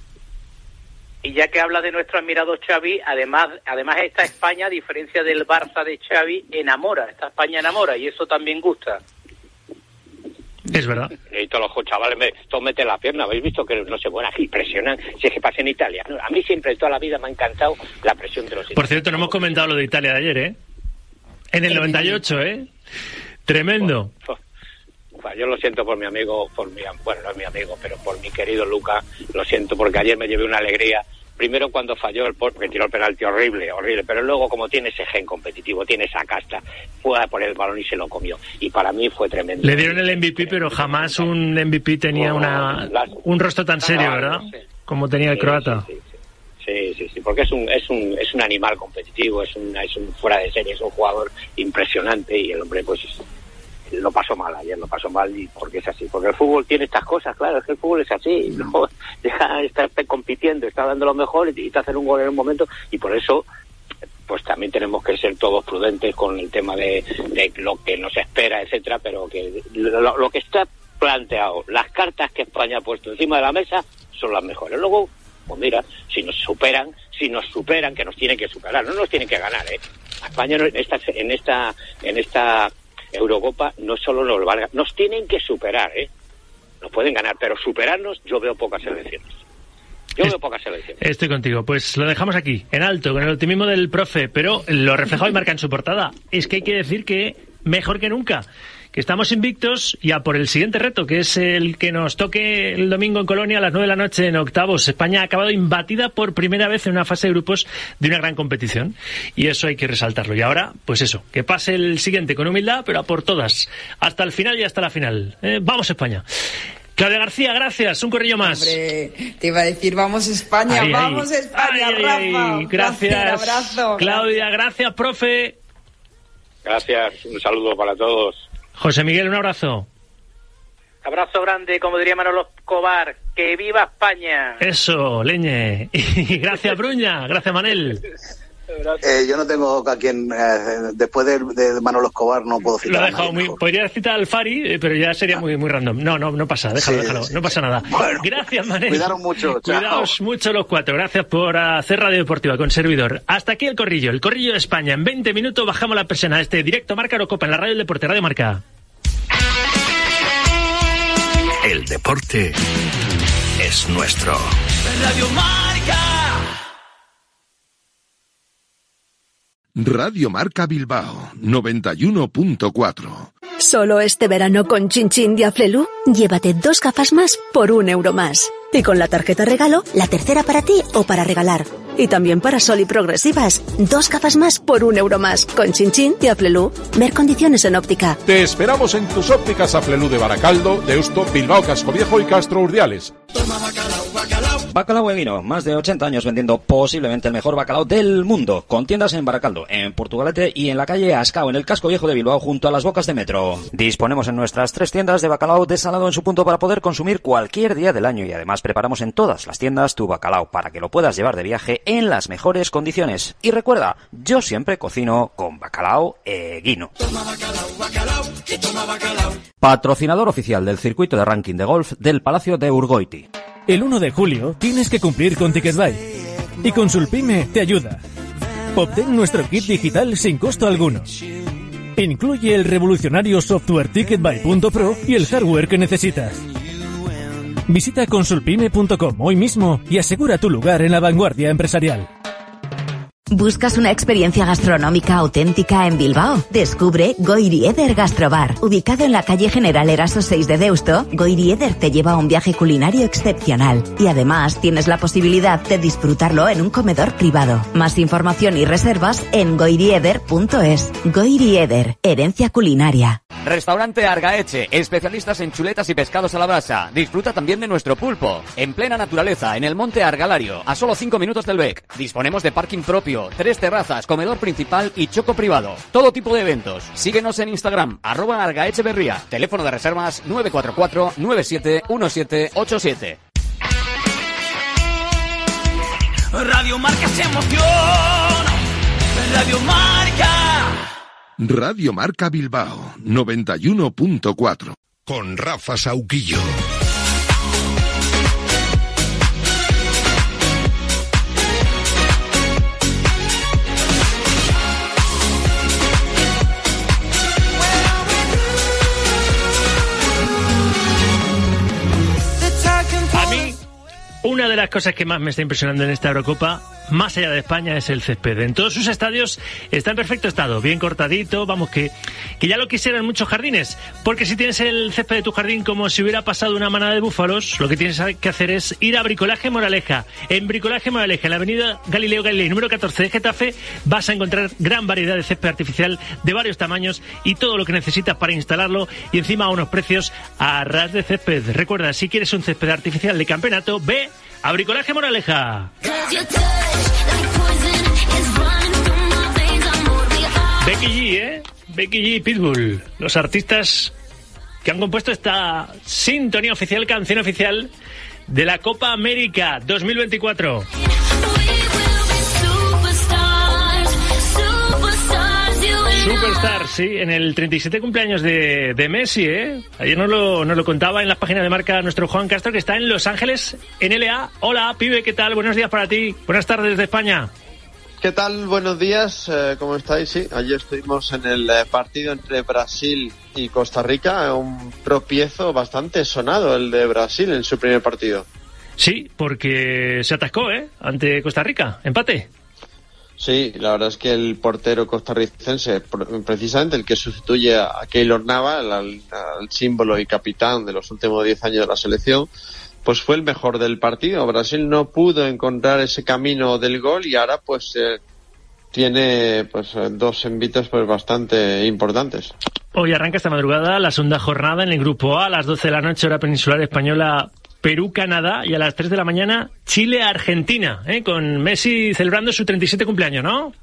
Speaker 5: Y ya que habla de nuestro admirado Xavi, además además esta España, a diferencia del Barça de Xavi, enamora. Esta España enamora y eso también gusta.
Speaker 11: Es verdad.
Speaker 3: Y todos los chavales, me, todos meten la pierna. ¿Habéis visto que no se bueno, aquí presionan? Si es que pasa en Italia. A mí siempre, toda la vida, me ha encantado la presión de los italianos.
Speaker 11: Por cierto, no hemos comentado lo de Italia de ayer, ¿eh? En el noventa y ocho, ¿eh? Tremendo.
Speaker 3: Pues, pues, yo lo siento por mi amigo, por mi, bueno, no es mi amigo, pero por mi querido Luca, lo siento porque ayer me llevé una alegría. Primero cuando falló el porque tiró el penalti horrible, horrible, pero luego como tiene ese gen competitivo, tiene esa casta, fue a por el balón y se lo comió. Y para mí fue tremendo.
Speaker 11: Le dieron el M V P, pero jamás un M V P tenía una un rostro tan serio, ¿verdad? Como tenía el croata.
Speaker 3: Sí, sí, sí, sí, sí, sí, porque es un es un es un animal competitivo, es un es un fuera de serie, es un jugador impresionante y el hombre pues lo pasó mal ayer, lo pasó mal y porque es así, porque el fútbol tiene estas cosas, claro, es que el fútbol es así, no deja de estar compitiendo, está dando lo mejor y te hacen un gol en un momento y por eso pues también tenemos que ser todos prudentes con el tema de, de lo que nos espera, etcétera, pero que lo, lo que está planteado, las cartas que España ha puesto encima de la mesa son las mejores. Luego, pues mira, si nos superan, si nos superan, que nos tienen que superar, no nos tienen que ganar, ¿eh? A España en esta en esta en esta Eurocopa no solo nos valga, nos tienen que superar, ¿eh? Nos pueden ganar, pero superarnos yo veo pocas selecciones. Yo veo pocas selecciones.
Speaker 11: Estoy contigo. Pues lo dejamos aquí, en alto, con el optimismo del profe, pero lo reflejado y marca en su portada. Es que hay que decir que mejor que nunca, que estamos invictos y a por el siguiente reto, que es el que nos toque el domingo en Colonia a las nueve de la noche en octavos. España ha acabado imbatida por primera vez en una fase de grupos de una gran competición y eso hay que resaltarlo. Y ahora, pues eso, que pase el siguiente con humildad, pero a por todas, hasta el final y hasta la final. Eh, ¡Vamos España! Claudia García, gracias. Un corrillo más.
Speaker 2: Hombre, te iba a decir, vamos España,
Speaker 11: ay,
Speaker 2: vamos
Speaker 11: ay,
Speaker 2: España,
Speaker 11: ay,
Speaker 2: Rafa.
Speaker 11: Ay, gracias.
Speaker 2: Un abrazo.
Speaker 11: Claudia, gracias, profe.
Speaker 3: Gracias, un saludo para todos.
Speaker 11: José Miguel, un abrazo.
Speaker 5: Abrazo grande, como diría Manolo Escobar. ¡Que viva España!
Speaker 11: Eso, leñe. Y gracias, Bruña. Gracias, Manel.
Speaker 6: Eh, yo no tengo a quien, eh, después de, de Manolo Escobar no puedo citar.
Speaker 11: Lo he dejado muy, podría citar al Fari, pero ya sería muy muy random. No, no, no pasa, déjalo, sí, déjalo, sí, no pasa nada. Bueno, gracias, Manel.
Speaker 6: Cuidaros mucho, chao.
Speaker 11: Cuidaos mucho los cuatro. Gracias por hacer Radio Deportiva con servidor. Hasta aquí el corrillo, el corrillo de España. En veinte minutos bajamos la presión a este directo Marca Eurocopa en la Radio del Deporte, Radio Marca.
Speaker 4: El deporte es nuestro.
Speaker 10: Radio Marca.
Speaker 4: Radio Marca Bilbao, noventa y uno punto cuatro.
Speaker 13: Solo este verano con Chin Chin de Aflelu, llévate dos gafas más por un euro más. Y con la tarjeta regalo, la tercera para ti o para regalar. Y también para Sol y Progresivas, dos gafas más por un euro más. Con Chin Chin de Aflelu, ver condiciones en óptica.
Speaker 14: Te esperamos en tus ópticas Aflelu de Baracaldo, Deusto, Bilbao, Cascoviejo y Castro Urdiales.
Speaker 21: Toma bacalao, bacalao. Bacalao Eguino, más de ochenta años vendiendo posiblemente el mejor bacalao del mundo, con tiendas en Baracaldo, en Portugalete y en la calle Ascao, en el casco viejo de Bilbao, junto a las bocas de metro. Disponemos en nuestras tres tiendas de bacalao desalado en su punto para poder consumir cualquier día del año y además preparamos en todas las tiendas tu bacalao para que lo puedas llevar de viaje en las mejores condiciones. Y recuerda, yo siempre cocino con Bacalao Eguino.
Speaker 10: Toma bacalao, bacalao, que toma bacalao.
Speaker 21: Patrocinador oficial del circuito de ranking de golf del Palacio de Urgoiti.
Speaker 16: El uno de julio tienes que cumplir con TicketBuy y Consulpime te ayuda. Obtén nuestro kit digital sin costo alguno. Incluye el revolucionario software Ticketbuy punto pro y el hardware que necesitas. Visita consulpime punto com hoy mismo y asegura tu lugar en la vanguardia empresarial.
Speaker 17: ¿Buscas una experiencia gastronómica auténtica en Bilbao? Descubre Goiri Eder Gastrobar. Ubicado en la calle General Eraso seis de Deusto, Goiri Eder te lleva a un viaje culinario excepcional. Y además tienes la posibilidad de disfrutarlo en un comedor privado. Más información y reservas en goirieder punto es. Goiri Eder, herencia culinaria.
Speaker 21: Restaurante Argaeche, especialistas en chuletas y pescados a la brasa. Disfruta también de nuestro pulpo. En plena naturaleza, en el monte Argalario, a solo cinco minutos del Bec. Disponemos de parking propio, tres terrazas, comedor principal y choco privado. Todo tipo de eventos. Síguenos en Instagram, arroba Argaecheverría. Teléfono de reservas nueve cuatro cuatro nueve siete uno siete ocho siete.
Speaker 10: Radio Marca se emoción. Radio Marca.
Speaker 4: Radio Marca Bilbao, noventa y uno punto cuatro. Con Rafa Sauquillo.
Speaker 11: A mí, una de las cosas que más me está impresionando en esta Eurocopa, más allá de España, es el césped. En todos sus estadios está en perfecto estado, bien cortadito, vamos, que, que ya lo quisieran muchos jardines, porque si tienes el césped de tu jardín como si hubiera pasado una manada de búfalos, lo que tienes que hacer es ir a Bricolaje Moraleja. En Bricolaje Moraleja, en la avenida Galileo Galilei, número catorce de Getafe, vas a encontrar gran variedad de césped artificial de varios tamaños y todo lo que necesitas para instalarlo, y encima a unos precios a ras de césped. Recuerda, si quieres un césped artificial de campeonato, ve a Bricolaje Moraleja. Becky G, ¿eh? Becky G y Pitbull, los artistas que han compuesto esta sintonía oficial, canción oficial de la Copa América dos mil veinticuatro. Superstar, sí, en el treinta y siete cumpleaños de, de Messi, ¿eh? Ayer nos lo, nos lo contaba en las páginas de Marca nuestro Juan Castro, que está en Los Ángeles, en L A. Hola, pibe, ¿qué tal? Buenos días para ti. Buenas tardes desde España.
Speaker 18: ¿Qué tal? Buenos días, eh, ¿cómo estáis? Sí, ayer estuvimos en el eh, partido entre Brasil y Costa Rica, un tropiezo bastante sonado el de Brasil en su primer partido.
Speaker 11: Sí, porque se atascó, ¿eh? Ante Costa Rica, empate.
Speaker 18: Sí, la verdad es que el portero costarricense, precisamente el que sustituye a Keylor Navas, al, al símbolo y capitán de los últimos diez años de la selección, pues fue el mejor del partido. Brasil no pudo encontrar ese camino del gol y ahora pues eh, tiene pues dos envites pues bastante importantes.
Speaker 11: Hoy arranca esta madrugada la segunda jornada en el grupo A, a las doce de la noche, hora peninsular española, Perú-Canadá, y a las tres de la mañana Chile-Argentina, ¿eh? Con Messi celebrando su treinta y siete cumpleaños, ¿no?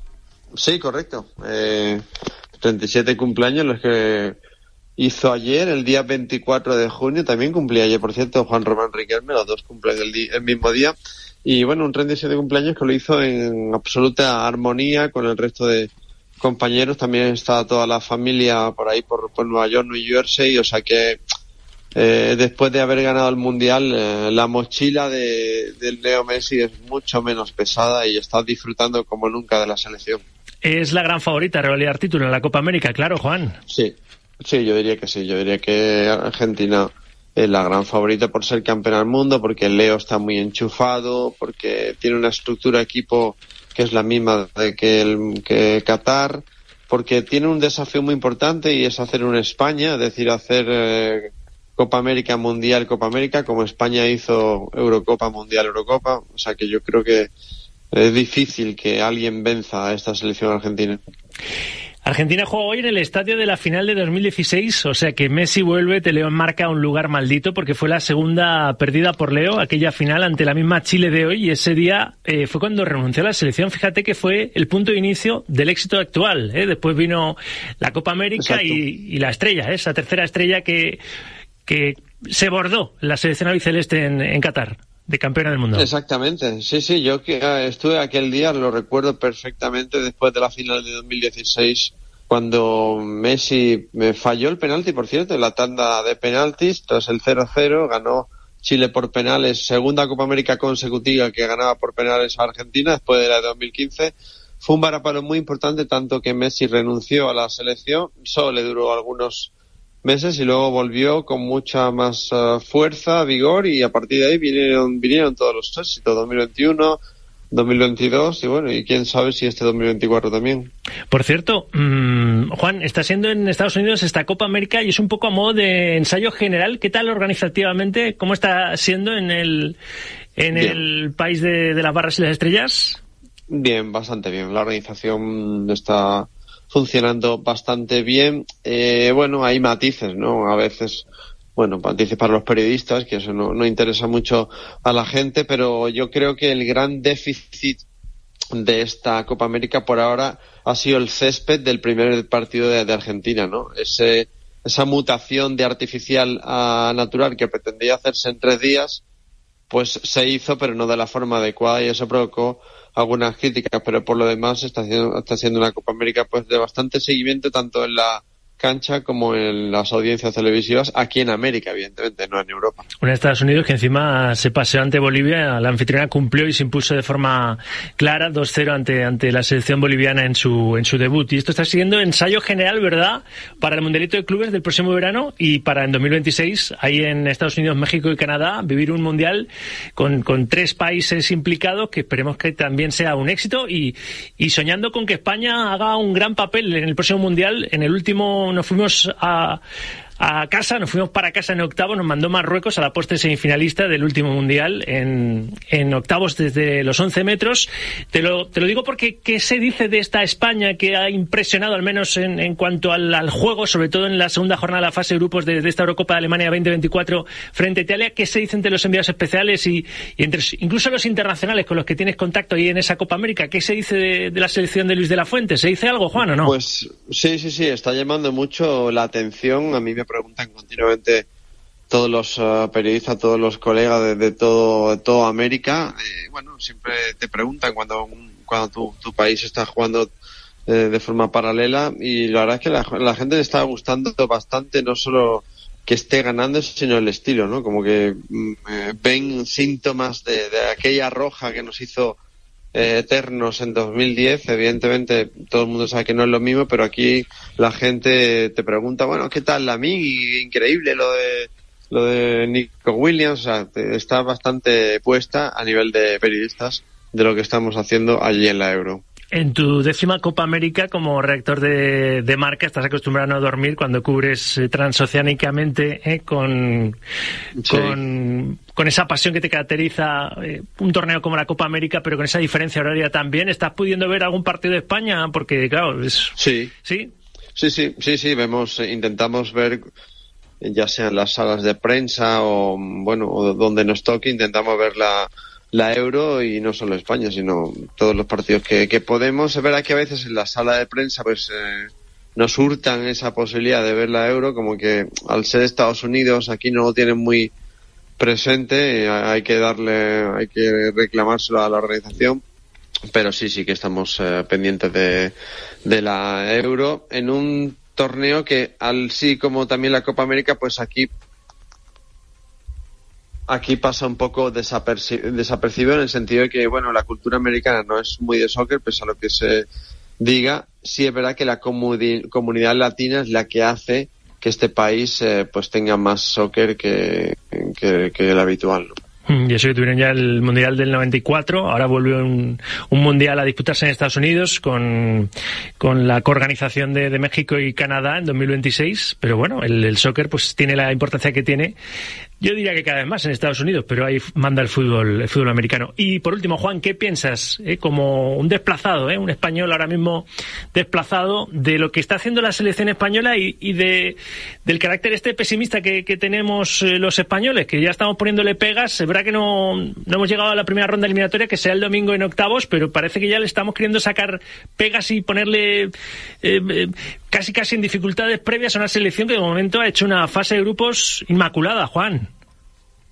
Speaker 18: Sí, correcto. Eh, treinta y siete cumpleaños los que hizo ayer, el día veinticuatro de junio, también cumplía ayer, por cierto, Juan Román Riquelme, los dos cumplen el, día, el mismo día, y bueno, un treinta y siete cumpleaños que lo hizo en absoluta armonía con el resto de compañeros. También está toda la familia por ahí, por, por Nueva York, New Jersey, o sea que eh, después de haber ganado el Mundial, eh, la mochila de, del Leo Messi es mucho menos pesada y está disfrutando como nunca de la selección.
Speaker 11: Es la gran favorita a revalidar título en la Copa América, claro, Juan.
Speaker 18: Sí. Sí, yo diría que sí. Yo diría que Argentina es la gran favorita por ser campeón del mundo, porque Leo está muy enchufado, porque tiene una estructura de equipo que es la misma de que, el, que Qatar, porque tiene un desafío muy importante y es hacer una España, es decir, hacer eh, Copa América Mundial, Copa América, como España hizo Eurocopa Mundial, Eurocopa. O sea que yo creo que es difícil que alguien venza a esta selección argentina.
Speaker 11: Argentina juega hoy en el estadio de la final de dos mil dieciséis, o sea que Messi vuelve, te leo en Marca, a un lugar maldito, porque fue la segunda perdida por Leo, aquella final ante la misma Chile de hoy, y ese día eh, fue cuando renunció a la selección. Fíjate que fue el punto de inicio del éxito actual, ¿eh? Después vino la Copa América y, y la estrella, ¿eh? Esa tercera estrella que, que se bordó la selección albiceleste en, en Qatar, de campeona del mundo.
Speaker 18: Exactamente, sí, sí, yo que estuve aquel día, lo recuerdo perfectamente, después de la final de dos mil dieciséis, cuando Messi me falló el penalti, por cierto, en la tanda de penaltis, tras el cero cero, ganó Chile por penales, segunda Copa América consecutiva que ganaba por penales a Argentina, después de la de dos mil quince, fue un varapalo muy importante, tanto que Messi renunció a la selección, solo le duró algunos meses y luego volvió con mucha más uh, fuerza, vigor, y a partir de ahí vinieron, vinieron todos los éxitos, dos mil veintiuno, dos mil veintidós y bueno, y quién sabe si este dos mil veinticuatro también.
Speaker 11: Por cierto, mmm, Juan, está siendo en Estados Unidos esta Copa América y es un poco a modo de ensayo general. ¿Qué tal organizativamente? ¿Cómo está siendo en el en bien. el país de, de las barras y las estrellas?
Speaker 18: Bien, bastante bien. La organización está funcionando bastante bien. Eh, bueno, hay matices, ¿no? A veces, bueno, matices para los periodistas, que eso no, no interesa mucho a la gente, pero yo creo que el gran déficit de esta Copa América por ahora ha sido el césped del primer partido de, de Argentina, ¿no? Ese, esa mutación de artificial a natural que pretendía hacerse en tres días, pues se hizo, pero no de la forma adecuada, y eso provocó algunas críticas, pero por lo demás está siendo, está siendo una Copa América pues de bastante seguimiento, tanto en la cancha como en las audiencias televisivas aquí en América, evidentemente, no en Europa.
Speaker 11: Un Estados Unidos que encima se paseó ante Bolivia, la anfitriona cumplió y se impuso de forma clara dos cero ante ante la selección boliviana en su en su debut. Y esto está siendo ensayo general, ¿verdad?, para el Mundialito de Clubes del próximo verano y para en dos mil veintiséis, ahí en Estados Unidos, México y Canadá, vivir un Mundial con, con tres países implicados, que esperemos que también sea un éxito, y, y soñando con que España haga un gran papel en el próximo Mundial. En el último nos fuimos a, a casa, nos fuimos para casa en octavos, nos mandó Marruecos a la postre semifinalista del último Mundial en, en octavos desde los once metros. Te lo, te lo digo porque ¿qué se dice de esta España que ha impresionado, al menos en, en cuanto al, al juego, sobre todo en la segunda jornada de la fase de grupos de, de esta Eurocopa de Alemania veinte veinticuatro frente a Italia? ¿Qué se dice entre los enviados especiales y, y entre incluso los internacionales con los que tienes contacto ahí en esa Copa América? ¿Qué se dice de, de la selección de Luis de la Fuente? ¿Se dice algo, Juan, o no?
Speaker 18: Pues sí, sí, sí, está llamando mucho la atención. A mí me preguntan continuamente todos los uh, periodistas, todos los colegas de, de todo de toda América. Eh, bueno, siempre te preguntan cuando cuando tu, tu país está jugando eh, de forma paralela, y la verdad es que la, la gente le está gustando bastante, no solo que esté ganando, sino el estilo, ¿no? Como que eh, ven síntomas de, de aquella roja que nos hizo Eh, eternos en dos mil diez. Evidentemente todo el mundo sabe que no es lo mismo, pero aquí la gente te pregunta, bueno, ¿qué tal la M I G? Increíble lo de lo de Nico Williams. O sea, te, está bastante puesta a nivel de periodistas de lo que estamos haciendo allí en la Euro.
Speaker 11: En tu décima Copa América como redactor de, de Marca estás acostumbrado a no dormir cuando cubres eh, transoceánicamente eh, con, sí. con con esa pasión que te caracteriza eh, un torneo como la Copa América, pero con esa diferencia horaria también. ¿Estás pudiendo ver algún partido de España? Porque claro, es...
Speaker 18: Sí.
Speaker 11: ¿Sí?
Speaker 18: Sí, sí, sí, sí, vemos, eh, intentamos ver, ya sean las salas de prensa o, bueno, o donde nos toque, intentamos ver la la Euro, y no solo España, sino todos los partidos que, que podemos. Es verdad que a veces en la sala de prensa pues eh, nos hurtan esa posibilidad de ver la Euro, como que al ser Estados Unidos aquí no lo tienen muy presente, hay que darle, hay que reclamárselo a la organización, pero sí, sí que estamos eh, pendientes de, de la Euro, en un torneo que, al sí como también la Copa América, pues aquí Aquí pasa un poco desaperci- desapercibido en el sentido de que, bueno, la cultura americana no es muy de soccer, pese a lo que se diga. Sí es verdad que la comuni- comunidad latina es la que hace que este país eh, pues tenga más soccer que, que, que el habitual, ¿no?
Speaker 11: Y eso que tuvieron ya el Mundial del noventa y cuatro, ahora vuelve un, un Mundial a disputarse en Estados Unidos con, con la coorganización de, de México y Canadá en dos mil veintiséis, pero bueno, el, el soccer pues tiene la importancia que tiene. Yo diría que cada vez más en Estados Unidos, pero ahí manda el fútbol, el fútbol americano. Y por último, Juan, ¿qué piensas eh, como un desplazado, eh, un español ahora mismo desplazado, de lo que está haciendo la selección española y, y de del carácter este pesimista que, que tenemos eh, los españoles, que ya estamos poniéndole pegas? Es verdad que no, no hemos llegado a la primera ronda eliminatoria, que será el domingo en octavos, pero parece que ya le estamos queriendo sacar pegas y ponerle eh, eh, casi casi en dificultades previas a una selección que de momento ha hecho una fase de grupos inmaculada, Juan.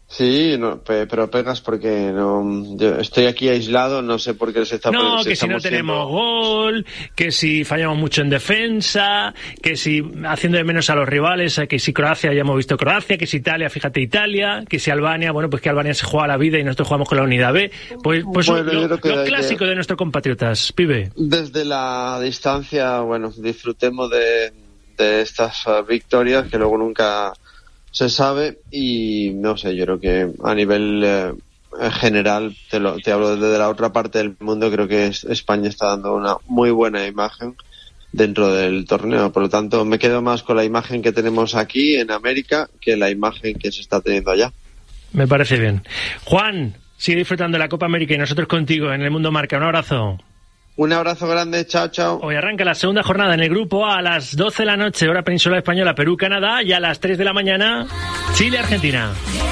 Speaker 18: Sí, no, pe- pero pegas porque no, yo estoy aquí aislado, no sé por qué se está...
Speaker 11: No,
Speaker 18: se
Speaker 11: que si no tenemos
Speaker 18: siendo...
Speaker 11: gol, que si fallamos mucho en defensa, que si haciendo de menos a los rivales, que si Croacia, ya hemos visto Croacia, que si Italia, fíjate Italia, que si Albania, bueno, pues que Albania se juega la vida y nosotros jugamos con la unidad B. Pues, pues
Speaker 18: Bueno, yo
Speaker 11: lo,
Speaker 18: creo que
Speaker 11: lo
Speaker 18: hay
Speaker 11: clásico
Speaker 18: que-
Speaker 11: de nuestros compatriotas, pibe.
Speaker 18: Desde la distancia, bueno, disfrutemos de, de estas uh, victorias que luego nunca se sabe y no sé, yo creo que a nivel eh, general, te, lo, te hablo desde la otra parte del mundo, creo que es- España está dando una muy buena imagen dentro del torneo, por lo tanto me quedo más con la imagen que tenemos aquí en América que la imagen que se está teniendo allá.
Speaker 11: Me parece bien. Juan, sigue disfrutando de la Copa América y nosotros contigo en el Mundo Marca. Un abrazo.
Speaker 18: Un abrazo grande, chao, chao.
Speaker 11: Hoy arranca la segunda jornada en el grupo A a las doce de la noche, hora peninsular española, Perú-Canadá, y a las tres de la mañana, Chile-Argentina.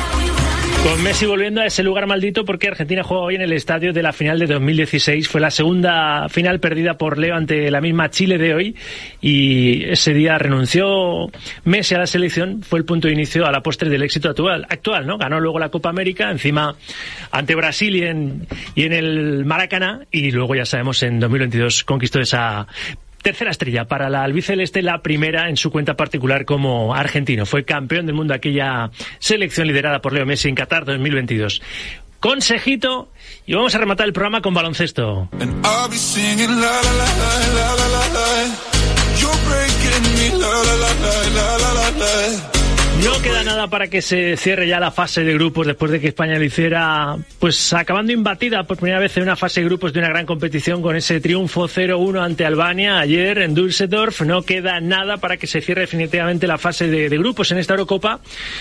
Speaker 11: Con Messi volviendo a ese lugar maldito porque Argentina juega hoy en el estadio de la final de dos mil dieciséis. Fue la segunda final perdida por Leo ante la misma Chile de hoy y ese día renunció Messi a la selección. Fue el punto de inicio a la postre del éxito actual, actual, ¿no? Ganó luego la Copa América, encima ante Brasil y en, y en el Maracaná, y luego ya sabemos en dos mil veintidós conquistó esa tercera estrella para la albiceleste, la primera en su cuenta particular como argentino. Fue campeón del mundo aquella selección liderada por Leo Messi en Qatar dos mil veintidós. Consejito, y vamos a rematar el programa con baloncesto.
Speaker 10: I'll be singing la la la la la la la. You're breaking me la la la la la la la.
Speaker 11: No queda nada para que se cierre ya la fase de grupos después de que España lo hiciera, pues acabando imbatida por primera vez en una fase de grupos de una gran competición con ese triunfo cero uno ante Albania ayer en Düsseldorf. No queda nada para que se cierre definitivamente la fase de, de grupos en esta Eurocopa,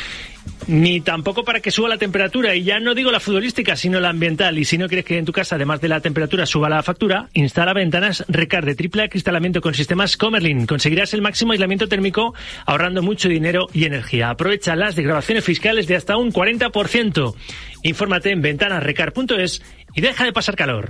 Speaker 11: ni tampoco para que suba la temperatura, y ya no digo la futbolística sino la ambiental. Y si no quieres que en tu casa además de la temperatura suba la factura, instala ventanas Recard de triple acristalamiento con sistemas Comerlin. Conseguirás el máximo aislamiento térmico ahorrando mucho dinero y energía. Aprovecha las desgravaciones fiscales de hasta un cuarenta por ciento. Infórmate en ventanasrecard punto es y deja de pasar calor.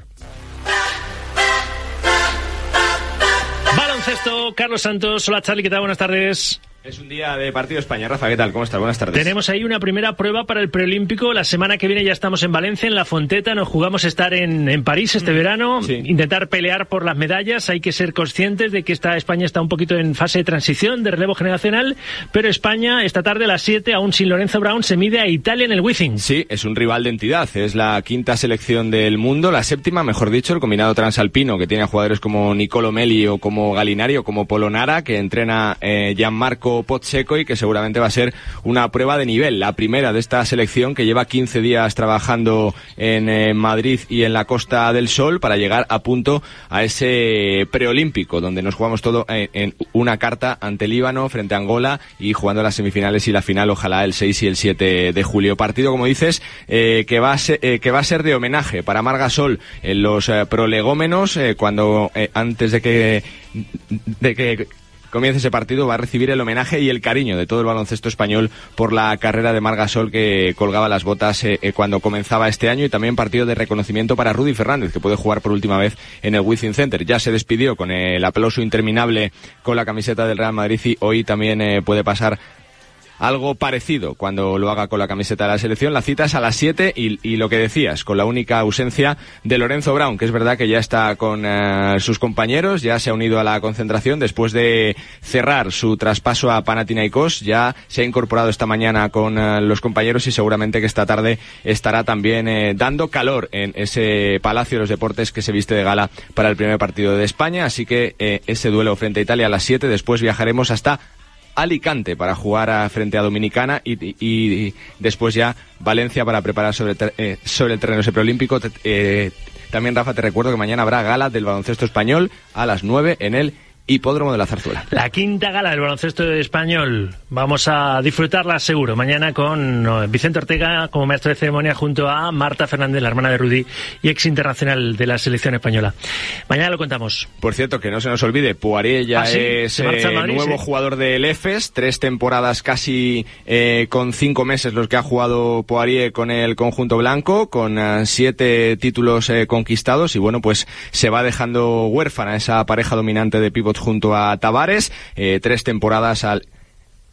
Speaker 11: Baloncesto, Carlos Santos. Hola Charlie, ¿qué tal? Buenas tardes.
Speaker 1: Es un día de partido España. Rafa, ¿qué tal? ¿Cómo estás? Buenas tardes.
Speaker 11: Tenemos ahí una primera prueba para el preolímpico. La semana que viene ya estamos en Valencia, en La Fonteta. Nos jugamos estar en, en París este verano. Sí. Intentar pelear por las medallas. Hay que ser conscientes de que esta España está un poquito en fase de transición, de relevo generacional. Pero España, esta tarde a las siete, aún sin Lorenzo Brown, se mide a Italia en el Wizzing.
Speaker 1: Sí, es un rival de entidad. Es la quinta selección del mundo, la séptima, mejor dicho, el combinado transalpino, que tiene a jugadores como Nicolo Meli o como Galinari o como Polonara, que entrena eh, Gianmarco Pozzeco, y que seguramente va a ser una prueba de nivel, la primera de esta selección que lleva quince días trabajando en eh, Madrid y en la Costa del Sol para llegar a punto a ese preolímpico, donde nos jugamos todo en, en una carta ante Líbano, frente a Angola, y jugando las semifinales y la final, ojalá el seis y el siete de julio. Partido, como dices, eh, que va a ser, eh, que va a ser de homenaje para Marc Gasol en los eh, prolegómenos, eh, cuando eh, antes de que de que comience ese partido va a recibir el homenaje y el cariño de todo el baloncesto español por la carrera de Marc Gasol, que colgaba las botas eh, eh, cuando comenzaba este año, y también partido de reconocimiento para Rudy Fernández, que puede jugar por última vez en el Wizzing Center. Ya se despidió con el aplauso interminable con la camiseta del Real Madrid, y hoy también eh, puede pasar algo parecido cuando lo haga con la camiseta de la selección. La cita es a las siete y, y lo que decías, con la única ausencia de Lorenzo Brown, que es verdad que ya está con uh, sus compañeros, ya se ha unido a la concentración después de cerrar su traspaso a Panathinaikos. Ya se ha incorporado esta mañana con uh, los compañeros, y seguramente que esta tarde estará también eh, dando calor en ese Palacio de los Deportes que se viste de gala para el primer partido de España. Así que eh, ese duelo frente a Italia a las siete. Después viajaremos hasta Alicante para jugar a, frente a Dominicana, y, y, y después ya Valencia para preparar sobre, eh, sobre el terreno ese preolímpico. Eh, también, Rafa, te recuerdo que mañana habrá gala del baloncesto español a las nueve en el Hipódromo de la Zarzuela.
Speaker 11: La quinta gala del baloncesto español. Vamos a disfrutarla seguro mañana con no, Vicente Ortega como maestro de ceremonia, junto a Marta Fernández, la hermana de Rudy y ex internacional de la selección española. Mañana lo contamos.
Speaker 1: Por cierto, que no se nos olvide, Poirier ya ¿Ah, sí? es eh, Madrid, nuevo sí. jugador del Efes. Tres temporadas casi eh, con cinco meses los que ha jugado Poirier con el conjunto blanco, con uh, siete títulos eh, conquistados, y bueno, pues se va dejando huérfana esa pareja dominante de pívot junto a Tavares. Eh, tres temporadas al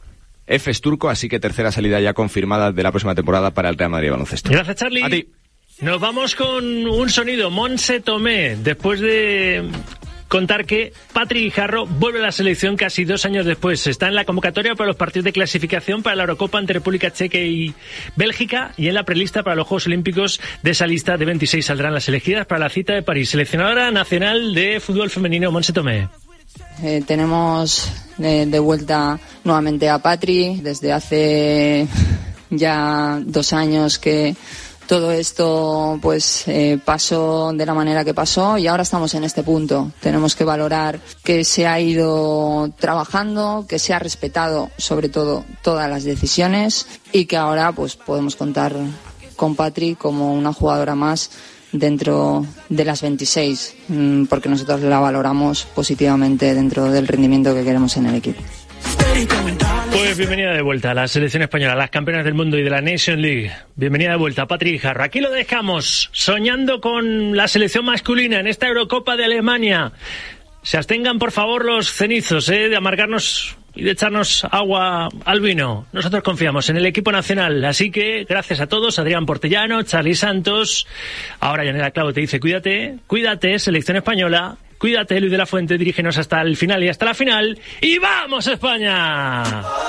Speaker 1: Efes turco, así que tercera salida ya confirmada de la próxima temporada para el Real Madrid Baloncesto.
Speaker 11: Gracias, Charlie.
Speaker 1: A ti.
Speaker 11: Nos vamos con un sonido, Montse Tomé, después de contar que Patri Guijarro vuelve a la selección casi dos años después. Está en la convocatoria para los partidos de clasificación para la Eurocopa ante República Checa y Bélgica, y en la prelista para los Juegos Olímpicos. De esa lista de veintiséis saldrán las elegidas para la cita de París. Seleccionadora nacional de fútbol femenino, Montse Tomé.
Speaker 15: Eh, tenemos de, de vuelta nuevamente a Patri. Desde hace ya dos años que todo esto pues eh, pasó de la manera que pasó, y ahora estamos en este punto. Tenemos que valorar que se ha ido trabajando, que se ha respetado sobre todo todas las decisiones, y que ahora pues podemos contar con Patri como una jugadora más dentro de las veintiséis, porque nosotros la valoramos positivamente dentro del rendimiento que queremos en el equipo.
Speaker 11: Pues bienvenida de vuelta a la selección española, a las campeonas del mundo y de la Nation League. Bienvenida de vuelta, Patri Guijarro. Aquí lo dejamos, soñando con la selección masculina en esta Eurocopa de Alemania. Se abstengan, por favor, los cenizos, ¿eh? de amargarnos y de echarnos agua al vino. Nosotros confiamos en el equipo nacional. Así que, gracias a todos, Adrián Portellano, Charly Santos. Ahora Yanela Clavo te dice, cuídate, cuídate, selección española. Cuídate, Luis de la Fuente, dirígenos hasta el final y hasta la final. ¡Y vamos, España!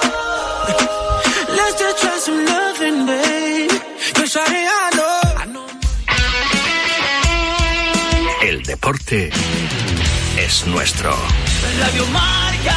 Speaker 19: El deporte es nuestro.
Speaker 4: Radio Marca.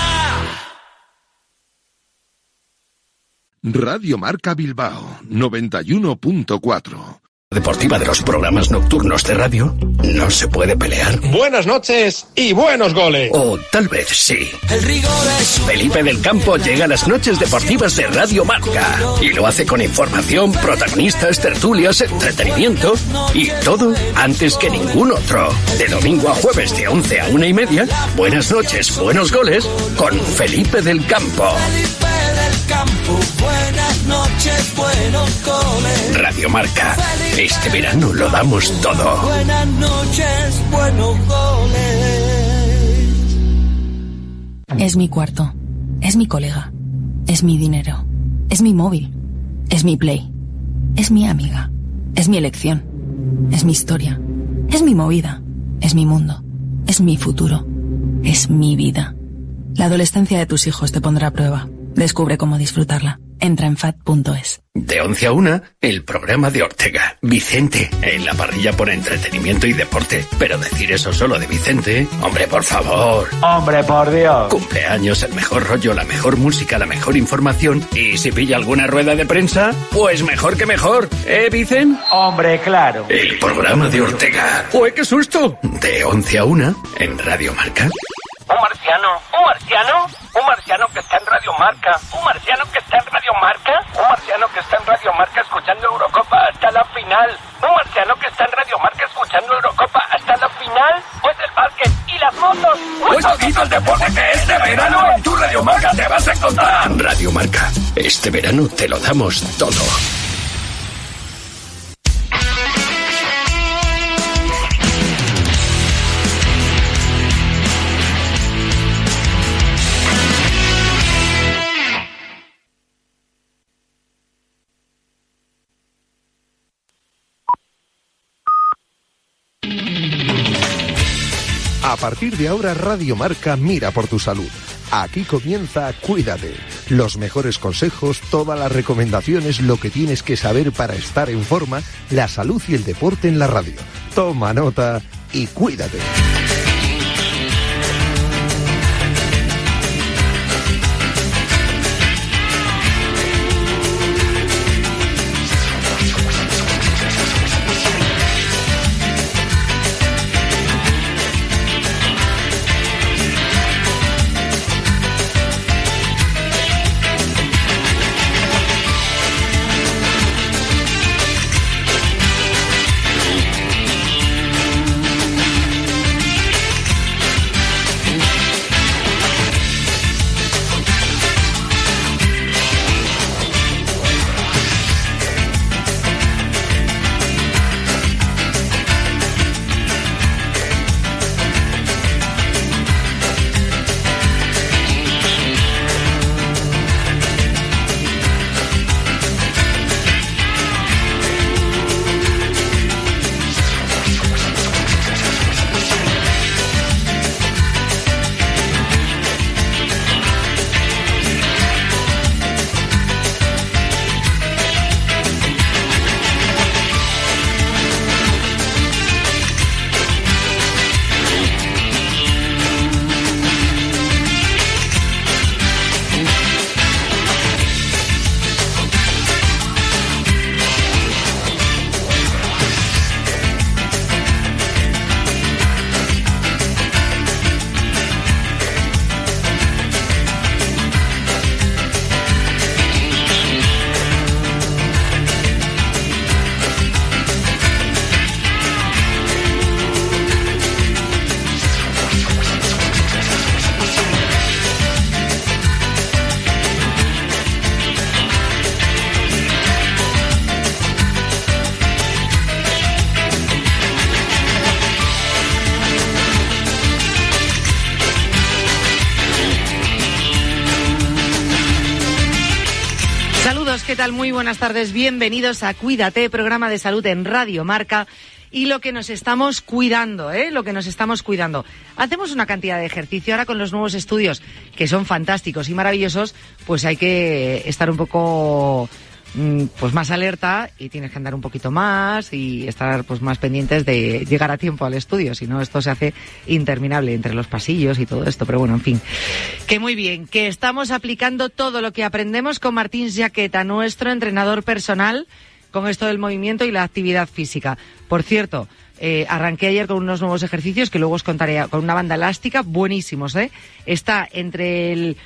Speaker 4: Radio Marca Bilbao, noventa y uno punto cuatro.
Speaker 19: Deportiva de los programas nocturnos de radio no se puede pelear.
Speaker 14: Buenas noches y buenos goles.
Speaker 19: O tal vez sí. El rigor es... Felipe del Campo llega a las noches deportivas de Radio Marca y lo hace con información, protagonistas, tertulias, entretenimiento y todo antes que ningún otro. De domingo a jueves de once a una y media, buenas noches, buenos goles con Felipe del Campo. Felipe del Campo, buenas noches, buenos goles. Radio Marca. Este verano lo damos todo. Buenas noches, buenos goles.
Speaker 22: Es mi cuarto, es mi colega, es mi dinero, es mi móvil, es mi Play, es mi amiga, es mi elección, es mi historia, es mi movida, es mi mundo, es mi futuro, es mi vida. La adolescencia de tus hijos te pondrá a prueba. Descubre cómo disfrutarla. Entra en fat punto es.
Speaker 19: De once a una, el programa de Ortega. Vicente, en la parrilla por entretenimiento y deporte. Pero decir eso solo de Vicente, hombre, por favor.
Speaker 24: Hombre, por Dios.
Speaker 19: Cumpleaños, el mejor rollo, la mejor música, la mejor información. Y si pilla alguna rueda de prensa, pues mejor que mejor. ¿Eh, Vicen?
Speaker 24: Hombre, claro.
Speaker 19: El programa de Ortega. ¡Uy, qué susto! De once a una, en Radio Marca.
Speaker 24: Un marciano, un marciano, un marciano que está en Radio Marca, un marciano que está en Radio Marca, un marciano que está en Radio Marca escuchando Eurocopa hasta la final, un marciano que está en Radio Marca escuchando Eurocopa hasta la final, pues el básquet y las motos, pues todito el deporte que este verano en tu Radio Marca te vas a encontrar.
Speaker 19: Radio Marca, este verano te lo damos todo.
Speaker 25: A partir de ahora, Radio Marca mira por tu salud. Aquí comienza Cuídate. Los mejores consejos, todas las recomendaciones, lo que tienes que saber para estar en forma, la salud y el deporte en la radio. Toma nota y cuídate.
Speaker 7: Saludos, ¿qué tal? Muy buenas tardes, bienvenidos a Cuídate, programa de salud en Radio Marca. Y lo que nos estamos cuidando, ¿eh? Lo que nos estamos cuidando. Hacemos una cantidad de ejercicio ahora con los nuevos estudios, que son fantásticos y maravillosos, pues hay que estar un poco pues más alerta y tienes que andar un poquito más y estar pues más pendientes de llegar a tiempo al estudio, si no esto se hace interminable entre los pasillos y todo esto, pero bueno, en fin. Que muy bien, que estamos aplicando todo lo que aprendemos con Martín Jaqueta, nuestro entrenador personal, con esto del movimiento y la actividad física. Por cierto, eh, arranqué ayer con unos nuevos ejercicios que luego os contaré, con una banda elástica, buenísimos, ¿eh? Está entre el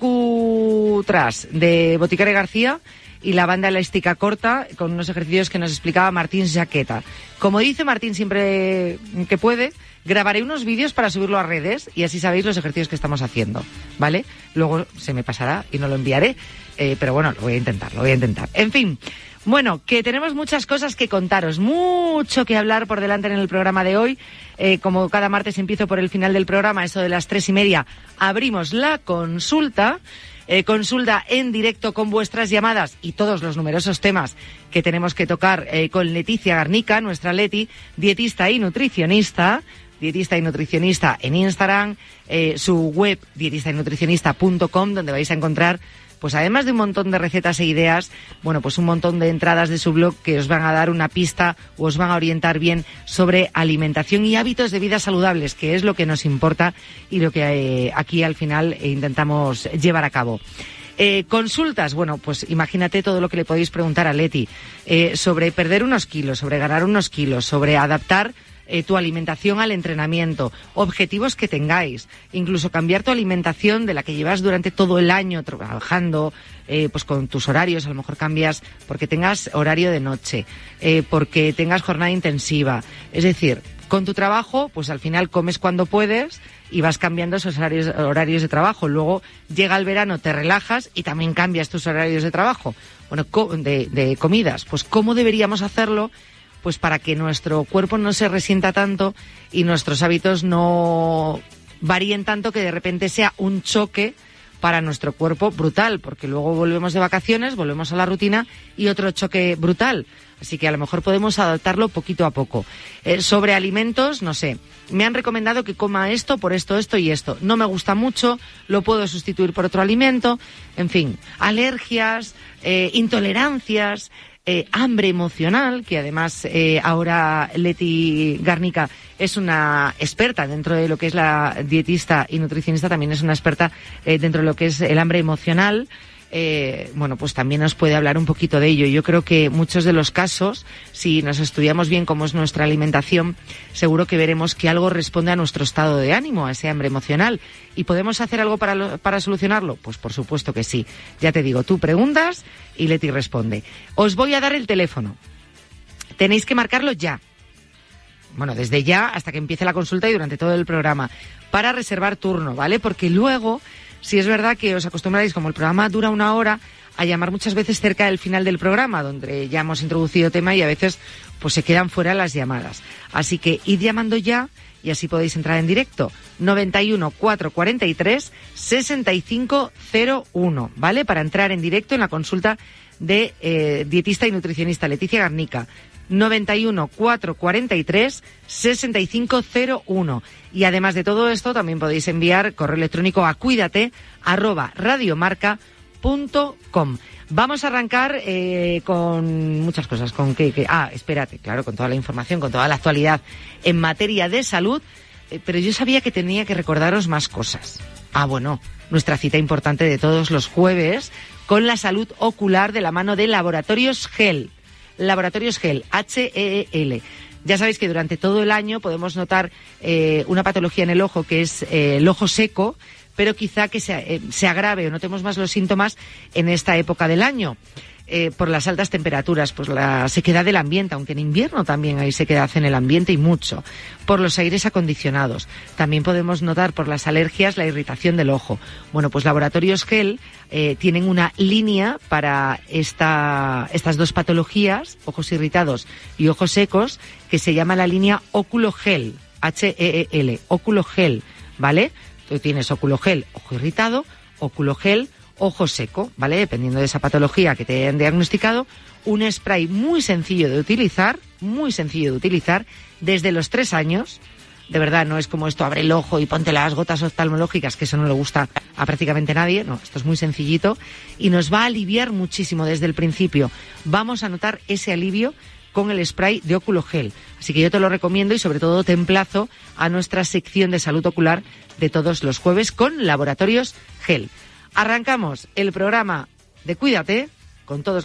Speaker 7: Cucu Tras de Boticaria García y la banda elástica corta, con unos ejercicios que nos explicaba Martín Jaqueta. Como dice Martín siempre que puede, grabaré unos vídeos para subirlo a redes y así sabéis los ejercicios que estamos haciendo, ¿vale? Luego se me pasará y no lo enviaré, eh, pero bueno, lo voy a intentar, lo voy a intentar. En fin, bueno, que tenemos muchas cosas que contaros, mucho que hablar por delante en el programa de hoy. Eh, como cada martes empiezo por el final del programa, eso de las tres y media, abrimos la consulta. Eh, consulta en directo con vuestras llamadas y todos los numerosos temas que tenemos que tocar eh, con Leticia Garnica, nuestra Leti, dietista y nutricionista, dietista y nutricionista en Instagram, eh, su web dietista y nutricionista punto com, donde vais a encontrar, pues además de un montón de recetas e ideas, bueno, pues un montón de entradas de su blog que os van a dar una pista o os van a orientar bien sobre alimentación y hábitos de vida saludables, que es lo que nos importa y lo que eh, aquí al final eh, intentamos llevar a cabo. Eh, consultas, bueno, pues imagínate todo lo que le podéis preguntar a Leti eh, sobre perder unos kilos, sobre ganar unos kilos, sobre adaptar Eh, tu alimentación al entrenamiento, objetivos que tengáis, incluso cambiar tu alimentación de la que llevas durante todo el año trabajando, eh, pues con tus horarios, a lo mejor cambias porque tengas horario de noche, eh, porque tengas jornada intensiva, es decir, con tu trabajo, pues al final comes cuando puedes y vas cambiando esos horarios, horarios de trabajo. Luego llega el verano, te relajas y también cambias tus horarios de trabajo, bueno, de, de comidas. Pues ¿cómo deberíamos hacerlo? Pues para que nuestro cuerpo no se resienta tanto y nuestros hábitos no varíen tanto que de repente sea un choque para nuestro cuerpo brutal, porque luego volvemos de vacaciones, volvemos a la rutina y otro choque brutal. Así que a lo mejor podemos adaptarlo poquito a poco. Eh, sobre alimentos, no sé, me han recomendado que coma esto por esto, esto y esto. No me gusta mucho, lo puedo sustituir por otro alimento. En fin, alergias, eh, intolerancias, Eh, hambre emocional, que además eh, ahora Leti Garnica es una experta dentro de lo que es la dietista y nutricionista, también es una experta eh, dentro de lo que es el hambre emocional. Eh, bueno, pues también nos puede hablar un poquito de ello. Yo creo que muchos de los casos, si nos estudiamos bien cómo es nuestra alimentación, seguro que veremos que algo responde a nuestro estado de ánimo, a ese hambre emocional. ¿Y podemos hacer algo para, lo, para solucionarlo? Pues por supuesto que sí. Ya te digo, tú preguntas y Leti responde. Os voy a dar el teléfono. Tenéis que marcarlo ya. Bueno, desde ya hasta que empiece la consulta y durante todo el programa, para reservar turno, ¿vale? Porque luego, si es verdad que os acostumbráis, como el programa dura una hora, a llamar muchas veces cerca del final del programa, donde ya hemos introducido tema y a veces pues se quedan fuera las llamadas. Así que id llamando ya y así podéis entrar en directo. noventa y uno, cuatrocientos cuarenta y tres, sesenta y cinco cero uno, ¿vale? Para entrar en directo en la consulta de eh, dietista y nutricionista Leticia Garnica. noventa y uno, cuatrocientos cuarenta y tres, sesenta y cinco cero uno. Y además de todo esto, también podéis enviar correo electrónico a cuídate arroba radiomarca punto com. Vamos a arrancar eh, con muchas cosas. Con que, que ah, espérate, claro, con toda la información, con toda la actualidad en materia de salud. Eh, pero yo sabía que tenía que recordaros más cosas. Ah, bueno, nuestra cita importante de todos los jueves con la salud ocular de la mano de Laboratorios Gel. Laboratorios Gel, H E E L. Ya sabéis que durante todo el año podemos notar eh, una patología en el ojo que es eh, el ojo seco, pero quizá que se, eh, se agrave o notemos más los síntomas en esta época del año. Eh, por las altas temperaturas, pues la sequedad del ambiente, aunque en invierno también hay sequedad en el ambiente y mucho, por los aires acondicionados. También podemos notar por las alergias la irritación del ojo. Bueno, pues Laboratorios Gel eh, tienen una línea para esta, estas dos patologías, ojos irritados y ojos secos, que se llama la línea Óculo Gel, H E E L, Óculo Gel, ¿vale? Tú tienes Óculo Gel, ojo irritado, Óculo Gel, ojo seco, ¿vale? Dependiendo de esa patología que te hayan diagnosticado, un spray muy sencillo de utilizar, muy sencillo de utilizar, desde los tres años. De verdad, no es como esto, abre el ojo y ponte las gotas oftalmológicas, que eso no le gusta a prácticamente nadie. No, esto es muy sencillito y nos va a aliviar muchísimo desde el principio. Vamos a notar ese alivio con el spray de óculo gel. Así que yo te lo recomiendo y sobre todo te emplazo a nuestra sección de salud ocular de todos los jueves con Laboratorios Gel. Arrancamos el programa de Cuídate con todos